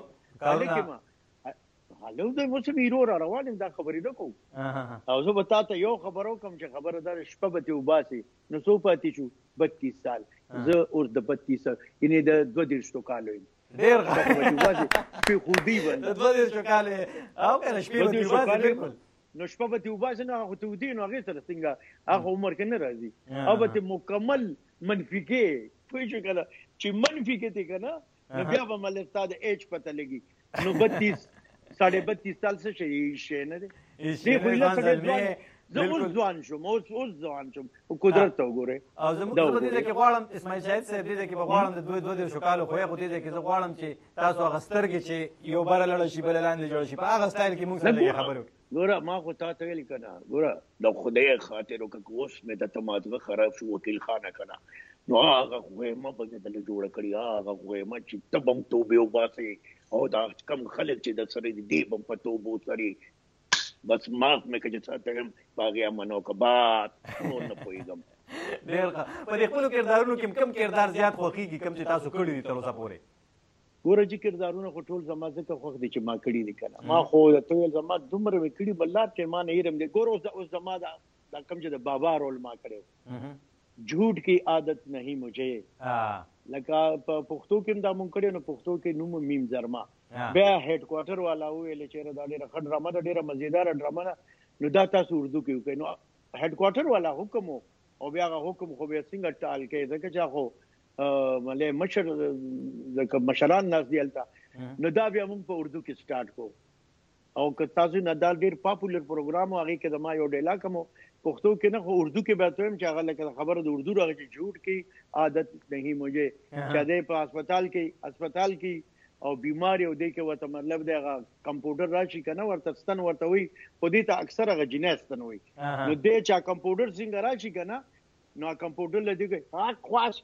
[SPEAKER 9] هلو د موسم ایرو را روانم دا خبرې نه کوم او زه به تاسو یو خبرو کوم چې خبره دار شپه به ته وباسي نو سو پاتې شو 32 سال زه اور د 32 یعنی د 22 کالو
[SPEAKER 8] ډیر
[SPEAKER 9] غواړم په خودي باندې
[SPEAKER 8] 22 کاله او کنه شپه به وباسي بالکل
[SPEAKER 9] نو شپه به ته وباسي نه هغه ته ودی نو هغه سره څنګه هغه عمر کې نه راځي او به مکمل منفي کې پوه شو کنه چې منفي کې ته کنه نو بیا به مل ستاد ایج پته لګي نو 32 32.5 سال څه شي نه دي زه اوس ځوان شوم او قدرت ته وګورئ.
[SPEAKER 8] او زموږ په دې کې غواړم اسماعیل شاهد صاحب دې کې غواړم د دوه شو کالو خو یې دې کې زه غواړم چې تاسو هغه سترګې چې یو بل لړ شي بل لاندې جوړ شي په هغه سټایل کې موږ سره خبرو.
[SPEAKER 9] ګوره ما خو تا ته ویل کنه، ګوره د خدای خاطر او که اوس مې د تماغه خراب شو وکیل خانه کنه نو هغه خو ما په دې دل جوړ کړی، هغه خو ما چې تبم توبه وباسي او دا کم خلک چې د سره دې بم په توبو سره بس معاف مې کړي ساتم باغیا منو کبات نو نه پويګم.
[SPEAKER 8] ډېر په دې خپل کردارونو کې کم کردار زیات خوخيږي کم چې تاسو کړی دي تر اوسه پورې؟
[SPEAKER 9] ګوره چې کردارونه خو ټول زما ځکه خوښ دي چې ما کړي دي کنه، ما خو د ټول زما دومره مې کړي بلار چې ما نه هیرم دي. ګوره اوس زما دا کم چې د بابا رول ما کړو جھوٹ کی عادت نہیں مجھے، لکه په پښتو کې دا مونږ کړي نو پښتو کې نوم میم زرما بیا هډ کوارټر والا ویل چې دا ډېر ښه ډرامه ده، ډېره مزیدار ډرامه ده. نو دا تاسو اردو کې وکړئ. نو هډ کوارټر والا حکم او بیا هغه حکم خو بیا څنګه ټال کې ځکه چې خو مله مشر ځکه مشران ناس دی التا. نو دا بیا موږ په اردو کې سٹارټ کو او که تاسو نه دا ډېر پاپولر پروګرام هغه کې د ما یو ډیلا کوم پښتو کې نه خو اردو کې به تم چې هغه لکه خبره د اردو راغی چې جھوٹ کی عادت نہیں مجھے چې دې په هسپتال کې او بیماری او دې کې وته مطلب دی هغه کمپیوټر راشي کنه ورته ستن ورته وي خو دې ته اکثر هغه جناستن وي نو دې چې کمپیوټر څنګه راشي کنه نو کمپیوټر لدی کوي ها خواش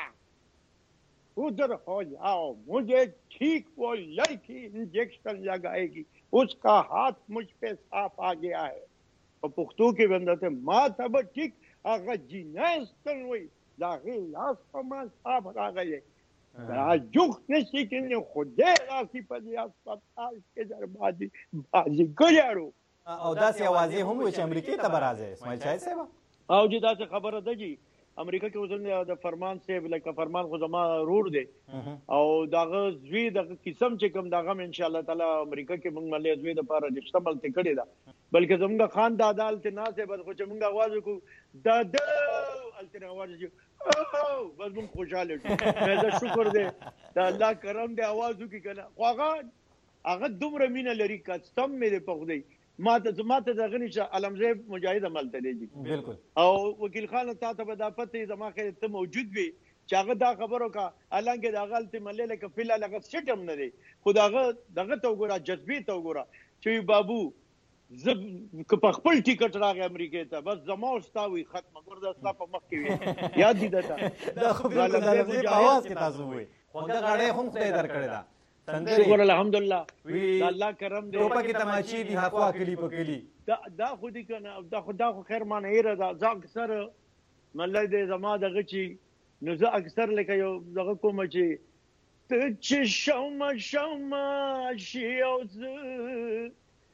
[SPEAKER 9] ها ادھر ہو جاؤ مجھے ٹھیک وہ لڑکی انجیکشن لگائے گی اس کا ہاتھ مجھ پہ صاف آ گیا ہے. په پښتو کې وندته ما ته به ټیک هغه جناستن وي دا غي لاس په ما صاف راغلی دا جوخ نشي کنه خدای راسي په دې هسپتال کې دربادي بازي ګړیارو
[SPEAKER 8] او دا سي اوازې هم چې امریکای ته برازه اسماعیل شاهد صاحب
[SPEAKER 9] او چې دا څه خبره ده جی امریکا کې وزن د فرمان صاحب لکه فرمان خو زما رور دی او داغه زوی د قسم چې کوم داغه ان شاء الله تعالی امریکا کې موږ ملي زوی د پاره رشتہ ملته کړی دا بلکې زموږ خان د عدالت نه سه بد خو چې موږ आवाज وکړو دا الته आवाज جو بس موږ خوشاله شو دا شکر دی دا الله کرم دی आवाज وکړي کنه خو هغه دومره مینه لري کاستم مې په خدای ما ته دغه نشه علمزه مجاهد عمل ته دی
[SPEAKER 8] بالکل
[SPEAKER 9] او وکیل خان ته به د پته زما خیر ته موجود وي چې هغه دا خبرو کا الانګه د غلطي ملل ک فل لغه سټم نه دی خداغه دغه تو ګورا جذبي تو ګورا چې بابو زب په خپل ټیکټ راغی امریکا ته بس زما واستاوي ختم ګور د استا په مخ کې یاد دي دا
[SPEAKER 8] خو په اواز کې تاسو وي خو دا غړې هم خدای درکړی دا
[SPEAKER 9] شکر الحمدلله دا الله کرم دی
[SPEAKER 8] ټوپه کې تماشي دي حقوا کلی په کلی
[SPEAKER 9] دا خو دي کنه دا خدا خو خیر مان هیر دا ځکه اکثر مله دې زما دغه چی نو زه اکثر لکه یو دغه کوم چی ته چې شوم شي او ز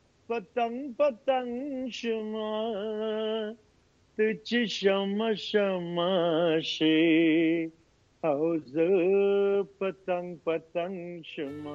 [SPEAKER 9] پتنګ شما ته چې شوم شي او زه پتنګ شما.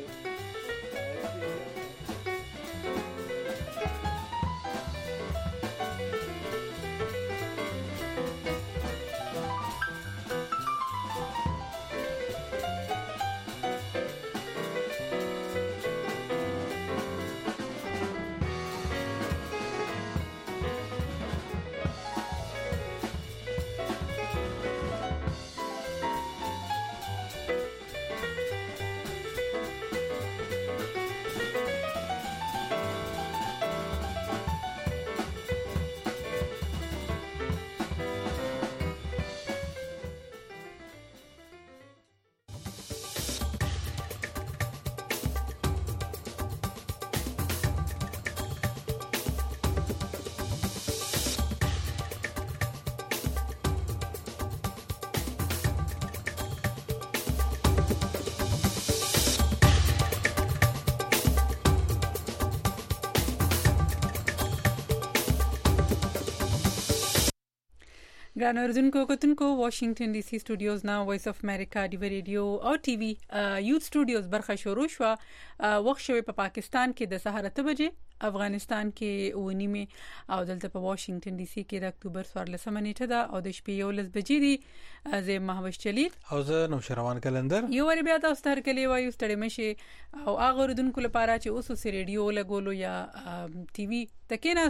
[SPEAKER 1] ګران اوریدونکو کوتونکو واشنگټن ډي سي سټوډیوز نا وایس اف امریکا ډي ریډیو او ټي وي یوت سټوډیوز برخه شروع شو وخت شوی په پاکستان کې د سهار 8 بجې افغانستان کې ونیمه او دلته په واشنگټن ډي سي کې د اکتوبر 14 نیټه ده او د شپې 11 بجې دي زه محوش چلیل
[SPEAKER 2] او زه نو شروان کلندر
[SPEAKER 1] یو ور بیا تاسو تر کلی وایو ستړي مشي او هغه اوریدونکو لپاره چې اوس سره ریډیو لګولو یا ټي وي تکې ناسو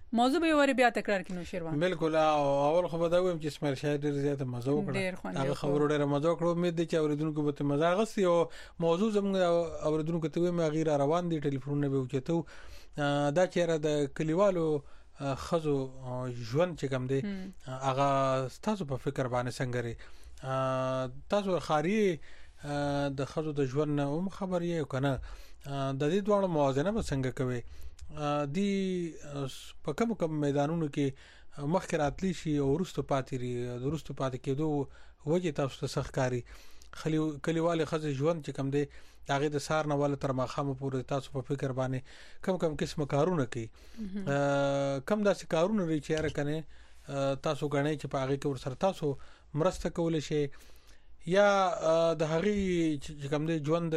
[SPEAKER 1] موضوع به ور بیا تکرار کینو شیروان.
[SPEAKER 2] بالکل اول خو به دا ویم چې اسماعیل شاهد ډیر زیاته مزه وکړه. هغه خبرو ډیر مزه وکړه. امید دي چې اوریدونکو به مزه غسي او موضوع زموږ اوریدونکو ته ویم غیر روان دي ټلیفون به وچته دا چیرې د کلیوالو خزو ژوند چې کوم دی هغه تاسو په فکر باندې څنګه لري تاسو خاري د خزو د ژوند هم خبر یې کنه د دې دوه موازنه به څنګه کوي دی په کوم میدانونو کې مخکې راتلی شي او ورستو پاتې کېدو وجه تاسو ته سخکاری کلیوالي خزو ژوند چې کوم دی هغه د سار نه ول تر ماخامه پورې تاسو په فکر باندې کم قسم کارونه کوي کم داسې کارونه لري چې را کنه تاسو غنئ چې په هغه کې ور سره تاسو مرسته کول شي یا د هغه چې کوم دی ژوند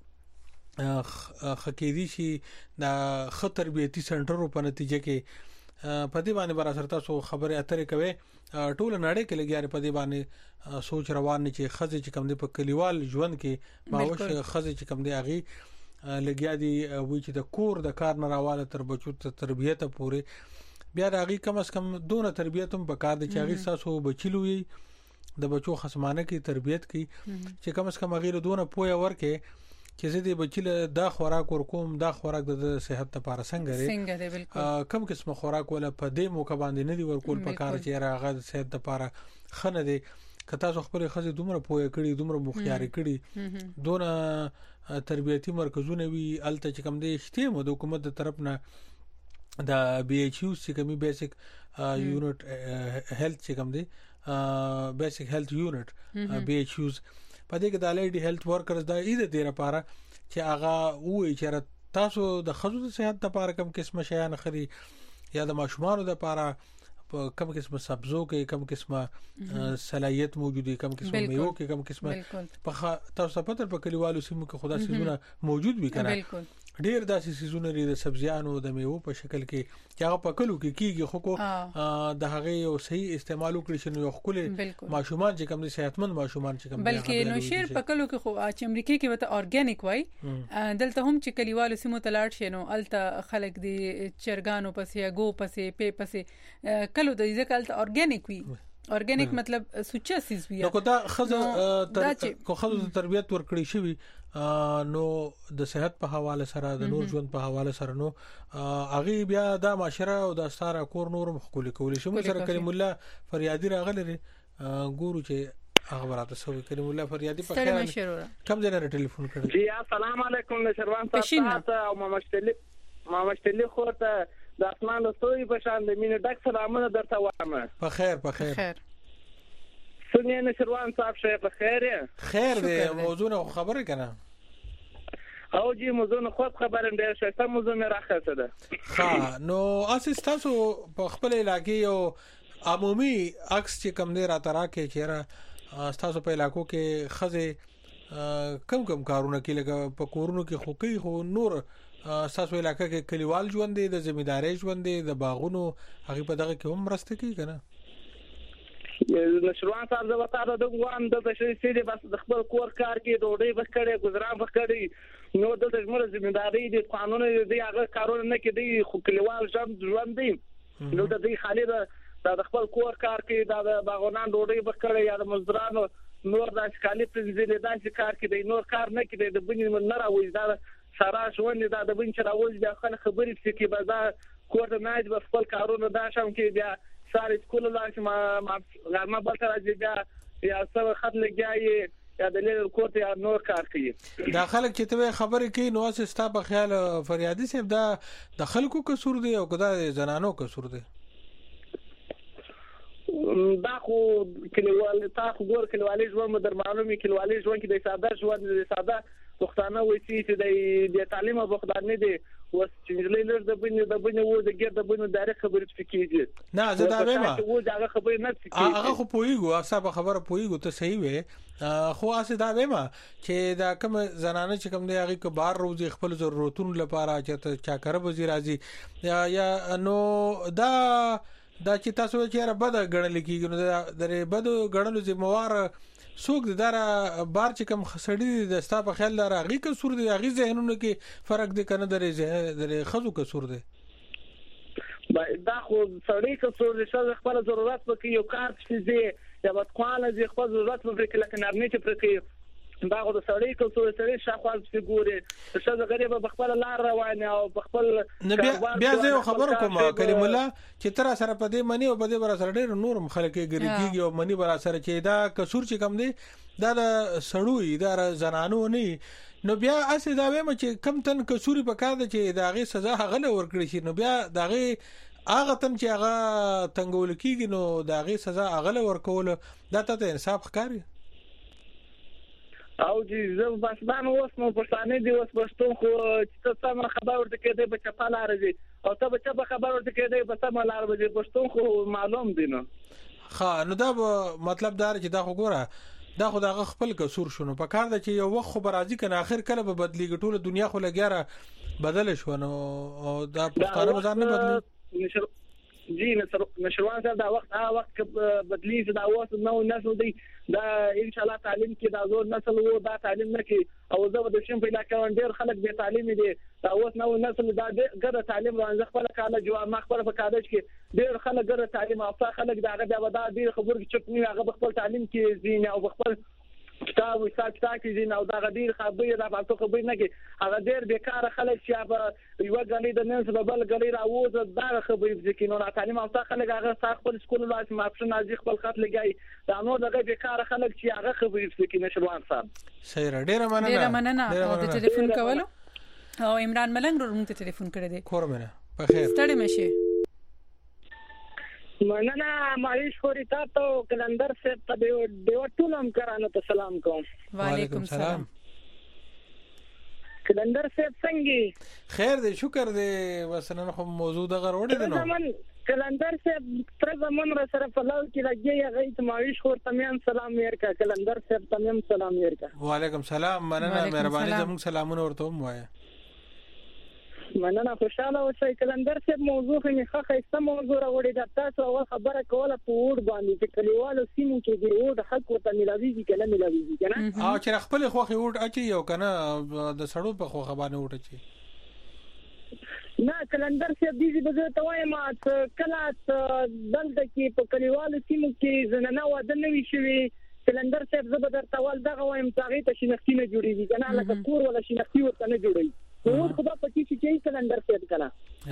[SPEAKER 2] خکېدي شي د خطر بیتي سنټرو په نتیجه کې په دې باندې بر سره تاسو خبره اترې کوي ټول نړۍ کې لګیاري په دې باندې سوچ روان نه چې خزې چې کم دی په کلیوال ژوند کې باوش خزې چې کم دی هغه لګیا دي وی چې د کور د کار نه راواله تر بچو ته تربیته پورې بیا هغه کم از کم دونه تربیته هم په کار دي چې هغه تاسو بچلوي د بچو خصمانه کې تربیت کی چې کم از کم غیر دونه پوهه ورکه چې زه دې بچله دا خوراک ورکوم دا خوراک د صحت لپاره څنګه دی بالکل کم قسم خوراک ولا په دې موقع باندې نه دی ورکول په کار چې راغه د صحت لپاره خنه دی کته خو خپل خزه دومره پوهه کړي دومره مخیاري کړي دونه تربیتی مرکزونه وی الته چې کم دی شته مو د حکومت د طرف نه د بي ایچ یو چې کمی بیسیک یونټ هیلث چې کم دی بیسیک هیلث یونټ بي ایچ یوز په دې کې د لیډي هیلث ورکرز د ایده ډیر لپاره چې هغه وې چې تاسو د خزو د صحت لپاره کم قسم شیان خري یا د ماشومان لپاره په کم قسم سبزو کې کم قسمه صلاحیت موجودي کم قسمه میوه کې کم قسمه په تاسو په کلیوالو سیمو کې خدا سيزونه موجود وي کنه ډیر داسې سيزونه لري د سبزيانو د میوه په شکل کې چې هغه په کلو کې کیږي خو کو د هغه یو صحیح استعمال وکړي چې یو خپل ماشومان چې کم دي صحتمند ماشومان چې کم
[SPEAKER 1] بلکې نو شیر په کلو کې خو چې امریکا کې وته اورګانیک وای دلته هم چې کلیوالو سیمو تلاړ شي نو الته خلک دي چرګانو پسې غو پسې په پسې کلو د دې کلته اورګانیک وي اورګانیک مطلب سوچا سیز وي
[SPEAKER 2] نو کو دا خزو تربیت ورکړي شي نو د صحت په حواله سره د نور ژوند په حواله سره نو اغي بیا د معاشره او د ستاره کور نور مخکول کول شي مو سره کریم الله فریادي راغله ګورو چې خبرات سوي کریم الله فریادي په خیر کم ځای نه ټلیفون کړی
[SPEAKER 11] جی السلام علیکم نشروان صاحب او مامشتلی خو ته د اسمان د ستوري په شان د مینه ډک سلامونه درته وایم
[SPEAKER 2] په خیر
[SPEAKER 11] څنګه نشروان صاحب شه په
[SPEAKER 2] خیر دی موضوع خبره کنه
[SPEAKER 11] او جی موضوع خو خبرم ډیر ښه موضوع مې راخصه ده
[SPEAKER 2] ها نو اساس تاسو په خپل علاقې او عمومي عکس چې کم دی راترا کې چیرې تاسو په علاقو کې خزه کم کارونه کې لګا په کورونو کې خو کوي خو نور تاسو علاقې کې کلیوال ژوند دی د ځمېداري ژوند دی د باغونو هغه په دغه کې هم راسته کوي کنه
[SPEAKER 11] نشروان صاحب زه وتاړه د وان د شي دي بس د خپل کور کار کې ډوډۍ بخړې گزاران بخړې نو د زموږ ځمېداري دي قانون دي هغه کارونه نه کې دي خو کلیوال ژوند دي نو د دې خالي د خپل کور کار کې د باغونان ډوډۍ بخړې یا د مزدورانو نور د ښکالي پنځلې داسې کار کې دی نور کار نه کې د بنې نه راوځي دا سارا شوند دا د بنې راوځي د خلک خبرې چې بازار کور د ناج په خپل کارونه دا شم کې بیا ساري سکول لاش ما غرمه بل راځي بیا یا څو خط لګیاي یا د لیل کوټ یا نور کار کوي
[SPEAKER 2] دا خلک چې ته خبرې کوي نو اساس تا په خیال فریادي صاحب دا د خلکو قصور دی او کدا زنانو قصور دی
[SPEAKER 11] دا خو کلیوال تا خو ګور کلیوالي ژوند در معلومي کلیوالي ژوند کې د ساده ژوند د ساده پښتانه وایي چې د تعلیم او بخدار نه دي وس چې لیلر د بنې و د ګر د بنې دایره خبرې فکیږي
[SPEAKER 2] نه زه دا وایم
[SPEAKER 11] و دا خبرې نه فکیږي
[SPEAKER 2] هغه خو پویګو اصله خبره پویګو ته صحیح وي خو اسه دا وایم چې دا کوم زنانه چې کوم دی هغه کبار روزي خپل ضرورتونو لپاره چې چا کار به راځي یا نو دا چې تاسو چې را بد غړل کیږي نو درې بد غړلو ذمہوار څوک د دارا بار چې کوم خسړی د ستا په خیال لاره غي کسور دی غي ذهنونو کې فرق دی کنه درې خزو کسور دی
[SPEAKER 11] دا خو سړی که څو خپل ضرورت پکې یو کار چې یا بدخوانه دي خپل ضرورت پکې لکه نرمي چې پکې دا خو د سړی که څو سړی شاخواز فګوري څه غریب په خپل لار روان او په خپل
[SPEAKER 2] بیا زه خبر کوم کلیم الله چې تر سره په دې منی او په دې بر سره ډېر نور مخالکه ګریږي او منی بر سره چې دا قصور چې کم دی دا د سړوي دا زنانو نه نو بیا اسې دا وایم چې کم تن قصوري په کار د چې داغه سزا هغه ورکړي شي نو بیا داغه هغه تن چې هغه تنګول کیږي نو داغه سزا هغه ورکول دا ته انصاف ښکاري
[SPEAKER 11] او چې زه بس باندې اوس نو پښتانه دی اوس پښتون خو چې سم خبر ورته کېده په چپاله راځي او ته به چا خبر ورته کېده په سم لار به پښتون خو معلوم دی نو
[SPEAKER 2] ها نو دا مطلب دا چې دا خو ګوره دا خو دا خپل قصور شونه په کار د چې یو وخت خو راځي کنه اخر کله به بدلیږي ټول دنیا خو لګیاره بدل شو نو دا پښتانه بازار نه بدلی
[SPEAKER 11] جی نشروان صاحب دا وخت بدلی دا اوس نو نسل دی دا ان شاء الله تعلیم کې دا زور نسل وو دا تعلیم نه کې او زه د شین په علاقې ډېر خلک به تعلیم دي دا اوس نو نسل دا ګره تعلیم روانځ خپل کاله جواب ما خپل په کالج کې ډېر خلک ګره تعلیم او خلک دا هغه بیا دا ډېر خبر کې چپ نه هغه خپل تعلیم کې زین او خپل کتاب کې زین او دا ډېر خبرې دا په توګه خبرې نه کې هغه ډېر بیکار خلک چې په یو غلي د نن سبب بل غلي راوځي دا خبرې ځکه نو تعلیم او خلک هغه خپل سکول لاس ماپشن ازي خپل خط لګای دا نو دغه بیکار خلک چې هغه خبرې ځکه نشروان صاحب
[SPEAKER 2] صحیح ډېر مننه
[SPEAKER 1] د ټلیفون کولو او عمران ملنګ ورته ټلیفون کړی دی
[SPEAKER 2] کورمنه په خیر
[SPEAKER 1] ستړي مشه
[SPEAKER 11] مننه مایش خوري تاسو کلندر صاحب ته دیو ټولم کرانو ته سلام کوم
[SPEAKER 1] وعلیکم سلام
[SPEAKER 11] کلندر صاحب څنګه
[SPEAKER 2] خیر دی شکر دی وسنن خو موضوع د غروړې دی
[SPEAKER 11] نو کلندر صاحب تر زمون را سره فلاو کې لګي غیت مایش خور تمیان سلام ورکا کلندر صاحب تمیان سلام ورکا
[SPEAKER 2] وعلیکم سلام مننه مهرباني زموږ سلامونه ورته موایه
[SPEAKER 11] مننه خوشاله اوسئ کلندر صاحب موضوع یې ښه موضوع راوړی دا تاسو اول خبره کوله په وډ باندې چې کلیوالو سیمو کې دی وډ حق ورته ملاويږي کنه ملاويږي کنه
[SPEAKER 2] او چې خپل خوخي وډ اچي یو کنه د سړو په خوخه باندې وډ اچي
[SPEAKER 11] نه کلندر صاحب دې به ته وایم کله دلته کې په کلیوالو سیمو کې زنانه واده نه وی شوی کلندر صاحب زه به درته ول دغه وایم تاغي ته شنختي نه جوړیږي کنه لکه کور ولا شنختي ورته نه جوړي نو خدا پکې چې کلندر صاحب کنه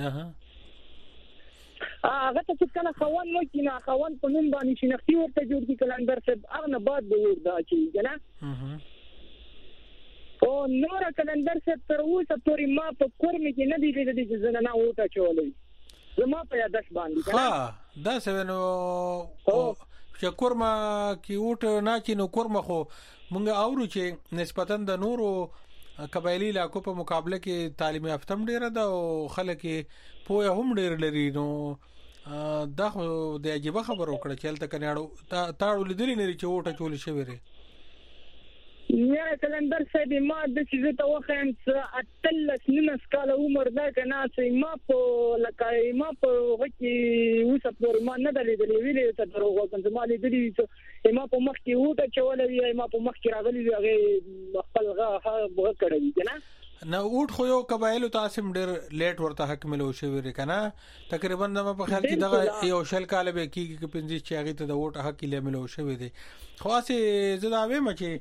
[SPEAKER 11] هغه ته چې کله خوان نو کینا خوان په نوم باندې شنختي ورته جوړ کی کلندر صاحب هغه نه بعد به وردا چی کنه او نور کلندر صاحب تر اوسه پورې ما په کورمه کې نه دی لیدل چې زنانه وټه چولې زما په یادش باندې
[SPEAKER 2] کنه دا سوینو چې کورما کې وټه نه چې نو کورما خو مونږ اورو چې نسبتاً د نورو قبایلی علاقو په مقابله کې تعلیم یافته ډیره ده او خلک پوهه هم ډیر لري نو دا خو د عجیب خبر وکړه چې تل کناړو تاړو لیدل نه چې وټه چول شوی ری
[SPEAKER 11] نه کلندر صاحب ما د چې ته وخم چې اتلس نس کال عمر دا کنه چې ما په لکه ما په وکی اوسه پر ما نه دلې ویلې ته دروغ وکم ما لیدلې چې ما په مخ کې وټه چولې ما په مخ کې راغلي هغه خپل هغه کړی کنه
[SPEAKER 2] نو وټ خو یو قبایلو تاسو ډیر لیټ ورته حق ملو شوی ری کنه تقریبا ما په خیال کې دغه یو شل کال به کېږي چې پنځه چې هغه ته د وټ حق لې ملو شوی دی خو اسه زداوي مچې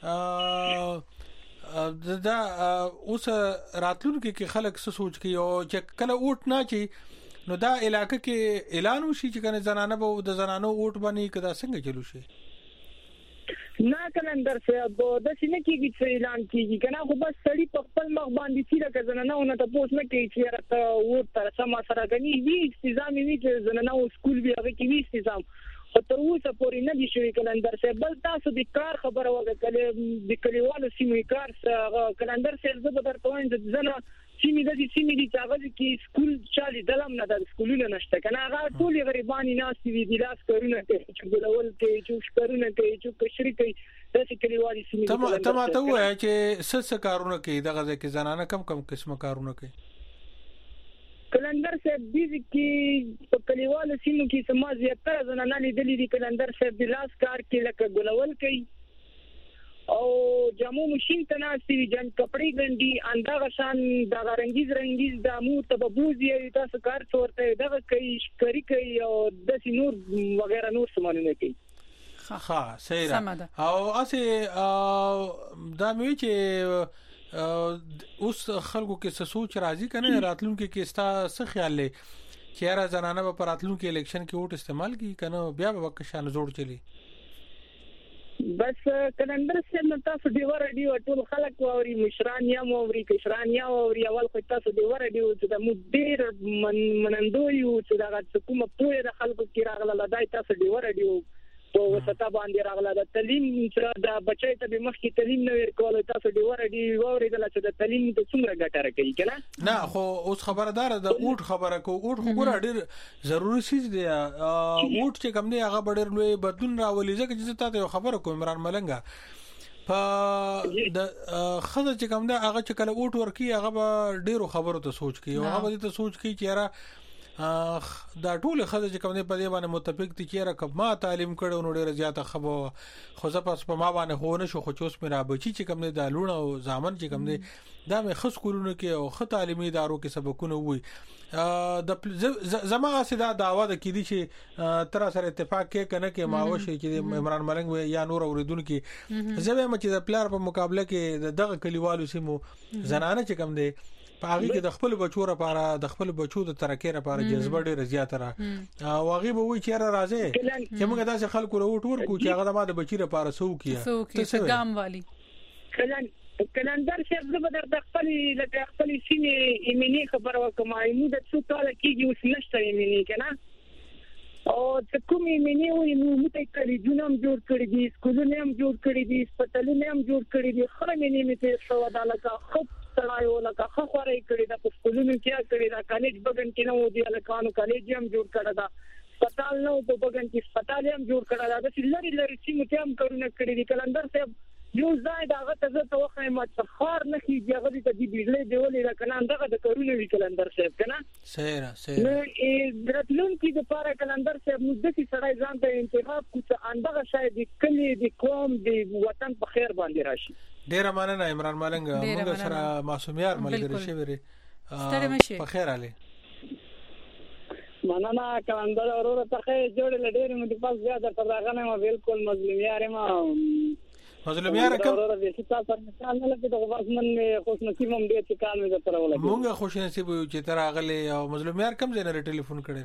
[SPEAKER 2] دا اوس راتلونکي کې خلک څه سوچ کوي او چې کله ووټ نه چي نو دا علاقې کې اعلان وشي چې کنه زنانه به د زنانو ووټ باندې کدا څنګه چلو شي
[SPEAKER 11] نه کلندر صاحب د سینې کې چې اعلان کیږي کنه خو بس سړی په خپل مخ باندې چې د زنانو نه تاسو نه کوي چې راته ووټ تر سم سره غني وی تنظیم وی چې زنانو سکول بیا هغه کې وی تنظیم خو تر اوسه پورې نه دي شوی کلندر صاحب بل تاسو د کار خبره وکړه د کلیوالو سیمې کار څنګه کلندر صاحب زه به درته وایم چې زنه سیمې د سیمې دي چې هغه کې سکول چالي دلم نه د سکولونه نشته کنه هغه ټول غریبانی ناس دي د لاس کارونه کوي چې ګلول کوي چې شکرونه کوي چې کشري کوي د کلیوالي سیمې
[SPEAKER 2] ته ماته وایي چې څه کارونه کوي دغه ځکه زنانه کم قسمه کارونه کوي
[SPEAKER 11] کلندر صاحب دې کې په کلیوالو سیمو کې سما زیاتره زنانه لیدلې دي کلندر صاحب د لاس کار کې لکه ګلول کوي او
[SPEAKER 3] جامو مشین تناسي جن کپڑے ګنډي اندغه شان د رنگیز د مو تبوزي تاسو کار څورته دغه کوي شکري کوي او د نور وغیرہ نور سمونه کوي.
[SPEAKER 2] ها صحیح او اسه دا مې چې اوس خلکو کې څه سوچ راځي کنه راتلونکو کې ستا څه خیال لې چې را زنانه په راتلونکو الیکشن کې ووټ استعمال کی کنه بیا به وک شان جوړ چلی
[SPEAKER 3] بس کلندر سم تاسو دی ور دی ټول خلک ووري مشران یا موري کشران یا ووري اول خو تاسو دی ور دی چې د مدیر منندوی او چې دا کومه پوهه د خلکو کې راغله لدای تاسو دی ور دی او وستا باندې راغله د تعلیم چې د بچی ته به مخکې تعلیم نه ورکول تاسو دی ور دی ووري د لته د تعلیم د څومره ګټه راکړي کنه
[SPEAKER 2] نه خو اوس خبردار د اوټ خبره کو اوټ خو ګور ډیر ضروري شي دی اوټ چې کوم دی هغه ډیر لوی بدلون راولي ځکه چې تاسو خبره کوم عمران ملنګا په د خزه چې کوم دی هغه چې کله اوټ ورکی هغه به ډیرو خبرو ته سوچ کوي هغه به ته سوچ کوي چې را دا ټول خزه چې کوم دی په دې باندې متفق دي چې را کما تعلیم کړو نو ډیره زیاته خبر خو زه پس په ما باندې هو نه شو خو چوس مې را بچی چې کوم دی د لونه او ځامن چې کوم دی دا مې خص کولونه کې او خ تعلیمي ادارو کې سبقونه وي د زما سیده داوا د کېدی چې تر سره اتفاق کې کنه کې ماوشي چې عمران ملنګ یا نور اوریدونکو کې زه به چې د پلار په مقابله کې دغه کلیوالو سیمو زنانه چې کوم دی پاغي کې د خپل بچو لپاره د خپل بچو د ترکې لپاره جذبه ډیره زیاته را واغې به وي چې را راځي چې موږ داسې خلکو وروټ ورکو چې هغه د ما د بچی لپاره سو کیه
[SPEAKER 1] څه ګام والی
[SPEAKER 3] کلندر شیخ زبر د خپل سینې ایمنی خبر وکم ایمو د څو کال کېږي اوس نشته ایمنی کنه او چې کوم ایمنی وي نو مته کړي جنوم جوړ کړی دي سکولونه هم جوړ کړی دي هسپتالونه هم جوړ کړی دي خره مې نیمه شو عدالت خو سړایو لکه خوري کړی دا په سکولونو کې کړی دا کالج بغن کې نو دی الکانو کالج هم جوړ کړی دا هسپتال نو په بغن کې هسپتال هم جوړ کړی دا چې لری سیمه ته هم کارونه کړی دي کلندر صاحب یو ځای دا غته زه ته وخه ما څخار نه کیږي هغه ته دی بجلی دیولې را کنه دغه د کارونه وی کلندر صاحب کنه
[SPEAKER 2] صحیح
[SPEAKER 3] نو درتلون کې د پاره کلندر صاحب نو د دې سړی ځان ته انتخاب کوڅه اندغه شاید کلی د قوم د وطن په خیر باندې راشي
[SPEAKER 2] ډیر مننه عمران ملنګ موږ سره معصومیار ملګری شوی په خیر علي
[SPEAKER 3] مننه کلندر اورو ته جوړ لډیر مې د پاس زیاده تر راغه نه بالکل مظلومیار ما
[SPEAKER 2] مظلومیار کوم
[SPEAKER 3] چې تاسو مثال نه لکه د غوښمن خوش نصیب هم دې چې کال مې تر ولا
[SPEAKER 2] مونږه خوش نصیب یو چې تر اغله او مظلومیار کوم ځای نه ټلیفون کړی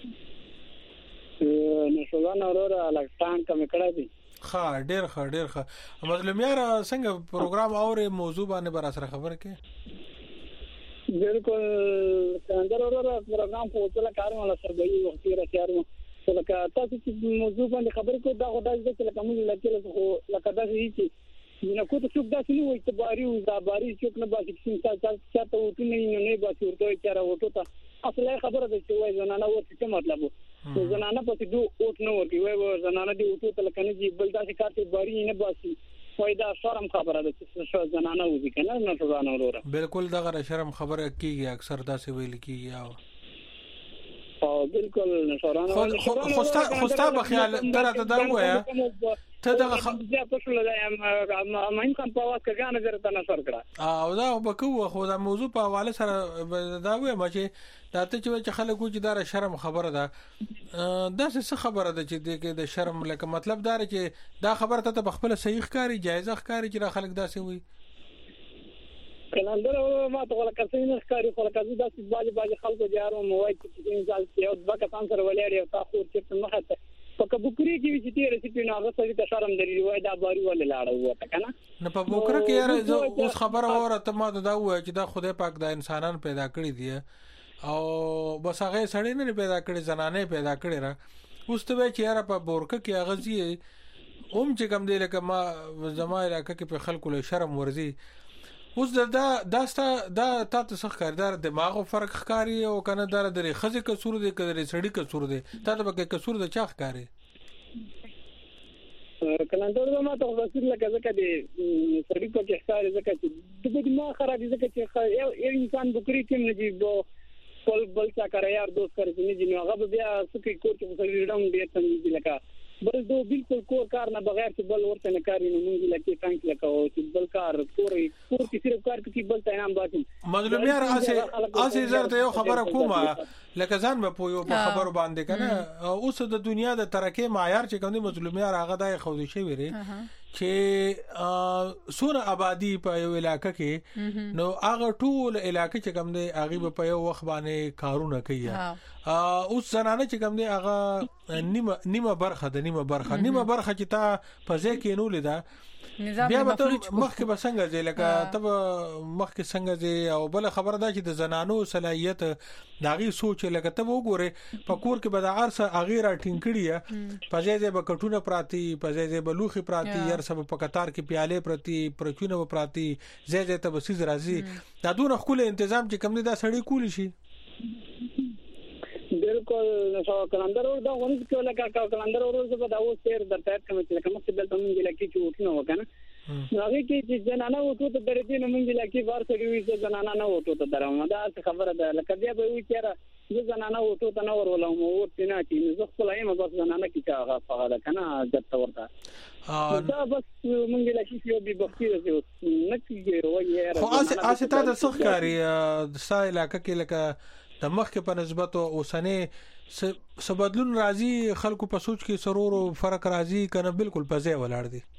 [SPEAKER 3] نه شوان اورو الکتان کوم کړی دي
[SPEAKER 2] ډیر ښه مظلومیار څنګه پروګرام اورې موضوع باندې بر سره خبر کې
[SPEAKER 3] بالکل څنګه اورو پروګرام په ټول کارونه ولا سره دی وخت راځي لکه تاسو چې موضوع باندې خبرې کوئ دا خو داسې چې لکه موږ لکه خو لکه داسې چې نه کوته څوک داسې نه وایي چې باري او دا باري څوک نه باسي چې تاسو ته وټو نه باسي ورته چې را وټو ته اصله خبره ده چې وایي زنانه ورته څه مطلب وو زنانه په دې وټ نه ورته وایي زنانه دې وټو ته لکه نه جی بل داسې کار ته باري نه باسي وای دا شرم خبره ده چې زنانه وځي کنه نه زنانه وروره
[SPEAKER 2] بالکل دا شرم خبره کیږي اکثر داسې ویل کیږي او
[SPEAKER 3] بالکل نشورانه
[SPEAKER 2] خوستا بخیال درته دا وایا ته دا
[SPEAKER 3] بیا په شول دا ما هم په واکه غانه درته نشور کړه
[SPEAKER 2] او دا وبکو خو دا موضوع په حواله سره دا وایا چې دا ته چې خلکو چې دا شرم خبره ده دا څه خبره ده چې د شرم لکه مطلب دا چې دا خبره ته په خپل صحیح ښکاری جایزه ښکاری چې خلک داسې وي
[SPEAKER 3] کلندر ما ته ولا کسې نه ښکاری خو لکه دا چې باج خلکو جارو موای چې انسان یو ځکه تاسو سره ولې او تاسو چې مخه په کبوکری کې چې تیر سي په هغه څه ته شرم دري وای دا باري ولې لاړه وته کنه
[SPEAKER 2] نه په بوکره کې یاره اوس خبره اورته ما دا وای چې دا خدای پاک د انسانان پیدا کړی دی او بس هغه سړی نه پیدا کړی زنانه پیدا کړی را اوس ته چې یاره په بورکه کې اغزي چې کم دی لکه ما زما علاقه کې په خلکو له شرم ورزي اوس دا تاسو څخه کاردار دماغ فرق ښکاری او کنه دار درې خزه کسور دي کړي سړی کسور دي تاسو به کسور د چا ښکاری
[SPEAKER 3] کلندر ما ته وسیل لکه ځکه دي سړی په کې ښکاری ځکه چې د دماغ خراب ځکه چې یو انسان بکری کې نه دی بل بل څه کوي یار دوست کوي نه دی هغه بیا سکه کور کې په ډم دی ته لکه بل دو بالکل کور کار نه بغیر چې بل ورته نه کاری نه مونږ لکه څنګه لکه او چې کار کور کې صرف کار کې بل ته انعام باسي
[SPEAKER 2] مظلوم یار اسه زرته یو خبره کومه لکه ځان به پویو په خبرو باندې کنه اوس د دنیا د ترکه معیار چې کوم دي مظلوم یار هغه د خوځي شي ویری چې سونه آبادی په یو علاقې کې نو هغه ټول علاقې چې کوم دي هغه په یو وخت باندې کارونه کوي اوس زنانه چې کوم دي هغه نیمه برخه چې تا په ځای کې نو لیدا بیا به مخکې به څنګه ځي لکه ته مخکې څنګه ځي او بل خبره ده چې د زنانو صلاحیت داغي سوچ لکه ته وګوره په کور کې به د ارسه اغیره ټینګړی په ځای به کټونه پراتی په ځای به لوخي پراتی ير سبب په قطار کې پیاله پرتی پرچونه پراتی ځای ته بسیز راځي دا دونه خپل تنظیم چې کم نه دا سړی کول شي
[SPEAKER 3] بالکل نو کلندر اور دا ونی کې لکه کلندر اور څه دا و سیر د تایید کمیټه لکه مخکې دلته مونږ لکه چې وټنه وکنه نو هغه کې چې جنانه وټو ته درې نه مونږ لکه بار سړي وي چې جنانه نه وټو ته درامه دا خبره ده لکه بیا به وي چې د جنانه وټو ته نه ورولم او تینا چې زه خپل ایم بس جنانه کې هغه فعال کنه دته ورته دا بس مونږ لکه یو به بختي نه کیږي وایي
[SPEAKER 2] خو اسه تا د سخکاری د سای علاقې کې لکه د مخکې په نسبت اوسنه سبدلون راځي خلکو په سوچ کې سرور او فرق راځي کنه بالکل په ځای ولاړ دي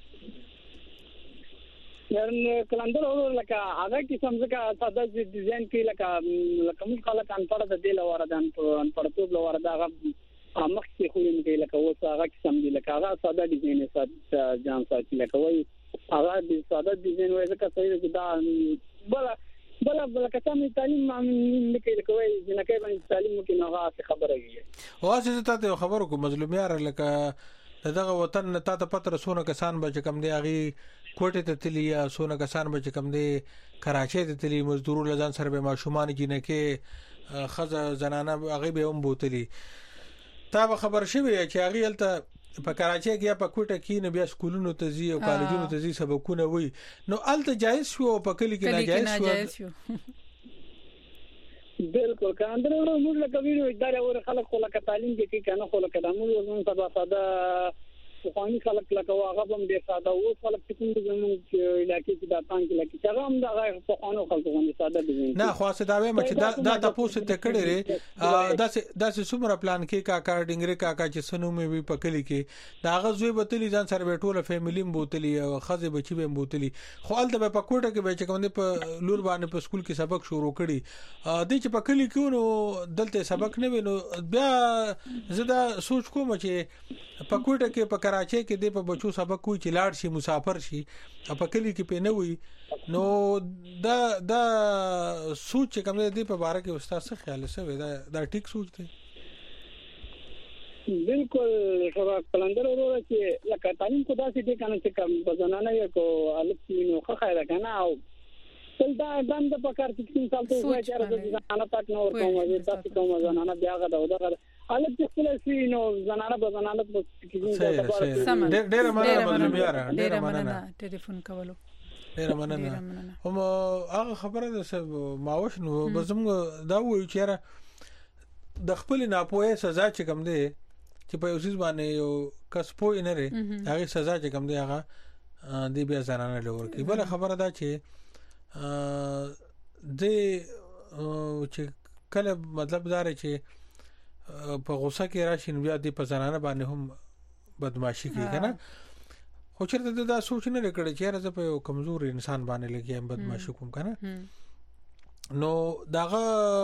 [SPEAKER 3] نن کلندر اور لکه هغه کې څنګه ساده ډیزاین کې لکه موږ خلک ان پړه د دل وردان ان پړتوب لوردا هغه مخ کې خو یې کې لکه اوس هغه کې سم دي لکه هغه ساده ډیزاین ساده ځان ساتي لکه وای هغه د ساده ډیزاین وای ځکه صحیح دي دا بل کتامي تعلیم نه کوي کوي نه کوي باندې تعلیم کې نه غاښه خبره وي
[SPEAKER 2] او اساس ته خبرو کو مظلوم یار لکه دغه وطن ته ته پتر سونه کسان به کم دی اغي کوټه ته تلی یا سونه کسان به کم دی کراچي ته تلی مزدور لزان سره به ماشومان جنې کې خزه زنانه اغي به هم بوتلی تا به خبر شوی چې اغي الته په کراچي کې یا په کوټه کې نه بیا سکولونو ته ځي او کالجونو ته ځي سبقونه وي نو الته جایز شو په کلی کې ناجایز شو
[SPEAKER 3] بالکل کاندر موږ لکه ویلو ادارې اور خلک خو لکه تعلیم کې کنه خو لکه د موږ سبا ساده خواني خلک لکه واغه هم ډیر ساده او خلک چې زموږ علاقې کې د تان کې لکه هغه هم د خوانو خلکو باندې ساده دي
[SPEAKER 2] نه خاصه دا وایم چې دا تاسو ته کړی لري دا څومره پلان کې کاکا ډنګره کاکا چې سنو مې وی پکلی کې دا غزوی بوتلی ځان سره ټوله فیملی بوتلی او خزه بچی به بوتلی خو الته په کوټه کې به چې کوم په لور باندې په سکول کې سبق شروع کړي د چې پکلی کې نو دلته سبق نه وینو بیا زدا سوچ کوم چې په کوټه کې په کراچي کې د په بچو سبق کوی چې لاړ شي مسافر شي په کلی کې پې نه وي نو دا سوچ کوم دی په باره کې استاد څه خیال سوي دا ټیک سوچ دی
[SPEAKER 3] بالکل شبا کلندر ورو چې لکه تعلیم کو داسې دي کنه چې کوم بزنانه یو کو الکتینو خو خیره کنه او دا بند په کار کې څنګه تاسو وایي چې زنانه پات نو ورته تاسو کوم زنانه بیا غدا او حالت خپل شي نو زنانه په زنانه په کې
[SPEAKER 2] ډېر مننه
[SPEAKER 1] ډېر مننه ټلیفون کولو
[SPEAKER 2] ډېر مننه هم هغه خبره ده ماوش نو بزم دا وایي چې د خپل ناپوهه سزا چې کوم دی چې په اوسې باندې یو کس پوي نه لري هغه سزا چې کوم دی هغه دی بیا زنانه لور کی بل خبره ده چې د چې کله مطلب دار چې په غوسه کې راشي بیا د پزنانه باندې هم بدمعشي کوي کنه خو چیرته دا سوچ نه لري چې راځه په یو کمزور انسان باندې لګي بدمعشي کوم کنه نو داغه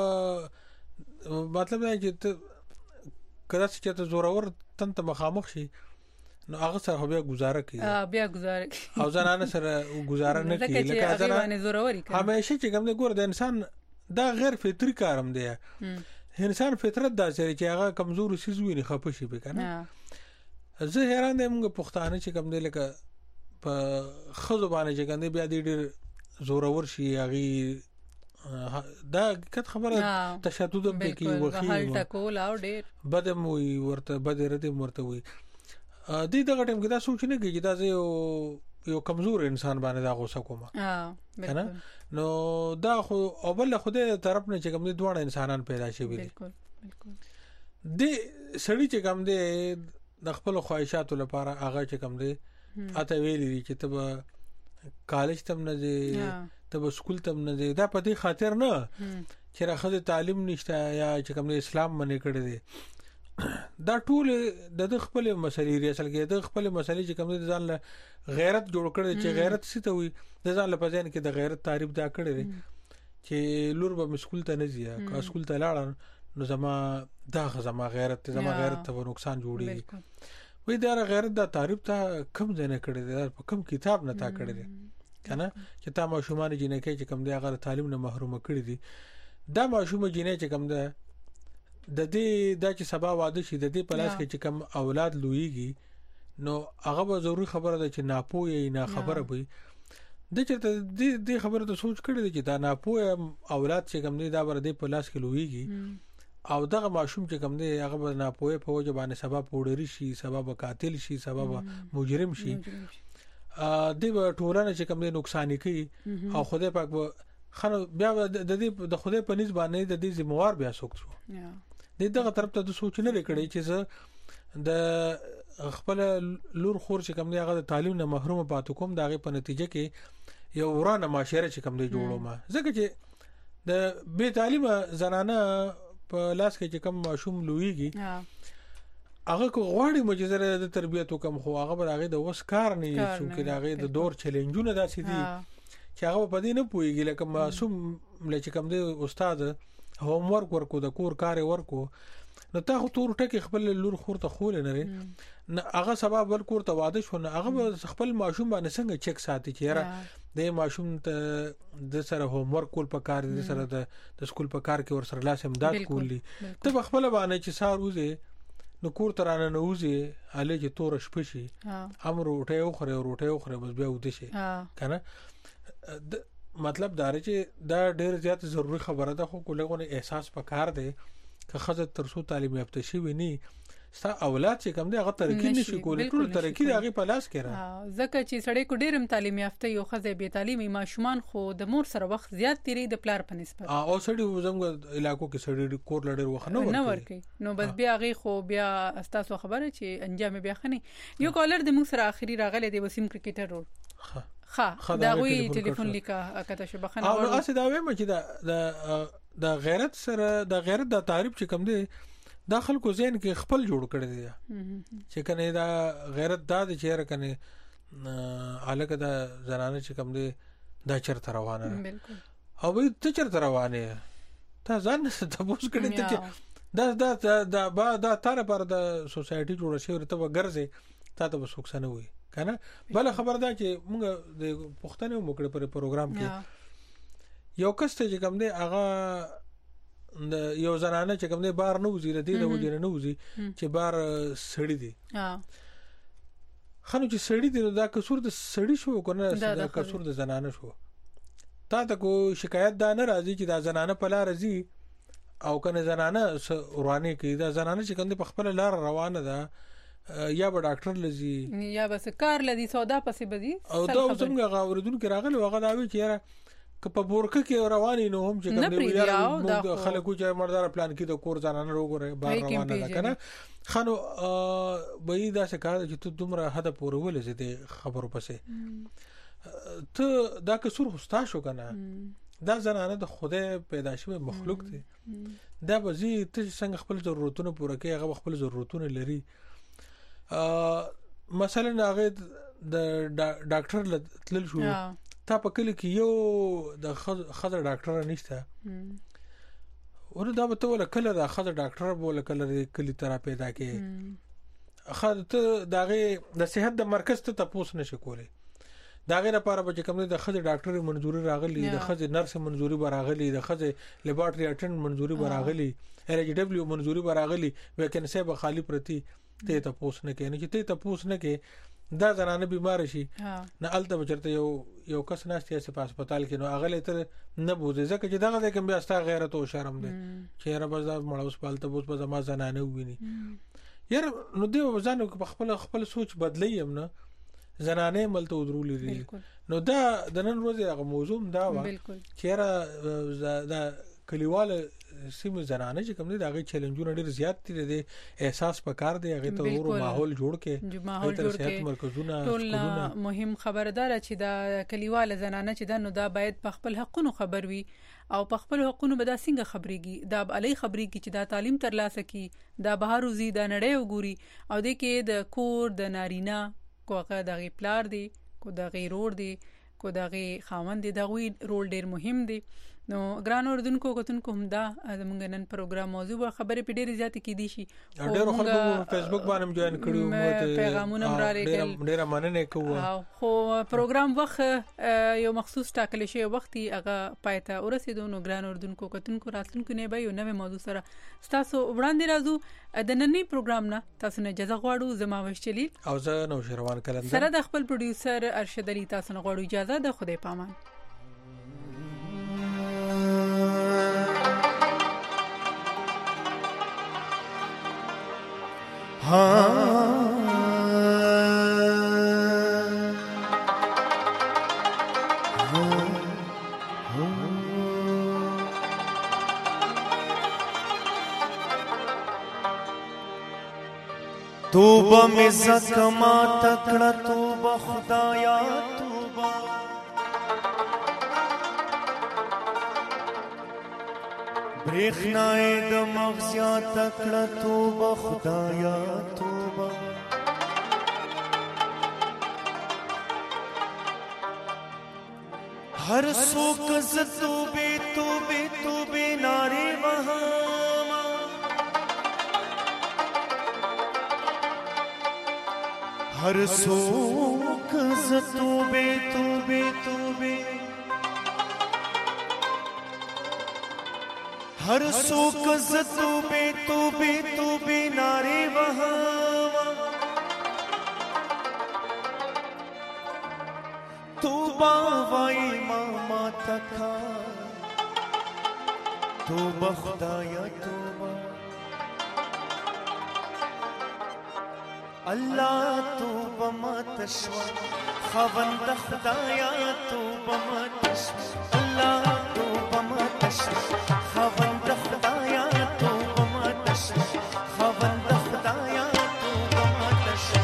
[SPEAKER 2] مطلب دی چې کله چې ته زورور تنت مخامخ شي نو هغه سره بیا گزاره کوي او زنانه سره گزاره نه کوي لکه زنانه زوروري کوي همیشه چې کوم د ګور د انسان دا غیر فطری کارم دی انسان فطرت دا چې هغه کمزور سیز وي نه خپه شي به کنه زه حیران یم موږ پښتانه چې کوم دی لکه په خزو باندې چې ګندې بیا ډېر زورور شي هغه دا کټ خبره تشدد هم کې وخی
[SPEAKER 1] حل ټکول او ډېر
[SPEAKER 2] بدم وي ورته بد رته مرته وي دې دغه ټیم کې دا سوچ نه کیږي دا یو کمزور انسان باندې دا غوسه کومه کنه نو دا خو او بل خدای طرف نه چې کوم دي دوه انسانان پیدا شوي
[SPEAKER 1] بالکل
[SPEAKER 2] دي سړی چې کوم دي د خپل خواهشاتو لپاره هغه چې کوم دي اته ویلي چې ته کالج تم نه دی ته سکول تم نه دی دا په دې خاطر نه چې راخذ تعلیم نشته یا چې کوم اسلام باندې کړی دی دا ټول د خپل مسلې لري اصل کې د خپل مسلې چې کوم د ځان له غیرت جوړ کړی چې غیرت څه ته وي د ځان له پځین کې د غیرت تعریف دا کړی دی چې لور به مسکول ته نه ځي که سکول ته لاړ نو زما غیرت ته نقصان جوړي وې دا غیرت دا تعریف ته کم ځنه کړی دی په کم کتاب نه تا کړی دی کنه چې تا ماشومان جنې کې چې کوم دی هغه تعلیم نه محروم کړی دي دا ماشوم جنې چې کوم دی د دې د چې سبا واده شي د دې پلاس کې چې کوم اولاد لویږي نو هغه به ضروري خبره ده چې ناپوهه نه خبره وي د چرته دې خبره ته سوچ کړی چې دا ناپوهه اولاد چې کوم دی دا بر دې پلاس کې لویږي او دغه ماشوم چې کوم دی هغه به ناپوهه په وجه باندې سبا پوډری شي سبا به قاتل شي سبا به مجرم شي دې ټولنه چې کوم دی نقصان کوي او خدای پاک به خنو بیا د دې د خدای په نسبت باندې د دې ذمہوار بیا څوک شو دغه طرف ته د سوچ نه لري چې زه د خپل لور خور چې کوم دی هغه د تعلیم نه محروم پاتې کوم دغه په نتیجه کې یو ورانه معاشره چې کوم دی جوړو ما ځکه چې د بے تعلیمه زنانه په لاس کې چې کوم ماشوم لویږي هغه کو غواړي مجزره د تربیته کوم خو هغه برغه د وس کار نه چې هغه د دور چیلنجونه داسې دي چې هغه په دې نه پويږي لکه معصوم لکه کوم دی استاد هوم ورک ورکو د کور کار ورکو نو تا خو تور ټکی خپل لور خور ته خول نه لري هغه سبب ور کور ته واده شو نه هغه خپل ماشوم باندې څنګه چیک ساتي چې را د ماشوم ته د سره هوم ورک کول په کار د سره د سکول په کار کې ور سره لاس امداد کولی ته خپل باندې چې ساروزه نو کور ترانه نه وځي اله چې تور شپشي امر روټه خره بس بیا ودی شي کنه مطلب دا چې دا ډېر زیات ضروری خبره ده خو کولغونه احساس پکار دی که خزه ترسو تعلیم یافته شي ونی ستا اولاد چې کوم دی هغه ترقی نشي کولای ټول ترقی هغه په لاس کې را
[SPEAKER 1] ځکه چې سړی کو ډېرم تعلیم یافته یو خزه به تعلیمي ماشومان خو د مور سره وخت زیات تیری د پلار په نسبت
[SPEAKER 2] او سړی زموږ علاقو کې سړی کور لړ وخت نه
[SPEAKER 1] ورکي نو بس بیا هغه خو بیا استاسو خبره چې انجام بیا خني یو کالر د موږ سره اخري راغله دی وسیم کرکټر ورو دا وی ټلیفون لیکا کته شبخنه
[SPEAKER 2] او اسه دا وایم چې دا غیرت سره دا غیرت د تعریف چې کم دی دا خلکو ذهن کې خپل جوړ کړی دی چې کنه دا غیرت دا د چیرې کنه الګ دا زنانه چې کم دی دا چرته روانه بالکل او ته چرته روانه ته ځان ته بوس کړی ته دا تر پر د سوسایټي جوړ شي ورته وګرځي تا ته وسوکسنه وي کنه بل خبر ده چې موږ د پښتنو موکړه پر پروګرام کې یو کس ته چې کوم دی هغه د یو زنانه چې کوم دی بار نه وزي ردی د وجه نه وزي چې بار سړی دی خنو چې سړی دی دا قصور د سړی شو کنه دا قصور د زنانه شو تا ته کو شکایت دا نه راځي چې دا زنانه په لار راځي او کنه زنانه روانه کې دا زنانه چې کوم دی په خپل لار روانه ده یا به ډاکټر لذي
[SPEAKER 1] یا بس کار لذي سودا پسې بدی
[SPEAKER 2] او دا څنګه غوړدون کې راغلی وغه دا وی چې یاره که په بورکه کې رواني نو هم چې کوم دی یاره خلکو چې مردار پلان کې د کور ځانانه وګوره بار روانه ده کنه خنو به دا څه کار چې ته دومره حد پورې ولې دې خبرو پسې ته دا قصور هستا شو کنه دا زنانه د خدای پیدا شوی مخلوق دی دا به زی ته څنګه خپل ضرورتونه پوره کوي هغه خپل ضرورتونه لري مثلا هغه د ډاکټر تلل شو تا په کلی کې یو د خزر ډاکټر نشته ور دا به ته ولا کله د خزر ډاکټر بوله کله کلی ترا پیدا کې خاطر دغه د صحت د مرکز ته تاسو نشي کولای داغه لپاره به کوم د خزر ډاکټر منزوري راغلی د خزر نرس منزوري براغلی د خزر لیبارټری اټند منزوري براغلی LHW منزوري براغلی ویکنسي به خالی پرتی ته تاسو نه کې نه چې ته تاسو نه کې دا زنانه بیمار شي نه الته بچرته یو کس ناشته په هسپتال کې نو اغله تر نه بوزي ځکه چې دغه د کوم بیا ستا غیرت او شرم دي چې را بز مړوس پالته بوز په زما زنانه ویني یار نو دی وزانو خپل سوچ بدلیم نه زنانه ملته ودرولې دي نو دا د نن ورځې هغه موضوع دا و چې را دا کلیواله سیمه زنانه چې کوم دي دا غي چیلنجونه ډیر زیات دي د احساس پکار دی هغه ته ورو ماحول جوړ کې
[SPEAKER 1] ماحول جوړ کې
[SPEAKER 2] مرکزونه
[SPEAKER 1] ټول مهم خبردار چې دا کلیواله زنانه چې دا نو دا باید په خپل حقونو خبر وي او په خپل حقونو به دا څنګه خبريږي دا علي خبريږي چې دا تعلیم ترلاسه کی دا بهر وزي دا نړۍ وګوري او د کې د کور د نارینه کوغه د غي پلار دی کو د غي رور دی کو دغه خاوند دی دغه رول ډیر مهم دی نو ګران اوردونکو کوتونکو هم دا زمونږ نن پروګرام موضوع خبرې په ډیره زیات کې دي شي
[SPEAKER 2] ډېر خلکو فیسبوک باندې جوائن کړو
[SPEAKER 1] پیغامونه مرالې
[SPEAKER 2] ډېر مننه کوو
[SPEAKER 1] خو پروګرام وخت یو مخصوص ټاکل شوی وخت هغه پایته ورسېدو نو ګران اوردونکو کوتونکو راتلونکو نه به یو نوې موضوع سره تاسو وړاندې راځو د نننی پروګرام نه تاسو نه اجازه غواړو زما وشچلی
[SPEAKER 2] او زه نو شروان کلندر
[SPEAKER 1] سره د خپل پروډوسر ارشد علي تاسو نه غواړو اجازه د خدای پامان
[SPEAKER 12] توبه می زکما تکړه توبه خدایا توبه برېښنای د مغزیا تکړه توبه خدایا توبه هر څوک ز توبه توبه توبه ناری وهما हर सोक तूबे तूबे तूबे हर सोक तूबे तूबे तूबे नारे वहाँ तूबा वाई मामा तका तूबा खुदाया तूबा الله توبه ماتشوا خوند خدایا توبه ماتشوا الله توبه ماتشوا خوند خدایا توبه ماتشوا خوند خدایا توبه ماتشوا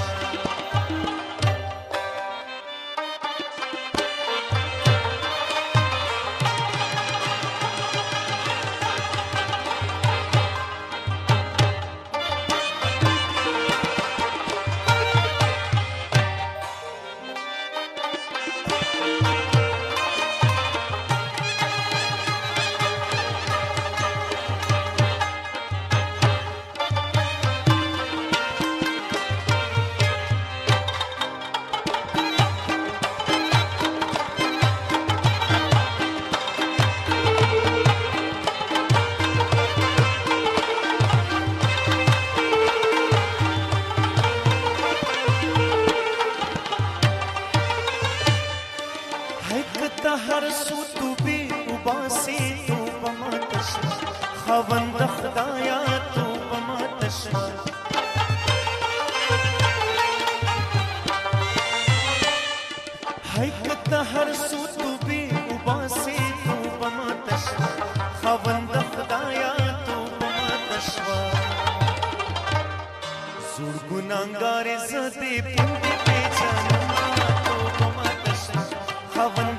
[SPEAKER 12] Have